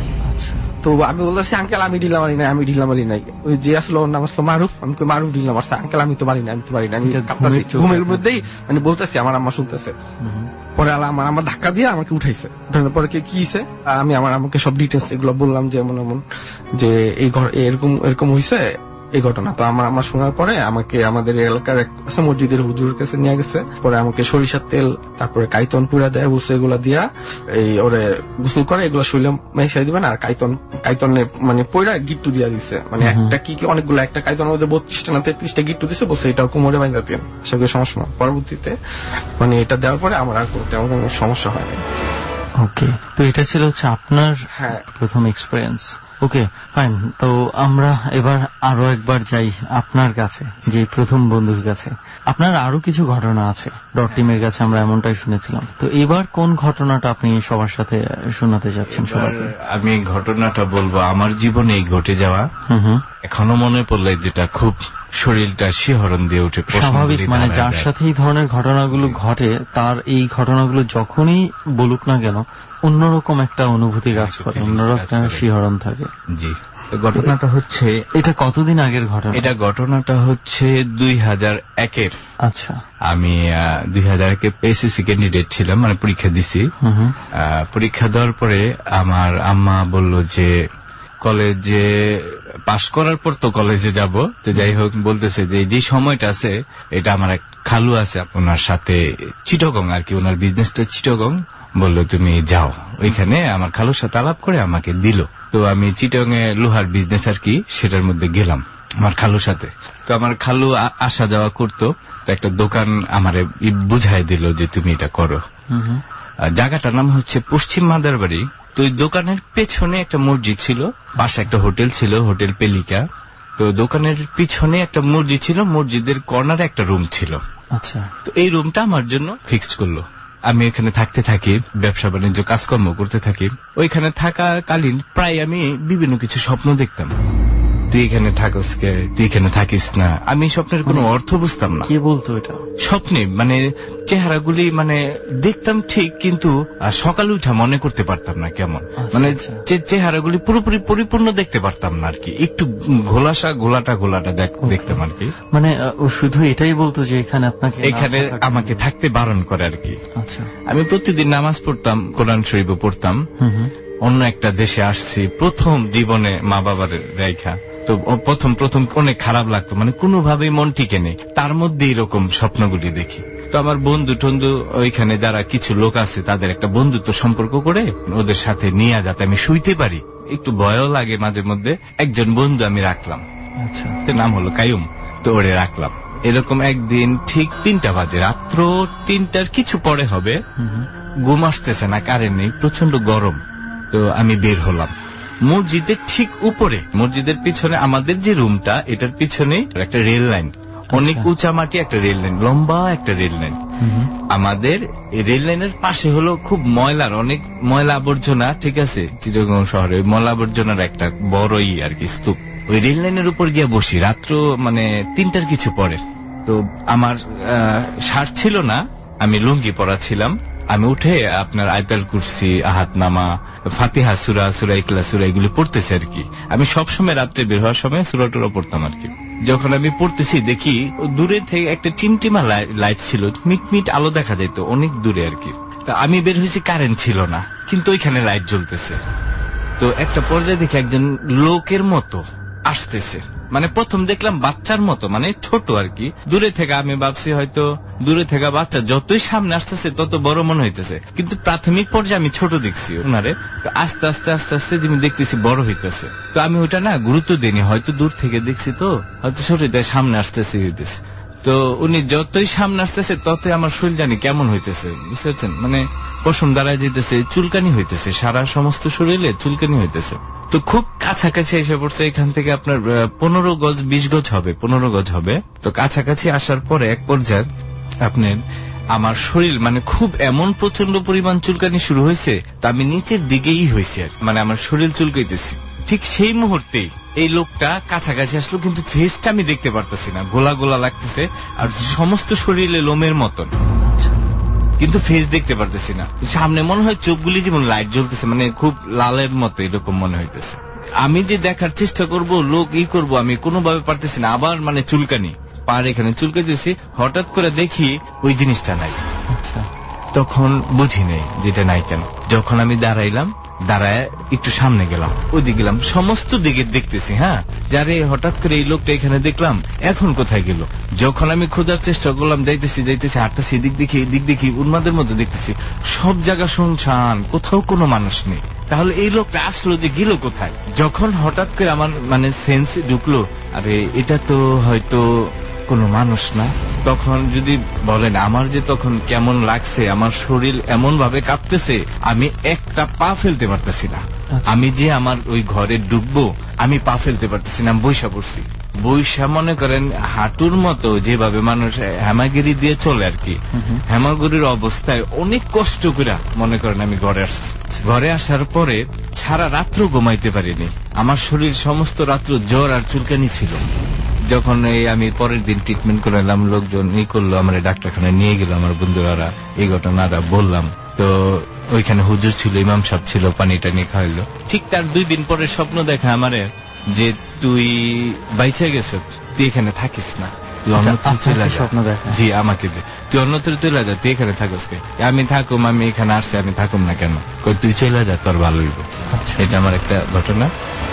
তো আমি বলতেছি আঙ্কেল আমি ঢিলা মারি নাই, আমি ঢিলা মারি নাই। ওই যে আসলে ওর নাম আসলো মারুফ, আমি মারুফ ঢিলা মারছে, আঙ্কেল আমি তো মারি না, আমি তো মারি না। আমি ঘুমের মধ্যেই মানে বলতেছি, আমার আম্মা শুনতেছে। পরে আমার আমার ধাক্কা দিয়ে আমাকে উঠাইছে, উঠানোর পরে কি হয়েছে আমি আমার আমাকে সব ডিটেলস এগুলো বললাম, যে এমন এমন যে এই এরকম এরকম হয়েছে এই ঘটনা। তো আমার আমার শোনার পরে আমাকে আমাদের এলাকার মসজিদের হুজুরের কাছে নিয়ে গেছে। পরে আমাকে সরিষার তেল, তারপরে কাইতন পুরা দেয়, বুঝছে এগুলা দিয়া এই ওরে গোসল করে, এগুলো শৈলে মেশাই দিবেন। আর কাইতন কাইতনে মানে পয়রা গিট্টু দিয়া দিছে, মানে একটা কি কি অনেকগুলো, একটা কাইতনের মধ্যে বত্রিশটা না তেত্রিশটা গিট্টু দিছে, বলছে এটা কোমরে বাইন্ধা দেন, সেগুলো সমস্যা না। পরবর্তীতে মানে এটা দেওয়ার পরে আমার আর তেমন কোনো সমস্যা হয়নি। ওকে, তো এটা ছিল হচ্ছে আপনার প্রথম এক্সপিরিয়েন্স। ওকে ফাইন, তো আমরা এবার আরো একবার যাই আপনার কাছে, যে প্রথম বন্ধুর কাছে। আপনার আরো কিছু ঘটনা আছে ডট টিমের কাছে, আমরা এমনটাই শুনেছিলাম। তো এবার কোন ঘটনাটা আপনি সবার সাথে শোনাতে যাচ্ছেন সবাইকে? আমি ঘটনাটা বলবো আমার জীবনেই ঘটে যাওয়া, এখনো মনে পড়লে যেটা খুব শরীরটা শিহরণ দিয়ে উঠে। স্বাভাবিক, মানে যার সাথে এই ধরনের ঘটনাগুলো ঘটে তার এই ঘটনাগুলো যখনই বলুক না কেন অন্যরকম একটা অনুভূতি কাজ করে, অন্যরকম একটা শিহরণ থাকে। জি, ঘটনাটা হচ্ছে, এটা কতদিন আগের ঘটনা? এটা ঘটনাটা হচ্ছে দুই হাজার একের। আচ্ছা, আমি দুই হাজার একে এসএসসি ক্যান্ডিডেট ছিলাম, মানে পরীক্ষা দিছি। পরীক্ষা দেওয়ার পরে আমার আম্মা বলল যে কলেজে পাশ করার পর তো কলেজে যাব, তো যাই হোক বলতেছে যে যে সময়টা আছে এটা আমার এক খালু আছে ওনার সাথে চিটাগং আর কি, ওনার বিজনেসটা চিটাগং, বললো তুমি যাও ওইখানে। আমার খালুর সাথে আলাপ করে আমাকে দিল। তো আমি চিটাগং এ লোহার বিজনেস আর কি সেটার মধ্যে গেলাম আমার খালুর সাথে। তো আমার খালু আসা যাওয়া করতো, তো একটা দোকান আমারে বুঝাই দিল যে তুমি এটা করো। জায়গাটার নাম হচ্ছে পশ্চিম মাদারবাড়ি। তো ওই দোকানের পেছনে একটা মসজিদ ছিল, পাশে একটা হোটেল ছিল, হোটেল পেলিকা। তো দোকানের পিছনে একটা মসজিদ ছিল, মসজিদের কর্নারে একটা রুম ছিল। আচ্ছা, তো এই রুমটা আমার জন্য ফিক্সড করলো। আমি এখানে থাকতে থাকি, ব্যবসা বাণিজ্য কাজকর্ম করতে থাকি। ওইখানে থাকাকালীন প্রায় আমি বিভিন্ন কিছু স্বপ্ন দেখতাম। তুই এখানে থাকস কে, তুই এখানে থাকিস না। আমি স্বপ্নের কোনো অর্থ বুঝতাম না। কে বলতো এটা? স্বপ্নে মানে চেহারাগুলি মানে দেখতাম ঠিক, কিন্তু সকালে উঠা মনে করতে পারতাম না কেমন, মানে চেহারাগুলি পুরোপুরি পরিপূর্ণ দেখতে পারতাম না আর কি, একটু ঘোলাসা ঘোলাটা ঘোলাটা দেখতাম আর কি। মানে ও শুধু এটাই বলতো যে এখানে আপনাকে, এখানে আমাকে থাকতে বারণ করে আর কি। আচ্ছা, আমি প্রতিদিন নামাজ পড়তাম, কোরআন শরীফও পড়তাম। অন্য একটা দেশে আসছি প্রথম জীবনে মা বাবার রেখা, তো প্রথম প্রথম অনেক খারাপ লাগতো, মানে কোনোভাবেই মন টিকে নেই, তার মধ্যে এরকম স্বপ্নগুলি দেখি। তো আমার বন্ধু টন্ধু ওইখানে যারা কিছু লোক আছে তাদের একটা বন্ধুত্ব সম্পর্ক করে ওদের সাথে নিয়ে যাতে আমি শুইতে পারি, একটু ভয়ও লাগে মাঝে মধ্যে। একজন বন্ধু আমি রাখলাম, আচ্ছা, নাম হলো কায়ুম। তো ওরে রাখলাম। এরকম একদিন ঠিক তিনটা বাজে, রাত্র তিনটার কিছু পরে হবে, ঘুম আসতেছে না, কারেন্ট নেই, প্রচন্ড গরম। তো আমি বের হলাম মসজিদের ঠিক উপরে, মসজিদের পিছনে আমাদের যে রুমটা, এটার পিছনে একটা রেল লাইন, অনেক উঁচা মাটি একটা রেল লাইন, লম্বা একটা রেল লাইন। আমাদের রেল লাইনের পাশে হলো খুব ময়লার, অনেক ময়লা আবর্জনা, ঠিক আছে, চিটাগং শহরে ময়লা আবর্জনার একটা বড়ই আর কি স্তূপ। ওই রেল লাইনের উপর গিয়ে বসি রাত্র মানে তিনটার কিছু পরে। তো আমার শার্ট ছিল না, আমি লুঙ্গি পরা ছিলাম। আমি উঠে আপনার আয়াতুল কুরসি, আহাত নামা, ফাতিহা সূরা, সূরা ইখলাস, সূরা এগুলো পড়তেছি আর কি। আমি সবসময় রাত্রে বের হওয়ার সময় সূরা টুরা পড়তাম আর কি। যখন আমি পড়তেছি দেখি দূরে থেকে একটা টিমটিমা লাইট ছিল, মিটমিট আলো দেখা যেত অনেক দূরে আর কি। তা আমি বের হয়েছি, কারেন্ট ছিল না, কিন্তু ওইখানে লাইট জ্বলতেছে। তো একটা পর্যায়ে দেখি একজন লোকের মতো আসতেছে, মানে প্রথম দেখলাম বাচ্চার মতো, মানে ছোট আর কি। দূরে থেকে আমি ভাবছি হয়তো দূরে থেকে বাচ্চা, যতই সামনে আসতেছে তত বড় মনে হইতেছে, কিন্তু প্রাথমিক পর্যায়ে আমি ছোট দেখছি ওনারে। তো আস্তে আস্তে আস্তে আস্তে আমি দেখতেছি বড় হইতেছে। তো আমি ওটা না গুরুত্ব দিইনি, হয়তো দূর থেকে দেখছি তো হয়তো ছোট, সামনে আসতেছে হইতেছে। তো উনি যতই সামনে আসতেছে ততই আমার শরীর জানি কেমন হইতেছে, বুঝতে পারছেন, মানে পশম দাঁড়ায় যেতেছে, চুলকানি হইতেছে, সারা সমস্ত শরীরে চুলকানি হইতেছে। তো খুব কাছাকাছি এসে পড়ছে, এখান থেকে আপনার পনেরো গজ বিশ গজ হবে, পনেরো গজ হবে। তো কাছাকাছি আসার পরে এক পর্যায়ে আপনার আমার শরীর মানে খুব এমন প্রচন্ড পরিমাণ চুলকানি শুরু হয়েছে, তা আমি নিচের দিকেই হয়েছে আর মানে আমার শরীর চুলকাইতেছি। ঠিক সেই মুহূর্তেই এই লোকটা কাছাকাছি আসলো, কিন্তু ফেসটা আমি দেখতে পারতেছি না, গোলা গোলা লাগতেছে আর সমস্ত শরীরে লোমের মতন, কিন্তু ফেস দেখতে পারতেছি না। সামনে মনে হয় চোখগুলি যেমন লাইট জ্বলতেছে, মানে খুব লালের মতো এরকম মনে হইতেছে। আমি যে দেখার চেষ্টা করব, লোক ই করব, আমি কোনোভাবে পারতেছি না। আবার মানে চুলকানি, পার এখানে চুলকাইতেছি, হঠাৎ করে দেখি ওই জিনিসটা নাই। তখন বুঝি নেই যেটা নাই কেন। যখন আমি দাঁড়াইলাম, দাঁড়ায় একটু সামনে গেলাম, ওইদিকে গেলাম, সমস্ত দিকে দেখতেছি, হ্যাঁ যারে হঠাৎ করে এই লোকটা এখানে দেখলাম, এখন কোথায় গেল। যখন আমি খোঁজার চেষ্টা করলাম, যাইতেছি যাইতেছি হাঁটতেছি, এদিক দেখি এদিক দেখি, উন্মাদের মধ্যে দেখতেছি সব জায়গা শুনশান, কোথাও কোনো মানুষ নেই। তাহলে এই লোকটা আসলো যে গেল কোথায়? যখন হঠাৎ করে আমার মানে সেন্স ঢুকলো, আরে এটা তো হয়তো কোনো মানুষ না। তখন যদি বলেন আমার যে তখন কেমন লাগছে, আমার শরীর এমন ভাবে কাঁপতেছে, আমি একটা পা ফেলতে পারতেছি না। আমি যে আমার ওই ঘরে ঢুকবো, আমি পা ফেলতে পারতেছি না, আমি বৈশা পড়ছি। বৈশা মনে করেন হাঁটুর মতো যেভাবে মানুষ হেমাগিরি দিয়ে চলে আর কি, হেমাগিরির অবস্থায় অনেক কষ্ট করে মনে করেন আমি ঘরে আসছি। ঘরে আসার পরে সারা রাত্র ঘুমাইতে পারিনি, আমার শরীর সমস্ত রাত্র জ্বর আর চুলকানি ছিল। যখন এই আমি পরের দিন ট্রিটমেন্ট করালাম, লোকজন ই করলো, আমার ডাক্তারখানায় নিয়ে গেল, আমার বন্ধুরা এই ঘটনাটা বললাম। তো ওইখানে হুজুর ছিল, ইমাম সাহেব ছিল, পানি টানি খাওয়াইলো। ঠিক তার দুই দিন পরে স্বপ্ন দেখা আমারে যে তুই বাইচা গেছ, তুই এখানে থাকিস না, তুই অন্যত্র চলে যা। স্বপ্ন দেখা? জি, আমাকে তুই অন্যত্র চলে যা, তুই এখানে থাকিস। আমি থাকুম, আমি এখানে আসছি, আমি থাকুম না কেন, তুই চলে যা, তোর ভালো হইব। এটা আমার একটা ঘটনা।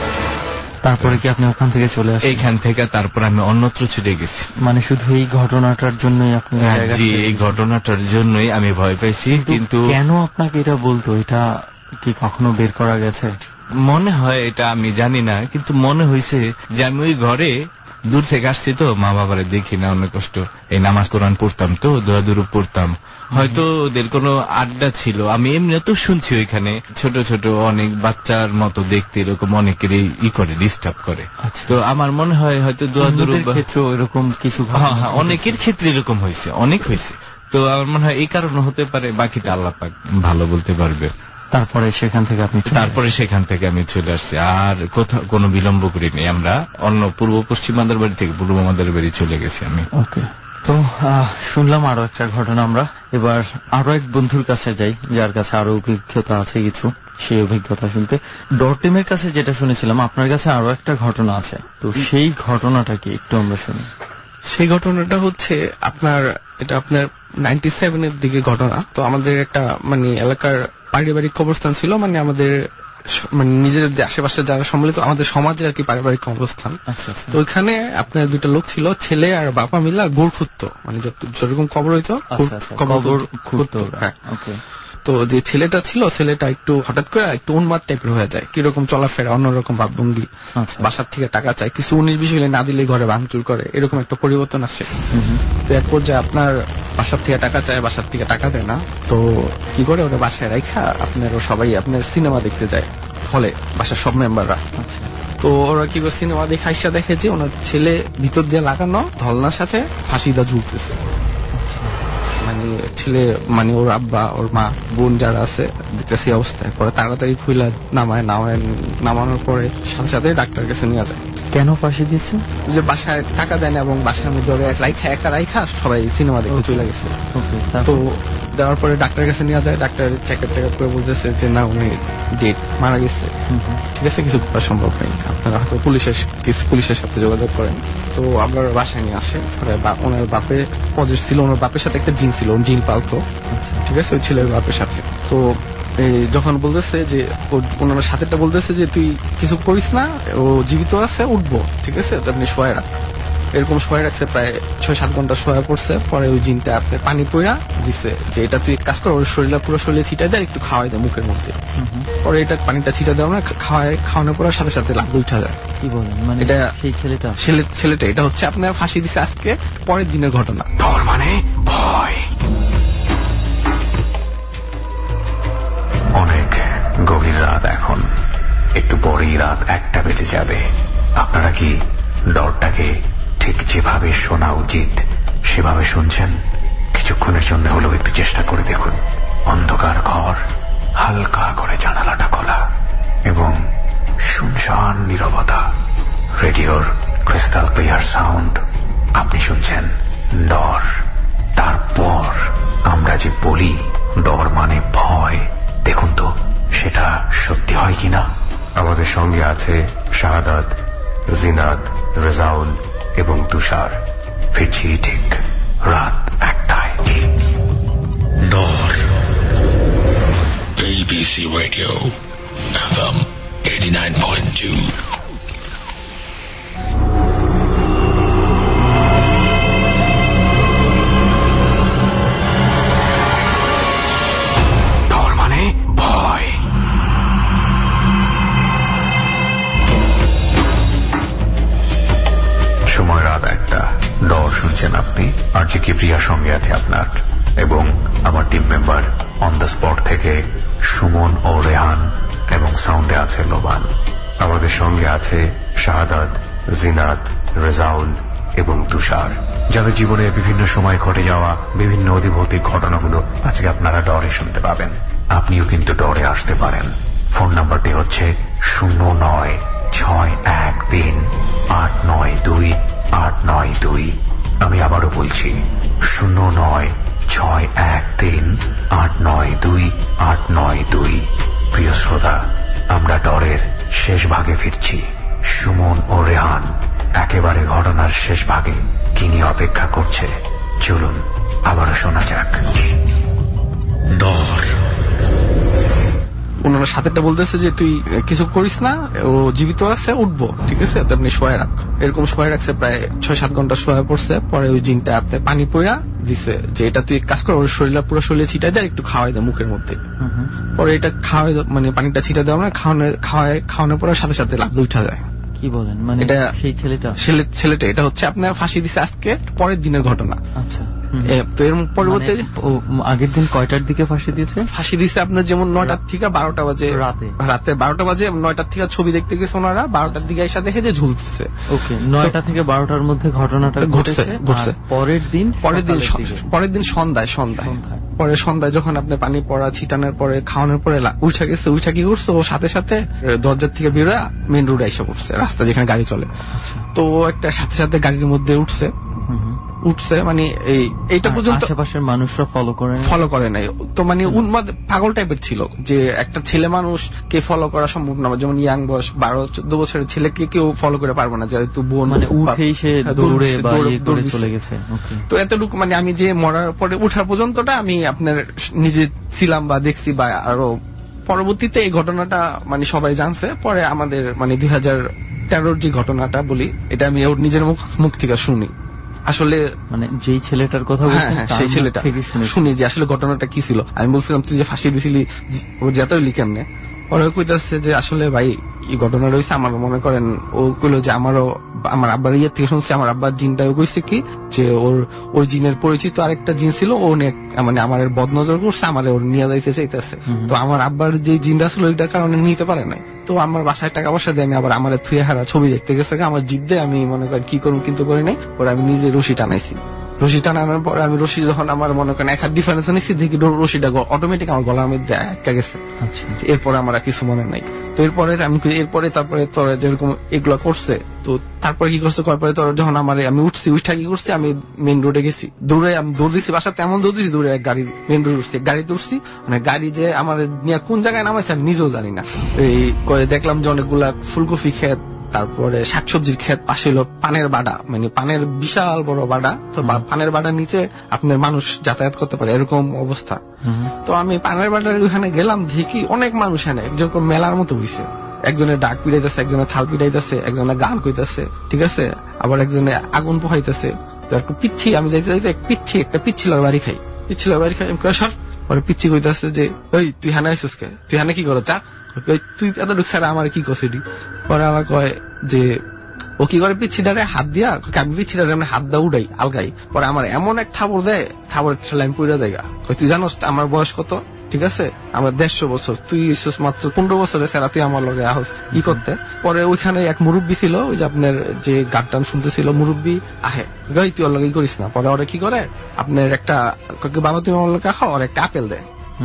তারপরে কি আপনি ওখান থেকে চলে আসেন? এইখান থেকে তারপর আমি অন্যত্র ছুটে গেছি। মানে শুধু এই ঘটনাটার জন্যই আপনি? জি, এই ঘটনাটার জন্যই আমি ভয় পাইছি। কিন্তু কেন আপনাকে এটা বলতো, এটা কি কখনো বের করা গেছে? মনে হয় এটা আমি জানি না, কিন্তু মনে হয়েছে যে আমি ওই ঘরে দূর থেকে আসছি, তো মা বাবারে দেখি না, অনেক কষ্ট। এই নামাজ কোরআন পড়তাম, তো দোয়া দুরূহ পড়তাম, হয়তো ওদের কোনো আড্ডা ছিল। আমি এমনি তো শুনছি ওইখানে ছোট ছোট অনেক বাচ্চার মতো দেখতে, এরকম অনেকেরই ই করে, ডিস্টার্ব করে। তো আমার মনে হয় হয়তো দোয়া দুরূহ ক্ষেত্রে এরকম কিছু, হ্যাঁ হ্যাঁ অনেকের ক্ষেত্রে এরকম হয়েছে, অনেক হয়েছে। তো আমার মনে হয় এই কারণে হতে পারে, বাকিটা আল্লাহ পাক ভালো বলতে পারবে। তারপরে সেখান থেকে আপনি তারপরে সেখান থেকে আমি চলে আসছি, আর কোথাও কোনো বিলম্ব করিনি। আমরা অন্য পূর্ব পশ্চিম মাদার বাড়ি থেকে পূর্ব মাদার বাড়ি চলে গেছি আমি। ওকে, তো শুনলাম আরো একটা ঘটনা। আমরা এবার আরো এক বন্ধুর কাছে যাই, যার কাছে আরো অভিজ্ঞতা আছে কিছু, সেই অভিজ্ঞতা শুনতে। ডরটিমের কাছে যেটা শুনেছিলাম, আপনার কাছে আরো একটা ঘটনা আছে, তো সেই ঘটনাটা কি একটু আমরা শুনি। সেই ঘটনাটা হচ্ছে আপনার, এটা আপনার নাইনটি সেভেনের দিকে ঘটনা। তো আমাদের একটা মানে এলাকার পারিবারিক কবরস্থান ছিল, মানে আমাদের মানে নিজেদের আশেপাশে যারা সম্মিলিত আমাদের সমাজের আর কি পারিবারিক কবরস্থান। তো ওইখানে আপনার দুইটা লোক ছিল, ছেলে আর বাবা মিলা গোড় খুঁড়তো, মানে যেরকম কবর হইতো কবর খুঁড়তো। হ্যাঁ, তো যে ছেলেটা ছিল, ছেলেটা একটু হঠাৎ করে একটু উন্মাদ টাইপের হয়ে যায়, কিরকম চলাফেরা, অন্যরকম ভাবভঙ্গি, বাসার থেকে টাকা চায়, কিছু উনিশ বিশ মিলে না দিলে ঘরে ভাঙচুর করে, এরকম একটা পরিবর্তন আসে। তো এক পর্যায়ে আপনার বাসার থেকে টাকা চায়, বাসার থেকে টাকা দেয় না, তো কি করে ওরা বাসায় রাখা আপনার সবাই আপনার সিনেমা দেখতে যায় হলে, বাসার সব মেম্বাররা। তো ওরা কি করে সিনেমা দেখে আইসা দেখে যে ওনার ছেলে ভিতর দিয়ে লাগানো ধলনার সাথে ফাঁসিদা ঝুলতেছে। মানে ছেলে মানে ওর আব্বা, ওর মা, বোন যারা আছে দেখতেছি অবস্থায়, পরে তাড়াতাড়ি খুইলা নামায়, নামায় নামানোর পরে সাথে সাথে ডাক্তার কাছে নিয়ে যায়। কেন ফাঁসি দিচ্ছে? যে বাসায় টাকা দেয় না এবং বাসার মধ্যে রাইখা একা রাইখা সবাই সিনেমা দেখতে চলে গেছে। তো দেওয়ার পরে ডাক্তার কাছে নিয়ে যায়, ডাক্তার চেকআপ টেকআপ করে বলতেছে যে না, উনি ডেট, মারা গেছে। ঠিক আছে, কিছু করা সম্ভব নেই, আপনারা হয়তো পুলিশের পুলিশের সাথে যোগাযোগ করেন। তো আমরা বাসায় নিয়ে আসে, ওনার বাপের পজিটিভ ছিল, ওনার বাপের সাথে একটা জিন ছিল, জিন পালতো। ঠিক আছে, ওই ছেলের বাপের সাথে। তো যখন বলতেছে যে ওনার সাথেটা বলতেছে যে তুই কিছু করিস না, ও জীবিত আছে, উঠবো, ঠিক আছে, তো আপনি শোয়া রাখ। এরকম শোয়া রাখছে, প্রায় ছয় সাত ঘন্টা শোয়া পড়ছে। পরে ওই জিনটা আপনি পানি পইরা দিচ্ছে যে এটা তুই কাজ কর, ওর শরীরে পুরো শরীরে ছিটাই দেয়, একটু খাওয়াই দেয় মুখের মধ্যে। পরে এটা পানিটা ছিটা দেওয়া না, খাওয়ায়, খাওয়ানোর পর সাথে সাথে লাভ উঠা যায়। কি বলেন? মানে এটা সেই ছেলেটা ছেলেটা এটা হচ্ছে আপনার ফাঁসি দিচ্ছে আজকে, পরের দিনের ঘটনা। ডর মানে ভয়। অনেক গভীর রাত এখন, একটু পরেই রাত একটা বেজে যাবে। আপনারা কি ডরটাকে ঠিক যেভাবে শোনা উচিত সেভাবে শুনছেন? কিছুক্ষণের জন্য হলেও একটু চেষ্টা করে দেখুন। অন্ধকার ঘর, হালকা করে জানালাটা খোলা এবং শুনশান নীরবতা, রেডিওর ক্রিস্টাল ক্লিয়ার সাউন্ড। আপনি শুনছেন ডর। তারপর আমরা যে বলি ডর মানে ভয়, দেখুন তো সেটা সত্যি হয় কিনা। আমাদের সঙ্গে আছে শাহাদাত, জিনাত, রেজাউল এবং তুষার। ফিরছি ঠিক রাত একটায়। Dor, ABC radio FM eighty nine point two. Dor মানে ভয়। সময় রাত একটা। ডর শুনছেন আপনি, আর যে কিপ্রিয়ার সঙ্গে আছে আপনার এবং আমার team member on the spot থেকে সুমন ও রেহান, এবং সাউন্ডে আছে লোবান। আমাদের সঙ্গে আছে শাহাদাত, জিনাত, রেজাউল এবং তুষার, যাদের জীবনে বিভিন্ন সময় ঘটে যাওয়া বিভিন্ন অধিভৌতিক ঘটনাগুলো আজকে আপনারা ডরে শুনতে পাবেন। আপনিও কিন্তু ডরে আসতে পারেন। ফোন নাম্বারটি হচ্ছে শূন্য নয় ছয় এক তিন আট নয় দুই আট নয় দুই। আমি আবারও বলছি শূন্য নয় ছয় এক তিন আট নয় দুই আট নয় দুই। প্রিয় শ্রোতা, আমরা ডরের শেষ ভাগে ফিরছি। সুমন ও রেহান একেবারে ঘটনার শেষ ভাগে কি নিয়ে অপেক্ষা করছে, চলুন আবারও শোনা যাক। ডর। ওনারা সাথেটা বলতেছে যে তুই কিছু করিস না, ও জীবিত আছে, উঠবো, ঠিক আছে, তো আপনি শোয়া রাখ। এরকম শোয়া রাখছে, প্রায় ছয় সাত ঘন্টা শোয়া পড়ছে। পরে ওই জিনটা আপনার পানি পড়া দিছে যে এটা তুই কাজ কর, ওর শরীরে পুরো শরীরে ছিটাই দেয়, একটু খাওয়াই দেয় মুখের মধ্যে। পরে এটা খাওয়াই, মানে পানিটা ছিটা দেওয়া না, খাওয়ানো খাওয়াই খাওয়ানোর পরে সাথে সাথে লাভ উঠা যায়। কি বলেন? মানে এটা সেই ছেলেটা ছেলেটা এটা হচ্ছে আপনার ফাঁসি দিছে আজকে, পরের দিনের ঘটনা। আচ্ছা, তো এর পরবর্তী আগের দিন কয়টার দিকে ফাঁসি দিয়েছে? ফাঁসি দিচ্ছে আপনার যেমন নয়টার থেকে বারোটা বাজে, রাতে রাতে বারোটা বাজে, নয়টার থেকে ছবি দেখতে গেছে ওনারা, বারোটার দিকে এসে দেখে যে ঝুলতেছে। ওকে, নয়টা থেকে বারোটার মধ্যে ঘটনাটা ঘটেছে। ঘটছে পরের দিন পরের দিন পরের দিন সন্ধ্যায় সন্ধ্যায় পরে সন্ধ্যায় যখন আপনি পানি পড়া ছিটানোর পরে খাওয়ানোর পরে উঠা গেছে, উঠা কি করছে ও সাথে সাথে দরজার থেকে বেরোয় মেন রোডে এসে পড়ছে, রাস্তা যেখানে গাড়ি চলে। তো একটা সাথে সাথে গাড়ির মধ্যে উঠছে উঠছে মানে এই এইটা পর্যন্ত আশেপাশের মানুষরা ফলো করে ফলো করে নাই। তো মানে উন্মাদ পাগল টাইপের ছিল যে একটা ছেলে মানুষ কে ফলো করা সম্ভব না, যেমন ইয়াং বয়স বারো চোদ্দ বছরের ছেলেকে কেউ ফলো করে পারবে না, যেহেতু বোন মানে উঠেই সে দৌড়ে দৌড়ে চলে গেছে। তো এতটুকু মানে আমি যে মরার পরে উঠার পর্যন্তটা আমি আপনার নিজে ছিলাম বা দেখছি, বা আরো পরবর্তীতে এই ঘটনাটা মানে সবাই জানছে। পরে আমাদের মানে দুই হাজার তেরোর যে ঘটনাটা বলি, এটা আমি ওর নিজের মুখ মুখ থেকে শুনি। আসলে মানে যেই ছেলেটার কথা বলছেন সেই ছেলেটা শুনি যে আসলে ঘটনাটা কি ছিল। আমি বলছিলাম তুই যে ফাঁসি দিছিলি ও যেতেও লিখেমনে, ওরা কইতাছে যে আসলে ভাই কি ঘটনা রয়েছে। আমার মনে করেন ও কইলো যে আমারও আমার আব্বার ইয়ে থেকে শুনছি, আমার আব্বার জিনটাও কইছে কি যে ওর ওই জিনের পরিচিত আরেকটা জিন ছিল, ও মানে আমার বদনজর করছে, আমার ওর নিয়ে যাইতে চাইতেছে। তো আমার আব্বার যে জিনটা ছিল ওইটার কারণে নিতে পারে নাই। তো আমার বাসায় টাকা পয়সা দিয়ে আমি আবার আমার থুয়ে হারা ছবি দেখতে গেছে, আমার জিদ্দে আমি মনে করেন কি করবো কিন্তু করি নাই। ওরা আমি নিজে রশি টানাইছি, রশি টানানোর পরে আমি রশি যখন আমার মনে করেন এক হাত ডিফারেন্স নিচ্ছি, দেখি রশিটা অটোমেটিক আমার গলার মধ্যে একটা গেছে। এরপরে আমার কিছু মনে নাই। তো এরপরে আমি এরপরে তারপরে তোরা যেরকম এগুলো করছে, তো তারপরে কি করছে করার পরে তোর যখন আমার আমি উঠছি, উঠা কি করছি আমি মেন রোডে গেছি, দৌড়ে আমি দৌড় দিচ্ছি, বাসাতে এমন দৌড় দিচ্ছি, দৌড়ে গাড়ির মেন রোড উঠছি, গাড়িতে উঠছি, মানে গাড়ি যে আমার নিয়ে কোন জায়গায় নামাইছে আমি নিজেও জানি না। এই দেখলাম যে অনেকগুলা ফুলকপি ক্ষেত, তারপরে শাকসবজির ক্ষেত, পাশে হলো পানের বাড়া, মানে পানের বিশাল বড় বাড়া। তো পানের বাড়ার নিচে আপনার মানুষ যাতায়াত করতে পারে এরকম অবস্থা। তো আমি পানের বাড়ার ওখানে গেলাম, দেখি অনেক মানুষ এনে যেরকম মেলার মতো হইছে। একজনের ডাক পিড়াইতেছে, একজনের থাল পিড়াইতেছে, একজনের গান কইতেছে, ঠিক আছে, আবার একজনে আগুন পোহাইতেছে। পিচ্ছি আমি যাইতে যাইতে পিচ্ছি একটা পিচ্ছিলার বাড়ি খাই, পিচ্ছিলার বাড়ি খাই আমি সর। পরে পিচ্ছি কইতেছে যে ওই তুই হানা আইসুস কে, তুই হানে কি করো, চা তুই এত ঢুক ছাড়া আমার কি করছিলি। পরে আমার কয় যে ও কি করে পিচ্ছিটারে হাত দিয়া, আমি পিচ্ছিটারে হাত দা উড়াই আলগাই। পরে আমার এমন এক থাবর দেয়, থাবর ঠেলে আমি পুরা জায়গা। তুই জানোস আমার বয়স কত? ঠিক আছে আমার দেড়শো বছর, তুই ইসুস মাত্র পনেরো বছরের সেরা, তুই আমার লগে আহস ই করতে। পরে ওইখানে এক মুরব্বী ছিল, ওই যে আপনার যে গান টান শুনতেছিল মুরব্বী আহে গাই তুই ওর লগে করিস না। পরে ওরা কি করে আপনার একটা বাবা তুমি আমার লগে খাও, আর একটা আপেল দেয়।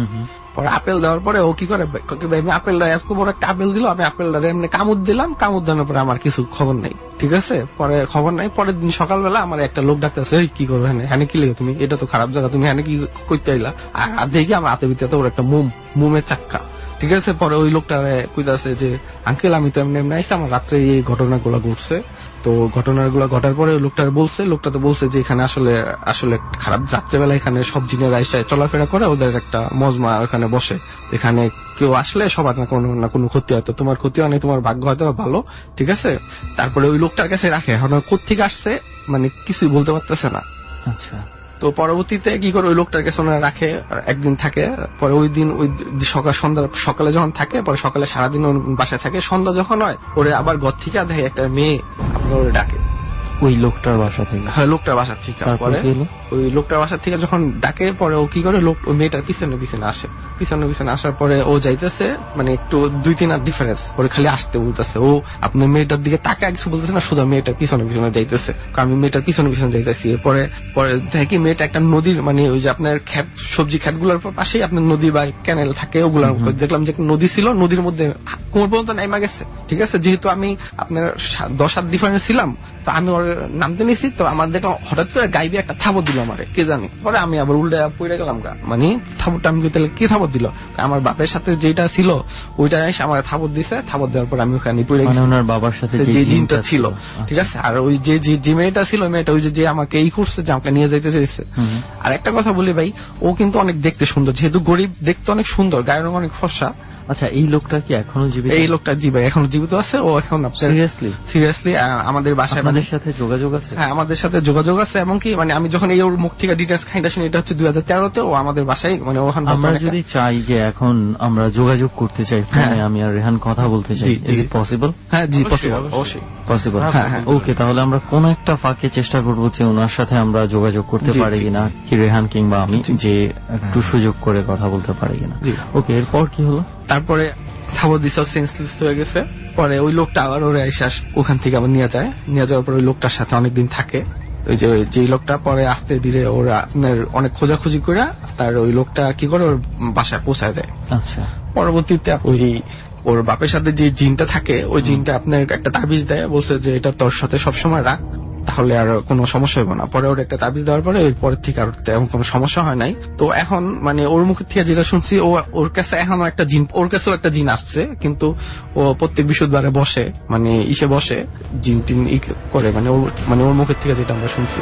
পরে আপেল দেওয়ার পরে ও কি করে আমি আপেলটা এত বড় একটা আপেল দিল, আমি আপেলটা এমনি কামড় দিলাম, কামড় দেওয়ার পরে আমার কিছু খবর নাই, ঠিক আছে। পরে খবর নাই, পরের দিন সকালবেলা আমার একটা লোক ডাকতেছে, এই কি করবো হ্যাঁ হ্যাঁ কি লেগে তুমি, এটা তো খারাপ জায়গা, তুমি হ্যাঁ কি করতে আইলা। আর দেখি আমার হাতে ভিতরে ওর একটা মোম মোমের চাক্কা, ঠিক আছে। পরে ওই লোকটা কইতাছে যে আঙ্কেল আমি তো এমনি এমনি আইসি, আমার রাত্রে এই ঘটনাগুলো ঘটছে। তো ঘটনাগুলো ঘটার পরে ওই লোকটা বলছে, লোকটা তো বলছে যে এখানে আসলে আসলে খারাপ রাত্রেবেলা এখানে সব জিনের আইসা চলাফেরা করে, ওদের একটা মজমা ওখানে বসে, এখানে কেউ আসলে সবার না কোনো না কোনো ক্ষতি হয়, তো তোমার ক্ষতি হয় না, তোমার ভাগ্য হয়তো ভালো, ঠিক আছে। তারপরে ওই লোকটার কাছে রাখে, এখন কোত্থেকে আসছে মানে কিছুই বলতে পারতেছে না। আচ্ছা। তো পরবর্তীতে কি করে ওই লোকটার কাছে ওনারা রাখে, একদিন থাকে, পরে ওই দিন ওই সকাল সন্ধ্যা সকালে যখন থাকে, পরে সকালে সারাদিন বাসায় থাকে, সন্ধ্যা যখন হয় ওরে আবার ঘর থেকে দেখে একটা মেয়ে আপনার ওরে ডাকে ওই লোকটার বাসা থেকে। হ্যাঁ লোকটার বাসার থেকে। পরে ওই লোকটার বাসার থেকে যখন ডাকে, পরে ও কি করে লোক ওই মেয়েটার পিছনে পিছনে আসে, পিছনে পিছনে আসার পরে ও যাইতেছে মানে একটু দুই তিন হাত ডিফারেন্স, ওরে খালি আসতে বলতেছে, ও আপনার মেয়েটার দিকে তাকে কিছু বলতেছে না, শুধু মেয়েটার পিছনে পিছনে যাইতেছে, আমি মেয়েটার পিছনে পিছনে যাইতেছি। পরে পরে দেখি মেয়েটা একটা নদীর মানে ওই যে আপনার ক্ষেত সবজি ক্ষেত গুলার পাশেই আপনার নদী বা ক্যানেল থাকে, ওগুলার দেখলাম যে নদী ছিল, নদীর মধ্যে কোমর পর্যন্ত নাইমা গেছে, ঠিক আছে। যেহেতু আমি আপনার দশ হাত ডিফারেন্স ছিলাম, তো আমি ওর নামতে নিছি, তো আমার দেখলাম হঠাৎ করে গাইবে একটা থাবর দিল আমারে, কে জানি। পরে আমি আবার উল্টে পড়ে গেলাম গা, মানে থাবরটা আমি তাহলে কি থাবর দিল, আমার বাপের সাথে যেটা ছিল ওইটা এসে আমার থাবর দিছে, থাবর দেওয়ার পর আমি ওখানে পড়ে গেছি, ওনার বাবার সাথে যে জিনটা ছিল, ঠিক আছে। আর ওই যে যে মেয়েটা ছিল, মেয়েটা ওই যে আমাকে এই করছে, যে আমাকে নিয়ে যাইতে চাইছে। আর একটা কথা বলি ভাই, ও কিন্তু অনেক দেখতে সুন্দর, যেহেতু গরিব, দেখতে অনেক সুন্দর, গায়ের রং অনেক ফর্সা। আচ্ছা, এই লোকটা কি এখনো জীবিত? এই লোকটা জি ভাই এখনো জীবিত আছে, ও এখন সিরিয়াসলি সিরিয়াসলি আমাদের বাসায় আমাদের সাথে যোগাযোগ আছে। হ্যাঁ আমাদের সাথে যোগাযোগ আছে, এমনকি মানে আমি যখন এই ওর মুখ থেকে ডিটেলস খাইটা শুনি, এটা হচ্ছে দুই হাজার তেরোতে ও আমাদের বাসায় মানে ওখানে। আমরা যদি চাই যে এখন আমরা যোগাযোগ করতে চাই ফোনে, আমি আর রেহান কথা বলতে চাই, ইজ ইট পসিবল? হ্যাঁ জি পসিবল, অবশ্যই পসিবল। ওকে, তাহলে আমরা কোন একটা ফাঁকে চেষ্টা করবো যে ওনার সাথে আমরা যোগাযোগ করতে পারি কিনা, কি রেহান কিংবা আমি, যে একটু সুযোগ করে কথা বলতে পারি কিনা। ওকে, এরপর কি হলো? তারপরে থাবর দিছে, সেন্সলেস হয়ে গেছে। পরে ওই লোকটা আবার ওরে এসে ওখান থেকে আবার নিয়ে যায়, নিয়ে যাওয়ার পর ওই লোকটার সাথে অনেকদিন থাকে। ওই যে যে লোকটা পরে আস্তে ধীরে ওরা আপনার অনেক খোঁজাখুঁজি করে তার ওই লোকটা কি করে ওর বাসায় পৌঁছায় দেয়। আচ্ছা। পরবর্তীতে ওই ওর বাপের সাথে যে জিনটা থাকে, ওই জিনটা আপনার একটা তাবিজ দেয়, বলছে যে এটা তোর সাথে সবসময় রাখ, তাহলে আর কোনো সমস্যা হবে না। পরে ওর একটা তাবিজ দেওয়ার পরে এর পরের থেকে আর তেমন কোনো সমস্যা হয় নাই। তো এখন মানে ওর মুখের থেকে যেটা শুনছি, ও ওর কাছে এখনো একটা জিন, ওর কাছেও একটা জিন আসছে, কিন্তু ও প্রত্যেক বৃহস্পতিবারে বসে, মানে ইসে বসে জিন টিন ই করে, মানে ওর মানে ওর মুখের থেকে যেটা আমরা শুনছি।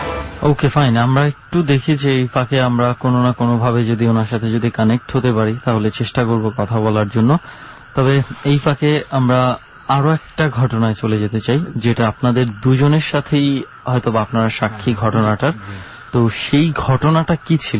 ওকে ফাইন, আমরা একটু দেখি যে এই ফাঁকে আমরা কোনো না কোনো ভাবে যদি ওনার সাথে যদি কানেক্ট হতে পারি, তাহলে চেষ্টা করব কথা বলার জন্য। তবে এই ফাঁকে আমরা আরো একটা ঘটনায় চলে যেতে চাই, যেটা আপনাদের দুজনের সাথেই হয়তো বা আপনারা সাক্ষী ঘটনাটার। তো সেই ঘটনাটা কি ছিল?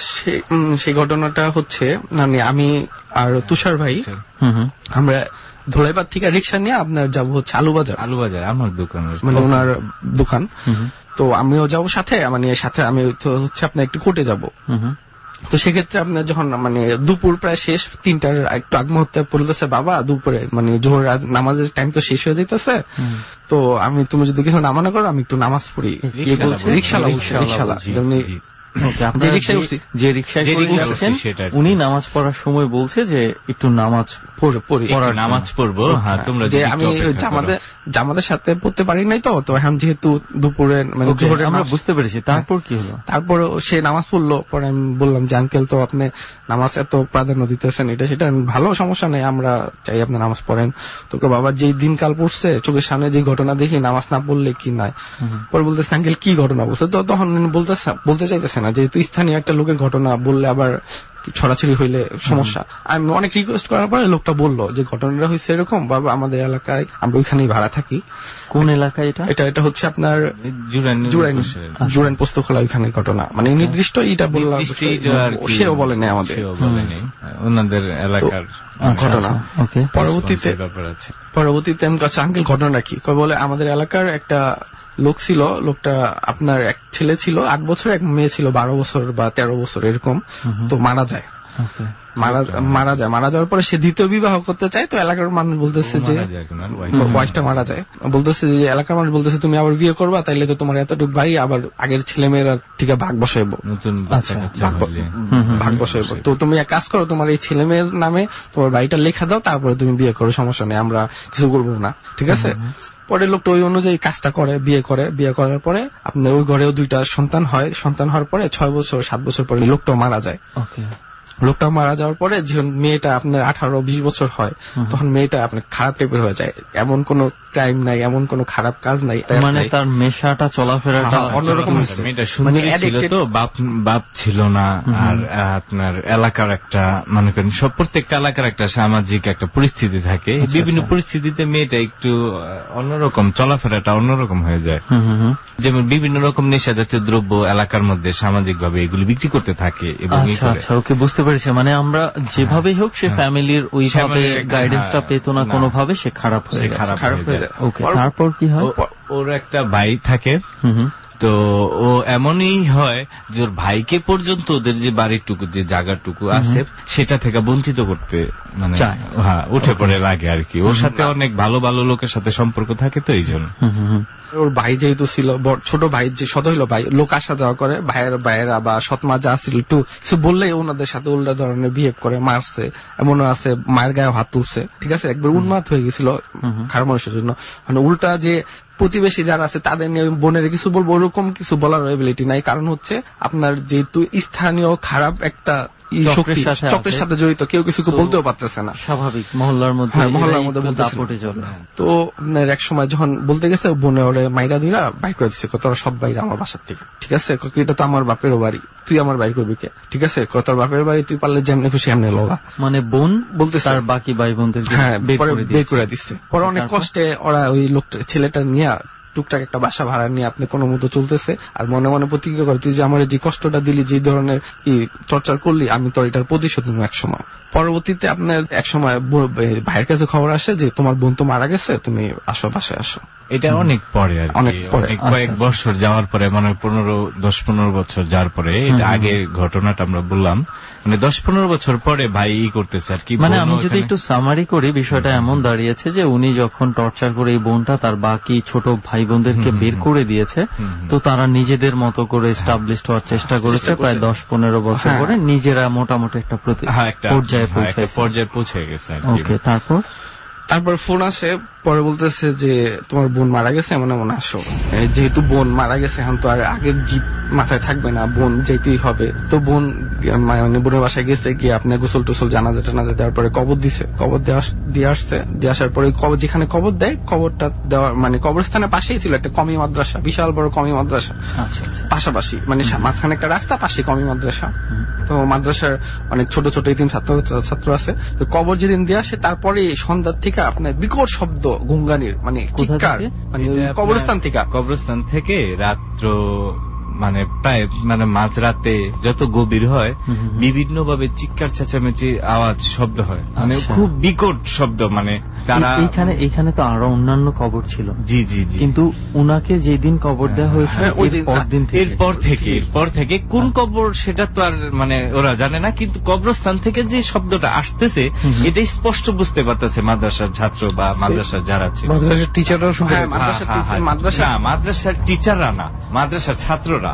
সেই ঘটনাটা হচ্ছে মানে আমি আর তুষার ভাই আমরা ধোলাইপাড় থেকে রিক্সা নিয়ে আপনার যাবো হচ্ছে আলুবাজার। আলুবাজার আমার দোকান, মানে ওনার দোকান। তো আমিও যাবো সাথে, মানে সাথে আমি তো হচ্ছে আপনার একটু কোর্টে যাবো। তো সেক্ষেত্রে আপনার যখন মানে দুপুর প্রায় শেষ, তিনটার একটু আগ মুহূর্তে পড়তেছে বাবা দুপুরে মানে জোহর নামাজের টাইম তো শেষ হয়ে যাইতেছে, তো আমি তুমি যদি কিছু নামানো করো আমি একটু নামাজ পড়ি। রিক্সালা রিক্সালা যে রিক্সায় উনি নামাজ পড়ার সময় বলছে যে একটু নামাজ নামাজ পড়বো, যে আমি জামাতের সাথে পড়তে পারি নাই, তো তো এখন যেহেতু দুপুরে মানে আমরা বুঝতে পেরেছি। তারপর কি হলো? তারপর সে নামাজ পড়লো। পরে আমি বললাম যে আঙ্কেল, তো আপনি নামাজ এত প্রাধান্য দিতেছেন, এটা সেটা ভালো, সমস্যা নেই, আমরা চাই আপনি নামাজ পড়েন। তোকে বাবা যেই দিনকাল পড়ছে চোখের সামনে যে ঘটনা দেখি, নামাজ না পড়লে কি নাই। পরে বলতেছে আঙ্কেল কি ঘটনা বলছে, তো তখন বলতে বলতে চাইতেছে না, যেহেতু স্থানীয় একটা লোকের ঘটনা বললে আবার ছড়াছড়ি হইলে সমস্যা। আমি অনেক রিকোয়েস্ট করার পরে লোকটা বললো যে ঘটনাটা হয়েছে এরকম, বাবা আমাদের এলাকায়, আমরা ওইখানেই ভাড়া থাকি। কোন এলাকায় এটা? এটা এটা হচ্ছে আপনার জুরাইন পোস্তখোলা ওইখানের ঘটনা, মানে নির্দিষ্ট এটা বললাম, সেও বলে নেই আমাদের ওনাদের এলাকার ঘটনা। পরবর্তীতে পরবর্তীতে আমি কাছে আঙ্কেল ঘটনা কি বলে, আমাদের এলাকার একটা লোক ছিল, লোকটা আপনার এক ছেলে ছিল আট বছর, এক মেয়ে ছিল বারো বছর বা তেরো বছর এরকম, তো মারা যায়। মারা মারা যায় মারা যাওয়ার পরে সে দ্বিতীয় বিবাহ করতে চায়, তো এলাকার মানুষ বলতেছে যে ওয়াইফটা মারা যায়, বলতেছে যে এলাকার মানুষ বলতেছে তুমি আবার বিয়ে করবা, তাইলে তো তোমার এতটুকু বাড়ি আবার আগের ছেলে মেয়েরা থেকে ভাগ বসাইবো, ভাগ বসাইবো, তো তুমি এক কাজ করো, তোমার এই ছেলে মেয়ের নামে তোমার বাড়িটা লেখা দাও, তারপরে তুমি বিয়ে করো, সমস্যা নেই, আমরা কিছু করবো না, ঠিক আছে। পরে লোকটা ওই অনুযায়ী কাজটা করে, বিয়ে করে, বিয়ে করার পরে আপনার ওই ঘরেও দুইটা সন্তান হয়, সন্তান হওয়ার পরে ছয় বছর সাত বছর পরে লোকটাও মারা যায়। লোকটা মারা যাওয়ার পরে যখন মেয়েটা আপনার আঠারো বিশ বছর হয়, তখন মেয়েটা আপনার খারাপ টাইপের হয়ে যায়, এমন কোন ক্রাইম নাই, এমন কোন খারাপ কাজ নাই, মানে তার মেশাটা চলাফেরাটা অন্যরকম হয়েছে। মেয়েটা সুন্দরী ছিল তো, বাপ বাপ ছিল না, আর আপনার এলাকার একটা মনে করেন সব প্রত্যেকটা এলাকার একটা সামাজিক একটা পরিস্থিতি থাকে, বিভিন্ন পরিস্থিতিতে মেয়েটা একটু অন্যরকম চলাফেরাটা অন্যরকম হয়ে যায়, যেমন বিভিন্ন রকম নেশা জাতীয় দ্রব্য এলাকার মধ্যে সামাজিক ভাবে এগুলি বিক্রি করতে থাকে। এবং আচ্ছা ওকে, বুঝতে পেরেছি, মানে আমরা যেভাবেই হোক সে ফ্যামিলির ওইভাবে গাইডেন্সটা পেতো না, কোনোভাবে সে খারাপ হয়ে যায়, খারাপ হয়ে যায়। ওকে, তারপর কি হয়? ওর একটা ভাই থাকে, তো ও এমনই হয় যে ওর ভাইকে পর্যন্ত ওদের যে বাড়িটুকু যে জায়গাটুকু আছে সেটা থেকে বঞ্চিত করতে মানে হ্যাঁ উঠে পড়ে লাগে আর কি। ওর সাথে অনেক ভালো ভালো লোকের সাথে সম্পর্ক থাকে, তো এই জন্য ওর ভাই যেহেতু ছিল ছোট ভাই, যে সদ হইলো ভাই, লোক আসা যাওয়া করে, ভাইয়ের ভাইয়েরা বা সৎমা যা ছিল একটু কিছু বললেই ওনাদের সাথে উল্টা ধরনের বিহেভ করে, মারছে, এমনও আছে মায়ের গায়ে হাত তুলছে, ঠিক আছে, একবার উন্মাদ হয়ে গেছিল খারাপ মানুষের জন্য। মানে উল্টা যে প্রতিবেশী যারা আছে তাদের নিয়ে বোনের কিছু বলবো, ওরকম কিছু বলার এবিলিটি নাই, কারণ হচ্ছে আপনার যেহেতু স্থানীয় খারাপ একটা চক্রের সাথে জড়িত, কেউ কিছু বলতেও পারতেছে না, স্বাভাবিক মহল্লার মধ্যে মহল্লার মধ্যে তো আপনার এক সময় যখন বলতে গেছে বোনে ওরে মাইরা দিরা বাইর করে দিচ্ছে, তোরা সব বাইরে আমার বাসার থেকে, ঠিক আছে, এটা তো আমার বাপেরও বাড়ি, তুই আমার বাইর করবি কে, ঠিক আছে, তোর বাপের বাড়ি, তুই পারলে যেমনি খুশি এমনি লগা, মানে বোন বলতে তার বাকি ভাই বোনদের হ্যাঁ বের করে দিচ্ছে। পরে অনেক কষ্টে ওরা ওই লোকটা ছেলেটা নিয়ে টুকটাক একটা বাসা ভাড়া নিয়ে আপনি কোনো মতো চলতেছে, আর মনে মনে প্রতিজ্ঞা করে তুই যে আমার যে কষ্টটা দিলি, যে ধরনের টর্চার করলি, আমি তোর এটার প্রতিশোধ নেব এক সময়। পরবর্তীতে আপনার এক সময় ভাইয়ের কাছে খবর আসে যে তোমার বোন তো মারা গেছে, তুমি আসো বাসায় আসো। এটা অনেক পরে আর অনেক পরে কয়েক বছর যাওয়ার পরে, মানে পনেরো দশ পনেরো বছর যাওয়ার পরে, এটা আগে ঘটনাটা আমরা বললাম, মানে দশ পনেরো বছর পরে ভাই ই করতেছে আর কি। মানে আমি যদি একটু সামারি করি, বিষয়টা এমন দাঁড়িয়েছে যে উনি যখন টর্চার করে এই বোনটা তার বাকি ছোট ভাই বোনদেরকে বের করে দিয়েছে, তো তারা নিজেদের মতো করে এস্টাবলিশড হওয়ার চেষ্টা করেছে, প্রায় দশ পনেরো বছর পরে নিজেরা মোটামুটি একটা পর্যায়ে পৌঁছে পর্যায়ে পৌঁছে গেছে। ওকে, তারপর তারপর ফোন আসে, পরে বলতেছে যে তোমার বোন মারা গেছে, এমন এমন আসো, যেহেতু বোন মারা গেছে এখন তো আর আগের জিত মাথায় থাকবে না, বোন যেতেই হবে। তো বোন মানে বোনের বাসায় গেছে, গিয়ে আপনার গোসল টোসল জানাজা টানাজা দেওয়ার পরে কবর দিছে, কবর দিয়ে আসছে, দিয়ে আসার পরে কবর যেখানে কবর দেয়, কবরটা দেওয়ার মানে কবরস্থানের পাশেই ছিল একটা কমি মাদ্রাসা, বিশাল বড় কমি মাদ্রাসা, পাশাপাশি মানে মাঝখানে একটা রাস্তা, পাশে কমি মাদ্রাসা। তো মাদ্রাসার অনেক ছোট ছোট তিন ছাত্র ছাত্র আছে। তো কবর যেদিন দিয়ে আসে, তারপরে সন্ধ্যার থেকে আপনার বিকট শব্দ গুঙ্গানির, মানে চিৎকার, মানে কবরস্থান থেকে কবরস্থান থেকে রাত্র মানে প্রায় মানে মাঝরাতে যত গভীর হয় বিভিন্ন ভাবে চিৎকার চেঁচামেচি আওয়াজ শব্দ হয়, মানে খুব বিকট শব্দ। মানে তারা এইখানে এইখানে তো আরো অন্যান্য কবর ছিল, জি জি জি, কিন্তু উনাকে যেদিন কবর দেওয়া হয়েছে এরপর থেকে এরপর থেকে কোন কবর সেটা তো আর মানে ওরা জানে না, কিন্তু কবরস্থান থেকে যে শব্দটা আসতেছে এটাই স্পষ্ট বুঝতে পারতেছে মাদ্রাসার ছাত্র বা মাদ্রাসার যারা ছিল, মাদ্রাসার টিচাররাও শুনে, মাদ্রাসা মাদ্রাসার টিচাররা না, মাদ্রাসার ছাত্ররা,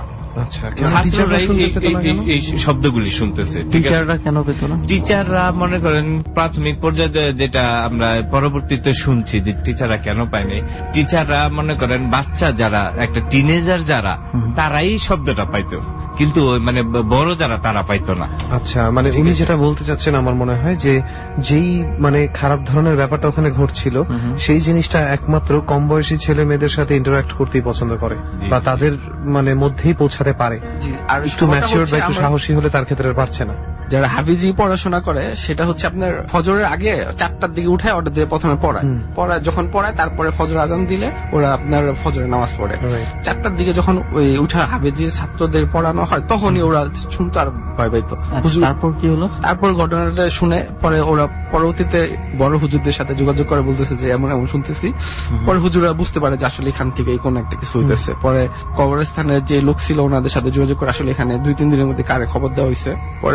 এই শব্দগুলি শুনতেছে। টিচাররা কেন পেত না? টিচাররা মনে করেন প্রাথমিক পর্যায়ে যেটা আমরা পরবর্তীতে শুনছি যে টিচাররা কেন পায়নি, টিচাররা মনে করেন বাচ্চা যারা একটা টিনেজার যারা তারাই শব্দটা পাইতো, কিন্তু মানে বড় যারা তারা পাইতো না। আচ্ছা, মানে উনি যেটা বলতে চাচ্ছেন আমার মনে হয় যে যেই মানে খারাপ ধরনের ব্যাপারটা ওখানে ঘটছিল, সেই জিনিসটা একমাত্র কম বয়সী ছেলে মেয়েদের সাথে ইন্টারঅ্যাক্ট করতেই পছন্দ করে বা তাদের মানে মধ্যেই পৌঁছাতে পারে, আর একটু ম্যাচিউরড বা একটু সাহসী হলে তার ক্ষেত্রে পারছে না। যারা হাফিজি পড়াশোনা করে সেটা হচ্ছে আপনার ফজরের আগে চারটার দিকে উঠে ওটা দিয়ে প্রথমে পড়ায়, পড়ায় যখন পড়ায় তারপরে ফজর আজান দিলে ওরা আপনার ফজরের নামাজ পড়ে। চারটার দিকে যখন ওই উঠা হাফিজির ছাত্রদের পড়ানো হয় তখনই ওরা শুনতো আর ভয় পাইতো। তারপর কি হলো? তারপর ঘটনাটা শুনে পরে ওরা পরবর্তীতে বড় হুজুরদের সাথে যোগাযোগ করে বলতেছে যে এমন এমন শুনতেছি। পরে হুজুররা বুঝতে পারে যে আসলে এখান থেকে কোন একটা কিছু হইতেছে। পরে কবরস্থানের যে লোক ছিল ওনাদের সাথে যোগাযোগ করে আসলে এখানে দুই তিন দিনের মধ্যে কারে খবর দেওয়া হয়েছে। পরে বলতেছে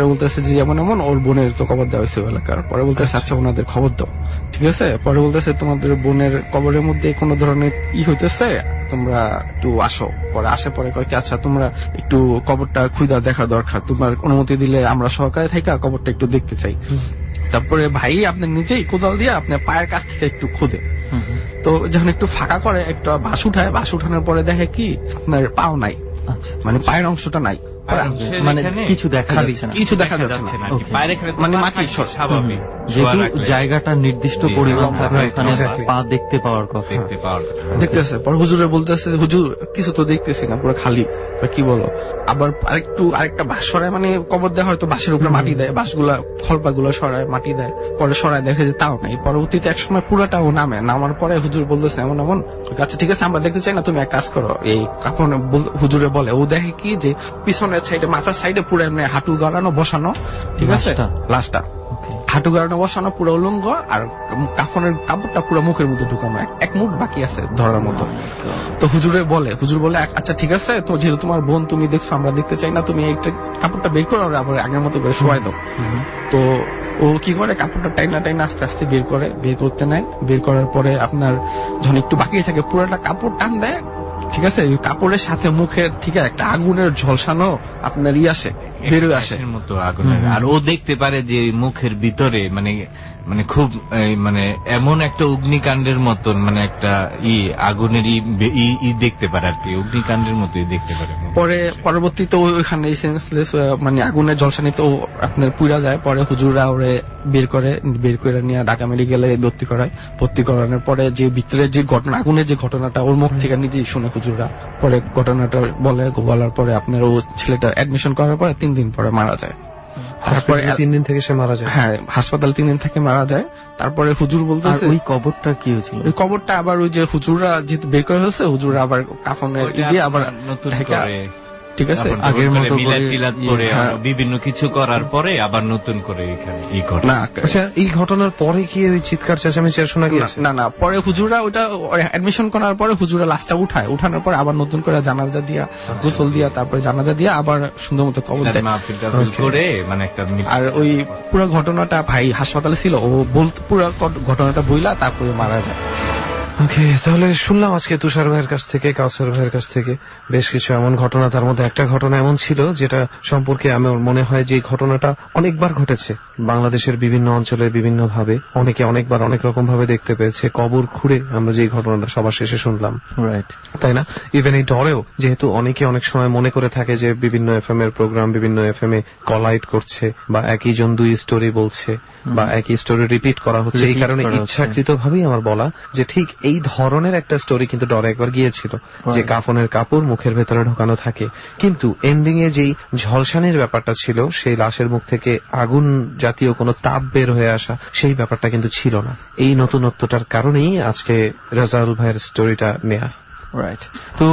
যে এমন এমন ওর বোনের তো কবর দেওয়া হয়েছে এলাকার। পরে বলতেছে আচ্ছা ওনাদের খবর দাও, ঠিক আছে। পরে বলতেছে তোমাদের বোনের কবরের মধ্যে কোনো ধরনের ই হইতেছে, তোমরা একটু আসো। পরে আসে পরে কয় কি আচ্ছা তোমরা একটু কবরটা খুঁজা দেখা দরকার, তোমার অনুমতি দিলে আমরা সহকারে থাকা কবরটা একটু দেখতে চাই। তারপরে ভাই আপনার নিজেই কোদাল দিয়ে আপনার পায়ের কাছ থেকে একটু খুদে, তো যখন একটু ফাঁকা করে একটু বাঁশ উঠায়, বাঁশ উঠানোর পরে দেখে কি আপনার পাও নাই, মানে পায়ের অংশটা নাই, মানে কিছু দেখা যাচ্ছে না, কিছু দেখা যাচ্ছে না, মানে মাটির স্বাভাবিক যেহেতু জায়গাটা নির্দিষ্ট পরিমাণ থাকে ওখানে পা দেখতে পাওয়ার কথা, দেখতে পাওয়ার দেখতেছে। পর হুজুরে বলতেছে হুজুর কিছু তো দেখতেছি না, পুরো খালি। কি বলো? আবার আরেকটু আরেকটা বাঁশ সরায়, মানে কবর দেওয়া হয়তো বাঁশের উপরে মাটি দেয়, বাঁশগুলা খলপা গুলো সরায় মাটি দেয়, পরে সরায় দেখে যে তাও নাই। পরবর্তীতে এক সময় পুরাটাও নামে, নামার পরে হুজুর বলতেছে এমন এমন, আচ্ছা ঠিক আছে আমরা দেখতে চাই না, তুমি এক কাজ করো, এই কাপড় হুজুরে বলে ও দেখে কি যে পিছনের সাইডে মাথার সাইডে পুরো এমনি হাঁটু গাড়ানো বসানো, ঠিক আছে, লাস্টটা হাঁটু গাড়ানো বসানো পুরো উলঙ্গ, আর কাফনের কাপড়টা পুরো মুখের মধ্যে ঢুকানো, এক মুঠ বাকি আছে ধরার মতো। তো হুজুরে বলে হুজুর বলে আচ্ছা ঠিক আছে, তো যেহেতু তোমার বোন তুমি দেখছো আমরা দেখতে চাই না, তুমি একটা কাপড়টা বের করো আবার আগের মতো করে শোয়াই দাও। তো ও কি করে কাপড়টা টাইনা টাইনা আস্তে আস্তে বের করে, বের করতে নেয়। বের করার পরে আপনার যখন একটু বাকি থাকে পুরোটা কাপড় টান দেয়, ঠিক আছে, ওই কাপড়ের সাথে মুখের ঠিক একটা আগুনের ঝলসানো আপনার ই আসে, বেরোয় আসে মতো আগুনের। আর ও দেখতে পারে যে মুখের ভিতরে মানে মানে খুব মানে এমন একটা অগ্নিকাণ্ডের মতন, মানে একটা ই আগুনের ই দেখতে পারে আর কি, অগ্নিকাণ্ডের মতোই দেখতে পারে। পরে পরবর্তীতে ওইখানে সেন্সলেস মানে আগুনের ঝলসানি তো আপনার পুড়া যায়। পরে হুজুরা ওরে বের করে, বের করে নিয়ে ঢাকা মেডিকেলে ভর্তি করায়। ভর্তি করানোর পরে যে ভিতরে যে ঘটনা, আগুনের যে ঘটনাটা ওর মুখ থেকে নিজেই শুনে হুজুরা, পরে ঘটনাটা বলে, বলার পরে আপনার ও ছেলেটা অ্যাডমিশন করার পরে তিন দিন পরে মারা যায়। তারপরে তিন দিন থেকে সে মারা যায়। হ্যাঁ, হাসপাতাল তিন দিন থেকে মারা যায়। তারপরে হুজুর বলতেছে ওই কবরটা কি হয়েছিল, ওই কবরটা আবার ওই যে হুজুররা যেহেতু বের করে ফেলছে, হুজুররা আবার কাফনের দিয়ে আবার নতুন করে, ঠিক আছে, আগের মতো করে বিভিন্ন কিছু করার পরে আবার নতুন করে এখানে ই করে না। আচ্ছা, এই ঘটনার পরে কি ওই চিৎকার চেঁচামেচি শোনা গেছে? না না, পরে হুজুরা ওটা অ্যাডমিশন করার পরে হুজুরা লাশটা উঠায়, উঠানোর পরে আবার নতুন করে জানাজা দিয়া, গোসল দিয়া, তারপরে জানাজা দিয়া আবার সুন্দর মতো কবর দেয় করে, মানে একটা। আর ওই পুরো ঘটনাটা ভাই হাসপাতালে ছিল, ও বলতে পুরো ঘটনাটা বইলা তারপরে মারা যায়। ওকে, তাহলে শুনলাম আজকে তুষার ভাইয়ের কাছ থেকে, কাউসার ভাইয়ের কাছ থেকে বেশ কিছু এমন ঘটনা। তার মধ্যে একটা ঘটনা এমন ছিল যেটা সম্পর্কে আমার মনে হয় যে ঘটনাটা অনেকবার ঘটেছে বাংলাদেশের বিভিন্ন অঞ্চলে, বিভিন্ন ভাবে, অনেকে অনেকবার অনেক রকম ভাবে দেখতে পেয়েছে। কবর খুঁড়ে আমরা যে ঘটনাটা সবার শেষে শুনলাম, রাইট, তাই না? ইভেন এই ডরেও যেহেতু অনেকে অনেক সময় মনে করে থাকে যে বিভিন্ন এফ এম এর প্রোগ্রাম বিভিন্ন এফ এম এ কলাইট করছে, বা একই জন দুই স্টোরি বলছে, বা একই স্টোরি রিপিট করা হচ্ছে, এই কারণে ইচ্ছাকৃত ভাবেই আমার বলা যে ঠিক এই ধরনের একটা স্টোরি কিন্তু ডরে একবার গিয়েছিল, যে কাফনের কাপড় মুখের ভেতরে ঢোকানো থাকে, কিন্তু এন্ডিং এ যেই ঝলসানির ব্যাপারটা ছিল, সেই লাশের মুখ থেকে আগুন জাতীয় কোনো তাপ বের হয়ে আসা, সেই ব্যাপারটা কিন্তু ছিল না। এই নতুনত্বটার কারণেই আজকে রাজাউল ভাইয়ের স্টোরিটা নেয়া। রাইট। তো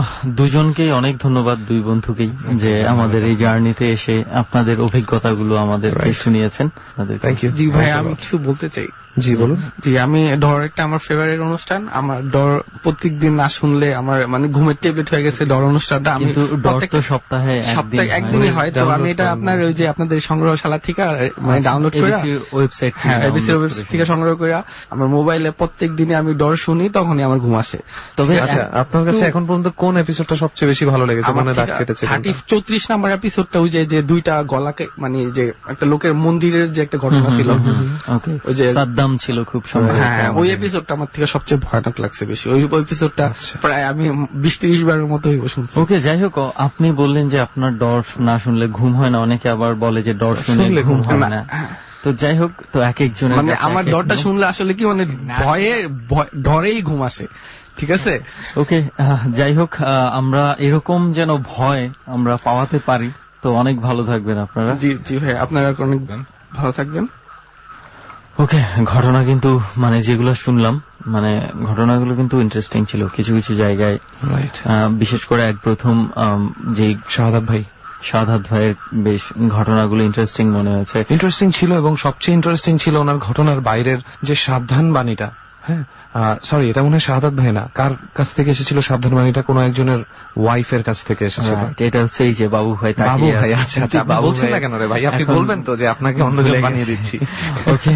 দুজনকেই অনেক ধন্যবাদ, দুই বন্ধুকেই, যে আমাদের এই জার্নিতে এসে আপনাদের অভিজ্ঞতাগুলো আমাদের শুনিয়েছেন। Thank you. জি ভাই, আমি কিছু বলতে চাই। জি বলুন। জি, আমি ডর একটা আমার ফেভারিট অনুষ্ঠান। আমার ডর প্রত্যেক দিন না শুনলে আমার মানে ঘুমের ট্যাবলেট হয়ে গেছে ডর অনুষ্ঠানটা। আমি সপ্তাহে সপ্তাহে একদিনই হয়, তো আমি এটা আপনার ওই যে আপনাদের সংগ্রহশালা থেকে মানে ডাউনলোড করে ওয়েবসাইট, হ্যাঁ এবিসি ওয়েবসাইট থেকে সংগ্রহ করে আমার মোবাইলে প্রত্যেক দিনে আমি ডর শুনি, তখনই আমার ঘুম আসে। তবে আচ্ছা, আপনার কাছে এখন পর্যন্ত কোন এপিসোডটা সবচেয়ে বেশি ভালো লেগেছে? মানে দাগ কেটেছে চৌত্রিশ নাম্বার এপিসোডটা, ওই যে দুইটা গলাকে মানে যে একটা লোকের মন্দিরের যে একটা ঘটনা ছিল, ওই যে সাদ্দাম ছিল খুব সম্ভব, হ্যাঁ ওই এপিসোডটা আমার থেকে সবচেয়ে ভয়ানক লাগছে বেশি। ওই এপিসোডটা প্রায় আমি বিশ ত্রিশ বারের মতো শুনছি। ওকে, যাই হোক, আপনি বললেন যে আপনার ডর না শুনলে ঘুম হয় না, অনেকে আবার বলে যে ডর শুনলে ঘুম হয় না। তো যাই হোক, তো এক একজনের মানে আমার ডরটা শুনলে আসলে কি মানে ভয়ে ডরেই ঘুম আসে, ঠিক আছে? ওকে, যাই হোক, আমরা এরকম যেন ভয় আমরা পাওয়াতে পারি। তো অনেক ভালো থাকবেন আপনারা। জি জি ভাই, আপনারা অনেক ভালো থাকবেন। ওকে, ঘটনা কিন্তু মানে যেগুলো শুনলাম, মানে ঘটনাগুলো কিন্তু ইন্টারেস্টিং ছিল কিছু কিছু জায়গায়, বিশেষ করে এক প্রথম যে শাহাদাত ভাই শাহাদাত ভাইয়ের বেশ ঘটনাগুলো ইন্টারেস্টিং মনে হয়েছে। ইন্টারেস্টিং ছিল, এবং সবচেয়ে ইন্টারেস্টিং ছিল ওনার ঘটনার বাইরের যে সাবধান বাণীটা। হ্যাঁ, সরি, এটা মনে হয় শাহাদাত ভাই না, কার কাছ থেকে এসেছিল সাবধান বাণীটা? কোনো একজনের ওয়াইফের কাছ থেকে এসেছিল। এটা হচ্ছে এই যে বাবু ভাই। বাবু ভাই, আচ্ছা আচ্ছা, বাবু বলছেন না কেন রে ভাই? আপনি বলবেন তো যে আপনাকে অন্যজন বানিয়ে দিচ্ছি। ওকে,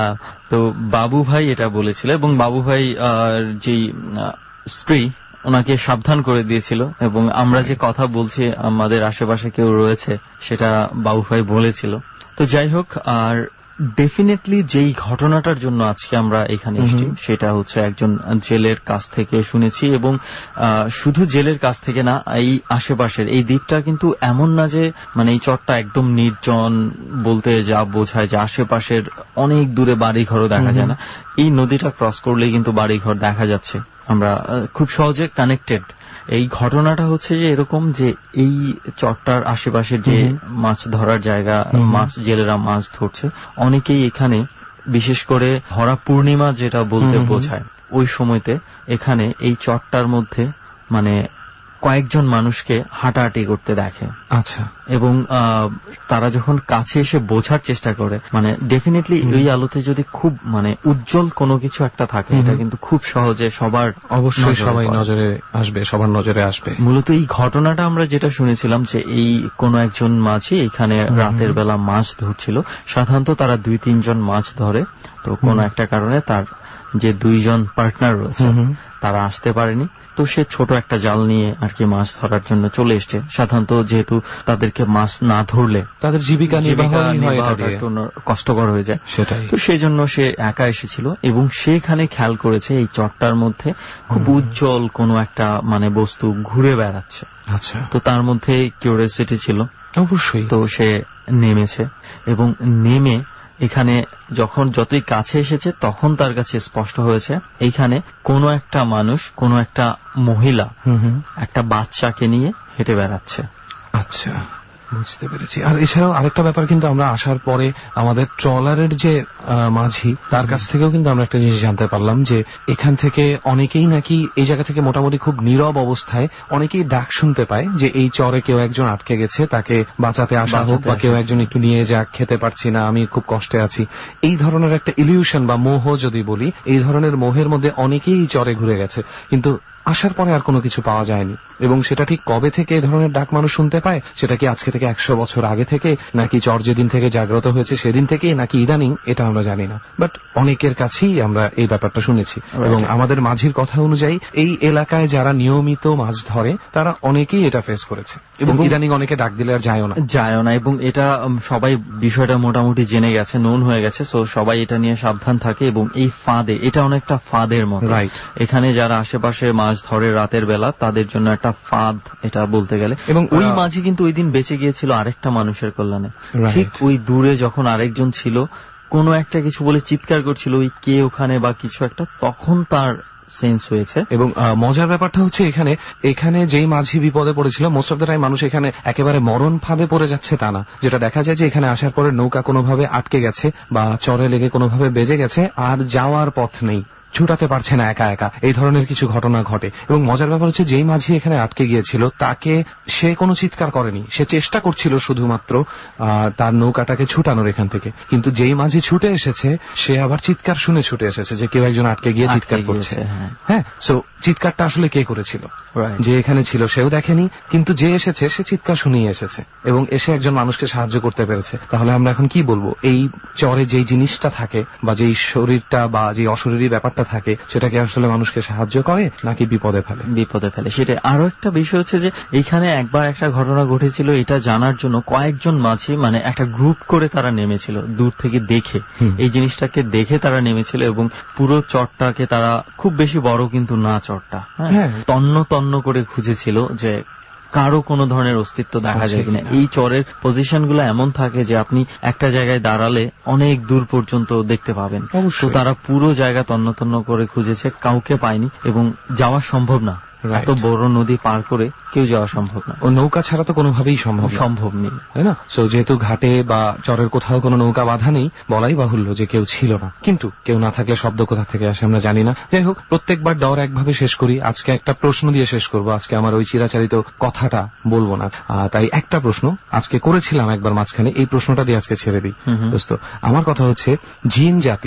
তো বাবু ভাই এটা বলেছিল, এবং বাবু ভাই যে স্ত্রী ওনাকে সাবধান করে দিয়েছিল, এবং আমরা যে কথা বলছি আমাদের আশেপাশে কেউ রয়েছে সেটা বাবু ভাই বলেছিল। তো যাই হোক, আর ডেফিনেটলি যেই ঘটনাটার জন্য আজকে আমরা এখানে এসেছি সেটা হচ্ছে একজন জেলের কাছ থেকে শুনেছি, এবং শুধু জেলের কাছ থেকে না, এই আশেপাশের এই দ্বীপটা কিন্তু এমন না যে মানে এই চরটা একদম নির্জন বলতে যা বোঝায় যে আশেপাশের অনেক দূরে বাড়ি ঘরও দেখা যায় না। এই নদীটা ক্রস করলেই কিন্তু বাড়ি ঘর দেখা যাচ্ছে, আমরা খুব সহজে কানেক্টেড। এই ঘটনাটা হচ্ছে যে এরকম যে এই চরটার আশেপাশের যে মাছ ধরার জায়গা, মাছ জেলেরা মাছ ধরছে, অনেকেই এখানে বিশেষ করে ভরা পূর্ণিমা যেটা বলতে বোঝায় ওই সময়তে এখানে এই চরটার মধ্যে মানে কয়েকজন মানুষকে হাঁটাহাঁটি করতে দেখে। আচ্ছা, এবং তারা যখন কাছে এসে বোঝার চেষ্টা করে, মানে ডেফিনেটলি এই আলোতে যদি খুব মানে উজ্জ্বল কোনো কিছু একটা থাকে, এটা কিন্তু খুব সহজে সবার অবশ্যই সবাই নজরে আসবে, সবার নজরে আসবে। মূলত এই ঘটনাটা আমরা যেটা শুনেছিলাম যে এই কোন একজন মাঝি এখানে রাতের বেলা মাছ ধরছিল। সাধারণত তারা দুই তিনজন মাছ ধরে, তো কোন একটা কারণে তার যে দুইজন পার্টনার রয়েছে তারা আসতে পারেনি, তো সে ছোট একটা জাল নিয়ে আর কি মাছ ধরার জন্য চলে এসছে। সাধারণত যেহেতু তাদেরকে মাছ না ধরলে তাদের জীবিকা নির্বাহটা কষ্টকর হয়ে যায়, সেটাই তো সেই জন্য সে একা এসেছিল, এবং সেখানে খেয়াল করেছে এই চরটার মধ্যে খুব উজ্জ্বল কোনো একটা মানে বস্তু ঘুরে বেড়াচ্ছে। আচ্ছা, তো তার মধ্যে কিউরিওসিটি ছিল অবশ্যই, তো সে নেমেছে, এবং নেমে এখানে যখন যতই কাছে এসেছে তখন তার কাছে স্পষ্ট হয়েছে এইখানে কোনো একটা মানুষ, কোনো একটা মহিলা একটা বাচ্চাকে নিয়ে হেঁটে বেড়াচ্ছে। আচ্ছা, বুঝতে পেরেছি। আর এছাড়াও আরেকটা ব্যাপার কিন্তু আমরা আসার পরে আমাদের ট্রলারের যে মাঝি তার কাছ থেকেও কিন্তু আমরা একটা জিনিস জানতে পারলাম যে এখান থেকে অনেকেই নাকি এই জায়গা থেকে মোটামুটি খুব নীরব অবস্থায় অনেকেই ডাক শুনতে পায় যে এই চরে কেউ একজন আটকে গেছে, তাকে বাঁচাতে আসা হোক, বা কেউ একজন একটু নিয়ে যাক, খেতে পারছি না, আমি খুব কষ্টে আছি। এই ধরনের একটা ইলিউশন বা মোহ যদি বলি, এই ধরনের মোহের মধ্যে অনেকেই চরে ঘুরে গেছে, কিন্তু আসার পরে আর কোনো কিছু পাওয়া যায়নি। এবং সেটা ঠিক কবে থেকে এই ধরনের ডাক মানুষ শুনতে পায়, সেটা কি আজকে থেকে একশো বছর আগে থেকে, নাকি চর যেদিন থেকে জাগ্রত হয়েছে সেদিন থেকে, নাকি ইদানিং, এটা আমরা জানি না। বাট অনেকের কাছেই আমরা এই ব্যাপারটা শুনেছি, এবং আমাদের মাঝির কথা অনুযায়ী এই এলাকায় যারা নিয়মিত মাছ ধরে তারা অনেকেই এটা ফেস করেছে, এবং ইদানিং অনেকে ডাক দিলে আর যায়ও না যায়ও না এবং এটা সবাই বিষয়টা মোটামুটি জেনে গেছে, নোন হয়ে গেছে, সো সবাই এটা নিয়ে সাবধান থাকে। এবং এই ফাঁদে, এটা অনেকটা ফাঁদের মতো, রাইট, এখানে যারা আশেপাশে মাছ ধরে রাতের বেলা তাদের জন্য একটা ফাঁদ এটা বলতে গেলে। এবং ওই মাঝি কিন্তু ওই দিন বেঁচে গিয়েছিল আরেকটা মানুষের কল্যাণে। ঠিক ওই দূরে যখন আরেকজন ছিল, কোনো একটা কিছু বলে চিৎকার করছিল, ওই কে ওখানে বা কিছু একটা, তখন তার সেন্স হয়েছে। এবং মজার ব্যাপারটা হচ্ছে এখানে এখানে যেই মাঝি বিপদে পড়েছিল, মোস্ট অফ দ্য টাইম মানুষ এখানে একেবারে মরণ ফাঁদে পড়ে যাচ্ছে তা না। যেটা দেখা যায় যে এখানে আসার পরে নৌকা কোনোভাবে আটকে গেছে বা চরে লেগে কোনোভাবে বেজে গেছে, আর যাওয়ার পথ নেই, ছুটাতে পারছে না একা একা, এই ধরনের কিছু ঘটনা ঘটে। এবং মজার ব্যাপার হচ্ছে যেই মাঝি এখানে আটকে গিয়েছিল তাকে, সে কোনো চিৎকার করেনি, সে চেষ্টা করছিল শুধুমাত্র তার নৌকাটাকে ছুটানোর এখান থেকে, কিন্তু যেই মাঝি ছুটে এসেছে সে আবার চিৎকার শুনে ছুটে এসেছে যে কেউ একজন আটকে গিয়ে চিৎকার করছে। হ্যাঁ, সো চিৎকারটা আসলে কে করেছিল? যে এখানে ছিল সেও দেখেনি, কিন্তু যে এসেছে সে চিৎকার শুনিয়ে এসেছে এবং এসে একজন মানুষকে সাহায্য করতে পেরেছে। তাহলে আমরা এখন কি বলবো, এই চরে যেই জিনিসটা থাকে বা যেই শরীরটা বা যে অশরীরী ব্যাপারটা থাকে, সেটাকে আসলে মানুষকে সাহায্য করে নাকি বিপদে ফেলে? বিপদে ফেলে। সেটা আরো একটা বিষয় হচ্ছে যে এইখানে একবার একটা ঘটনা ঘটেছিল, এটা জানার জন্য কয়েকজন মাঝি মানে একটা গ্রুপ করে তারা নেমেছিল, দূর থেকে দেখে, এই জিনিসটাকে দেখে তারা নেমেছিল, এবং পুরো চরটাকে তারা, খুব বেশি বড় কিন্তু না চরটা, হ্যাঁ, তন্ন তন্ন করে খুঁজেছিল যে কারো কোনো ধরনের অস্তিত্ব দেখা যায় কিনা। এই চরের পজিশন গুলো এমন থাকে যে আপনি একটা জায়গায় দাঁড়ালে অনেক দূর পর্যন্ত দেখতে পাবেন। তো তারা পুরো জায়গা তন্ন তন্ন করে খুঁজেছে, কাউকে পায়নি, এবং যাওয়া সম্ভব না, এত বড় নদী পার করে কেউ যাওয়া সম্ভব না, ও নৌকা ছাড়া তো কোনোভাবেই সম্ভব সম্ভব নেই, তাই না? সো যেহেতু ঘাটে বা চরের কোথাও কোনো নৌকা বাঁধা নেই, বলাই বাহুল্য যে কেউ ছিল না। কিন্তু কেউ না থাকলে শব্দ কোথা থেকে আসে আমরা জানি না। যাই হোক, প্রত্যেকবার ডর একভাবে শেষ করি, আজকে একটা প্রশ্ন দিয়ে শেষ করব। আজকে আমার ওই চিরাচারিত কথাটা বলবো না, তাই একটা প্রশ্ন আজকে করেছিলাম একবার মাঝখানে, এই প্রশ্নটা দিয়ে আজকে ছেড়ে দিই। দোস্ত, আমার কথা হচ্ছে, জিন জাতি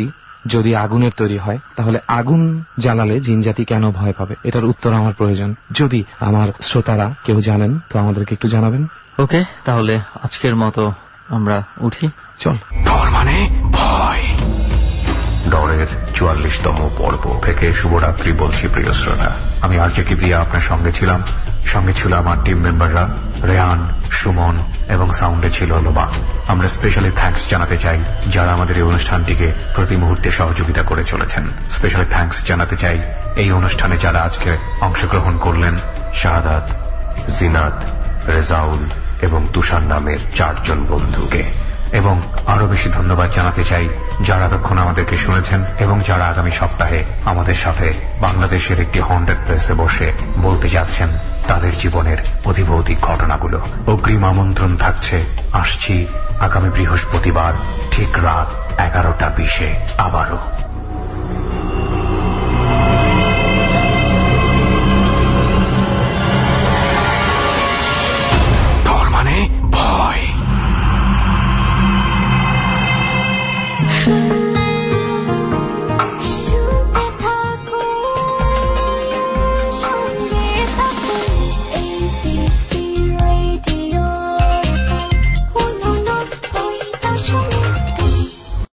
যদি আগুনের তৈরি হয় তাহলে আগুন জ্বালালে জিনজাতি কেন ভয় পাবে, এটার উত্তর আমার প্রয়োজন। যদি আমার শ্রোতারা কেউ জানেন তো আমাদেরকে একটু জানাবেন। ওকে, তাহলে আজকের মতো আমরা উঠি। চল। ডর মানে ভয়। ডরের চুয়াল্লিশতম পর্ব থেকে শুভরাত্রি বলছি প্রিয় শ্রোতা। আমি আর জে কিবরিয়া আপনার সঙ্গে ছিলাম, সঙ্গে ছিল আমার টিম মেম্বাররা রেহান, সুমন এবং সাউন্ডে ছিল লোবা। আমরা স্পেশালি থ্যাঙ্কস জানাতে চাই যারা আমাদের এই অনুষ্ঠানটিকে প্রতি মুহূর্তে সহযোগিতা করে চলেছেন। স্পেশালি থ্যাঙ্কস জানাতে চাই এই অনুষ্ঠানে যারা আজকে অংশগ্রহণ করলেন, শাহাদাত, জিনাত, রেজাউল এবং তুষার নামের চারজন বন্ধুকে। এবং আরো বেশি ধন্যবাদ জানাতে চাই যারা এতক্ষণ আমাদেরকে শুনেছেন এবং যারা আগামী সপ্তাহে আমাদের সাথে বাংলাদেশের একটি হন্টেড প্লেসে বসে বলতে যাচ্ছেন তাদের জীবনের অধিভৌতিক ঘটনাগুলো। অগ্রিম আমন্ত্রণ থাকছে, আসছি আগামী বৃহস্পতিবার ঠিক রাত এগারোটা বিশে আবারও।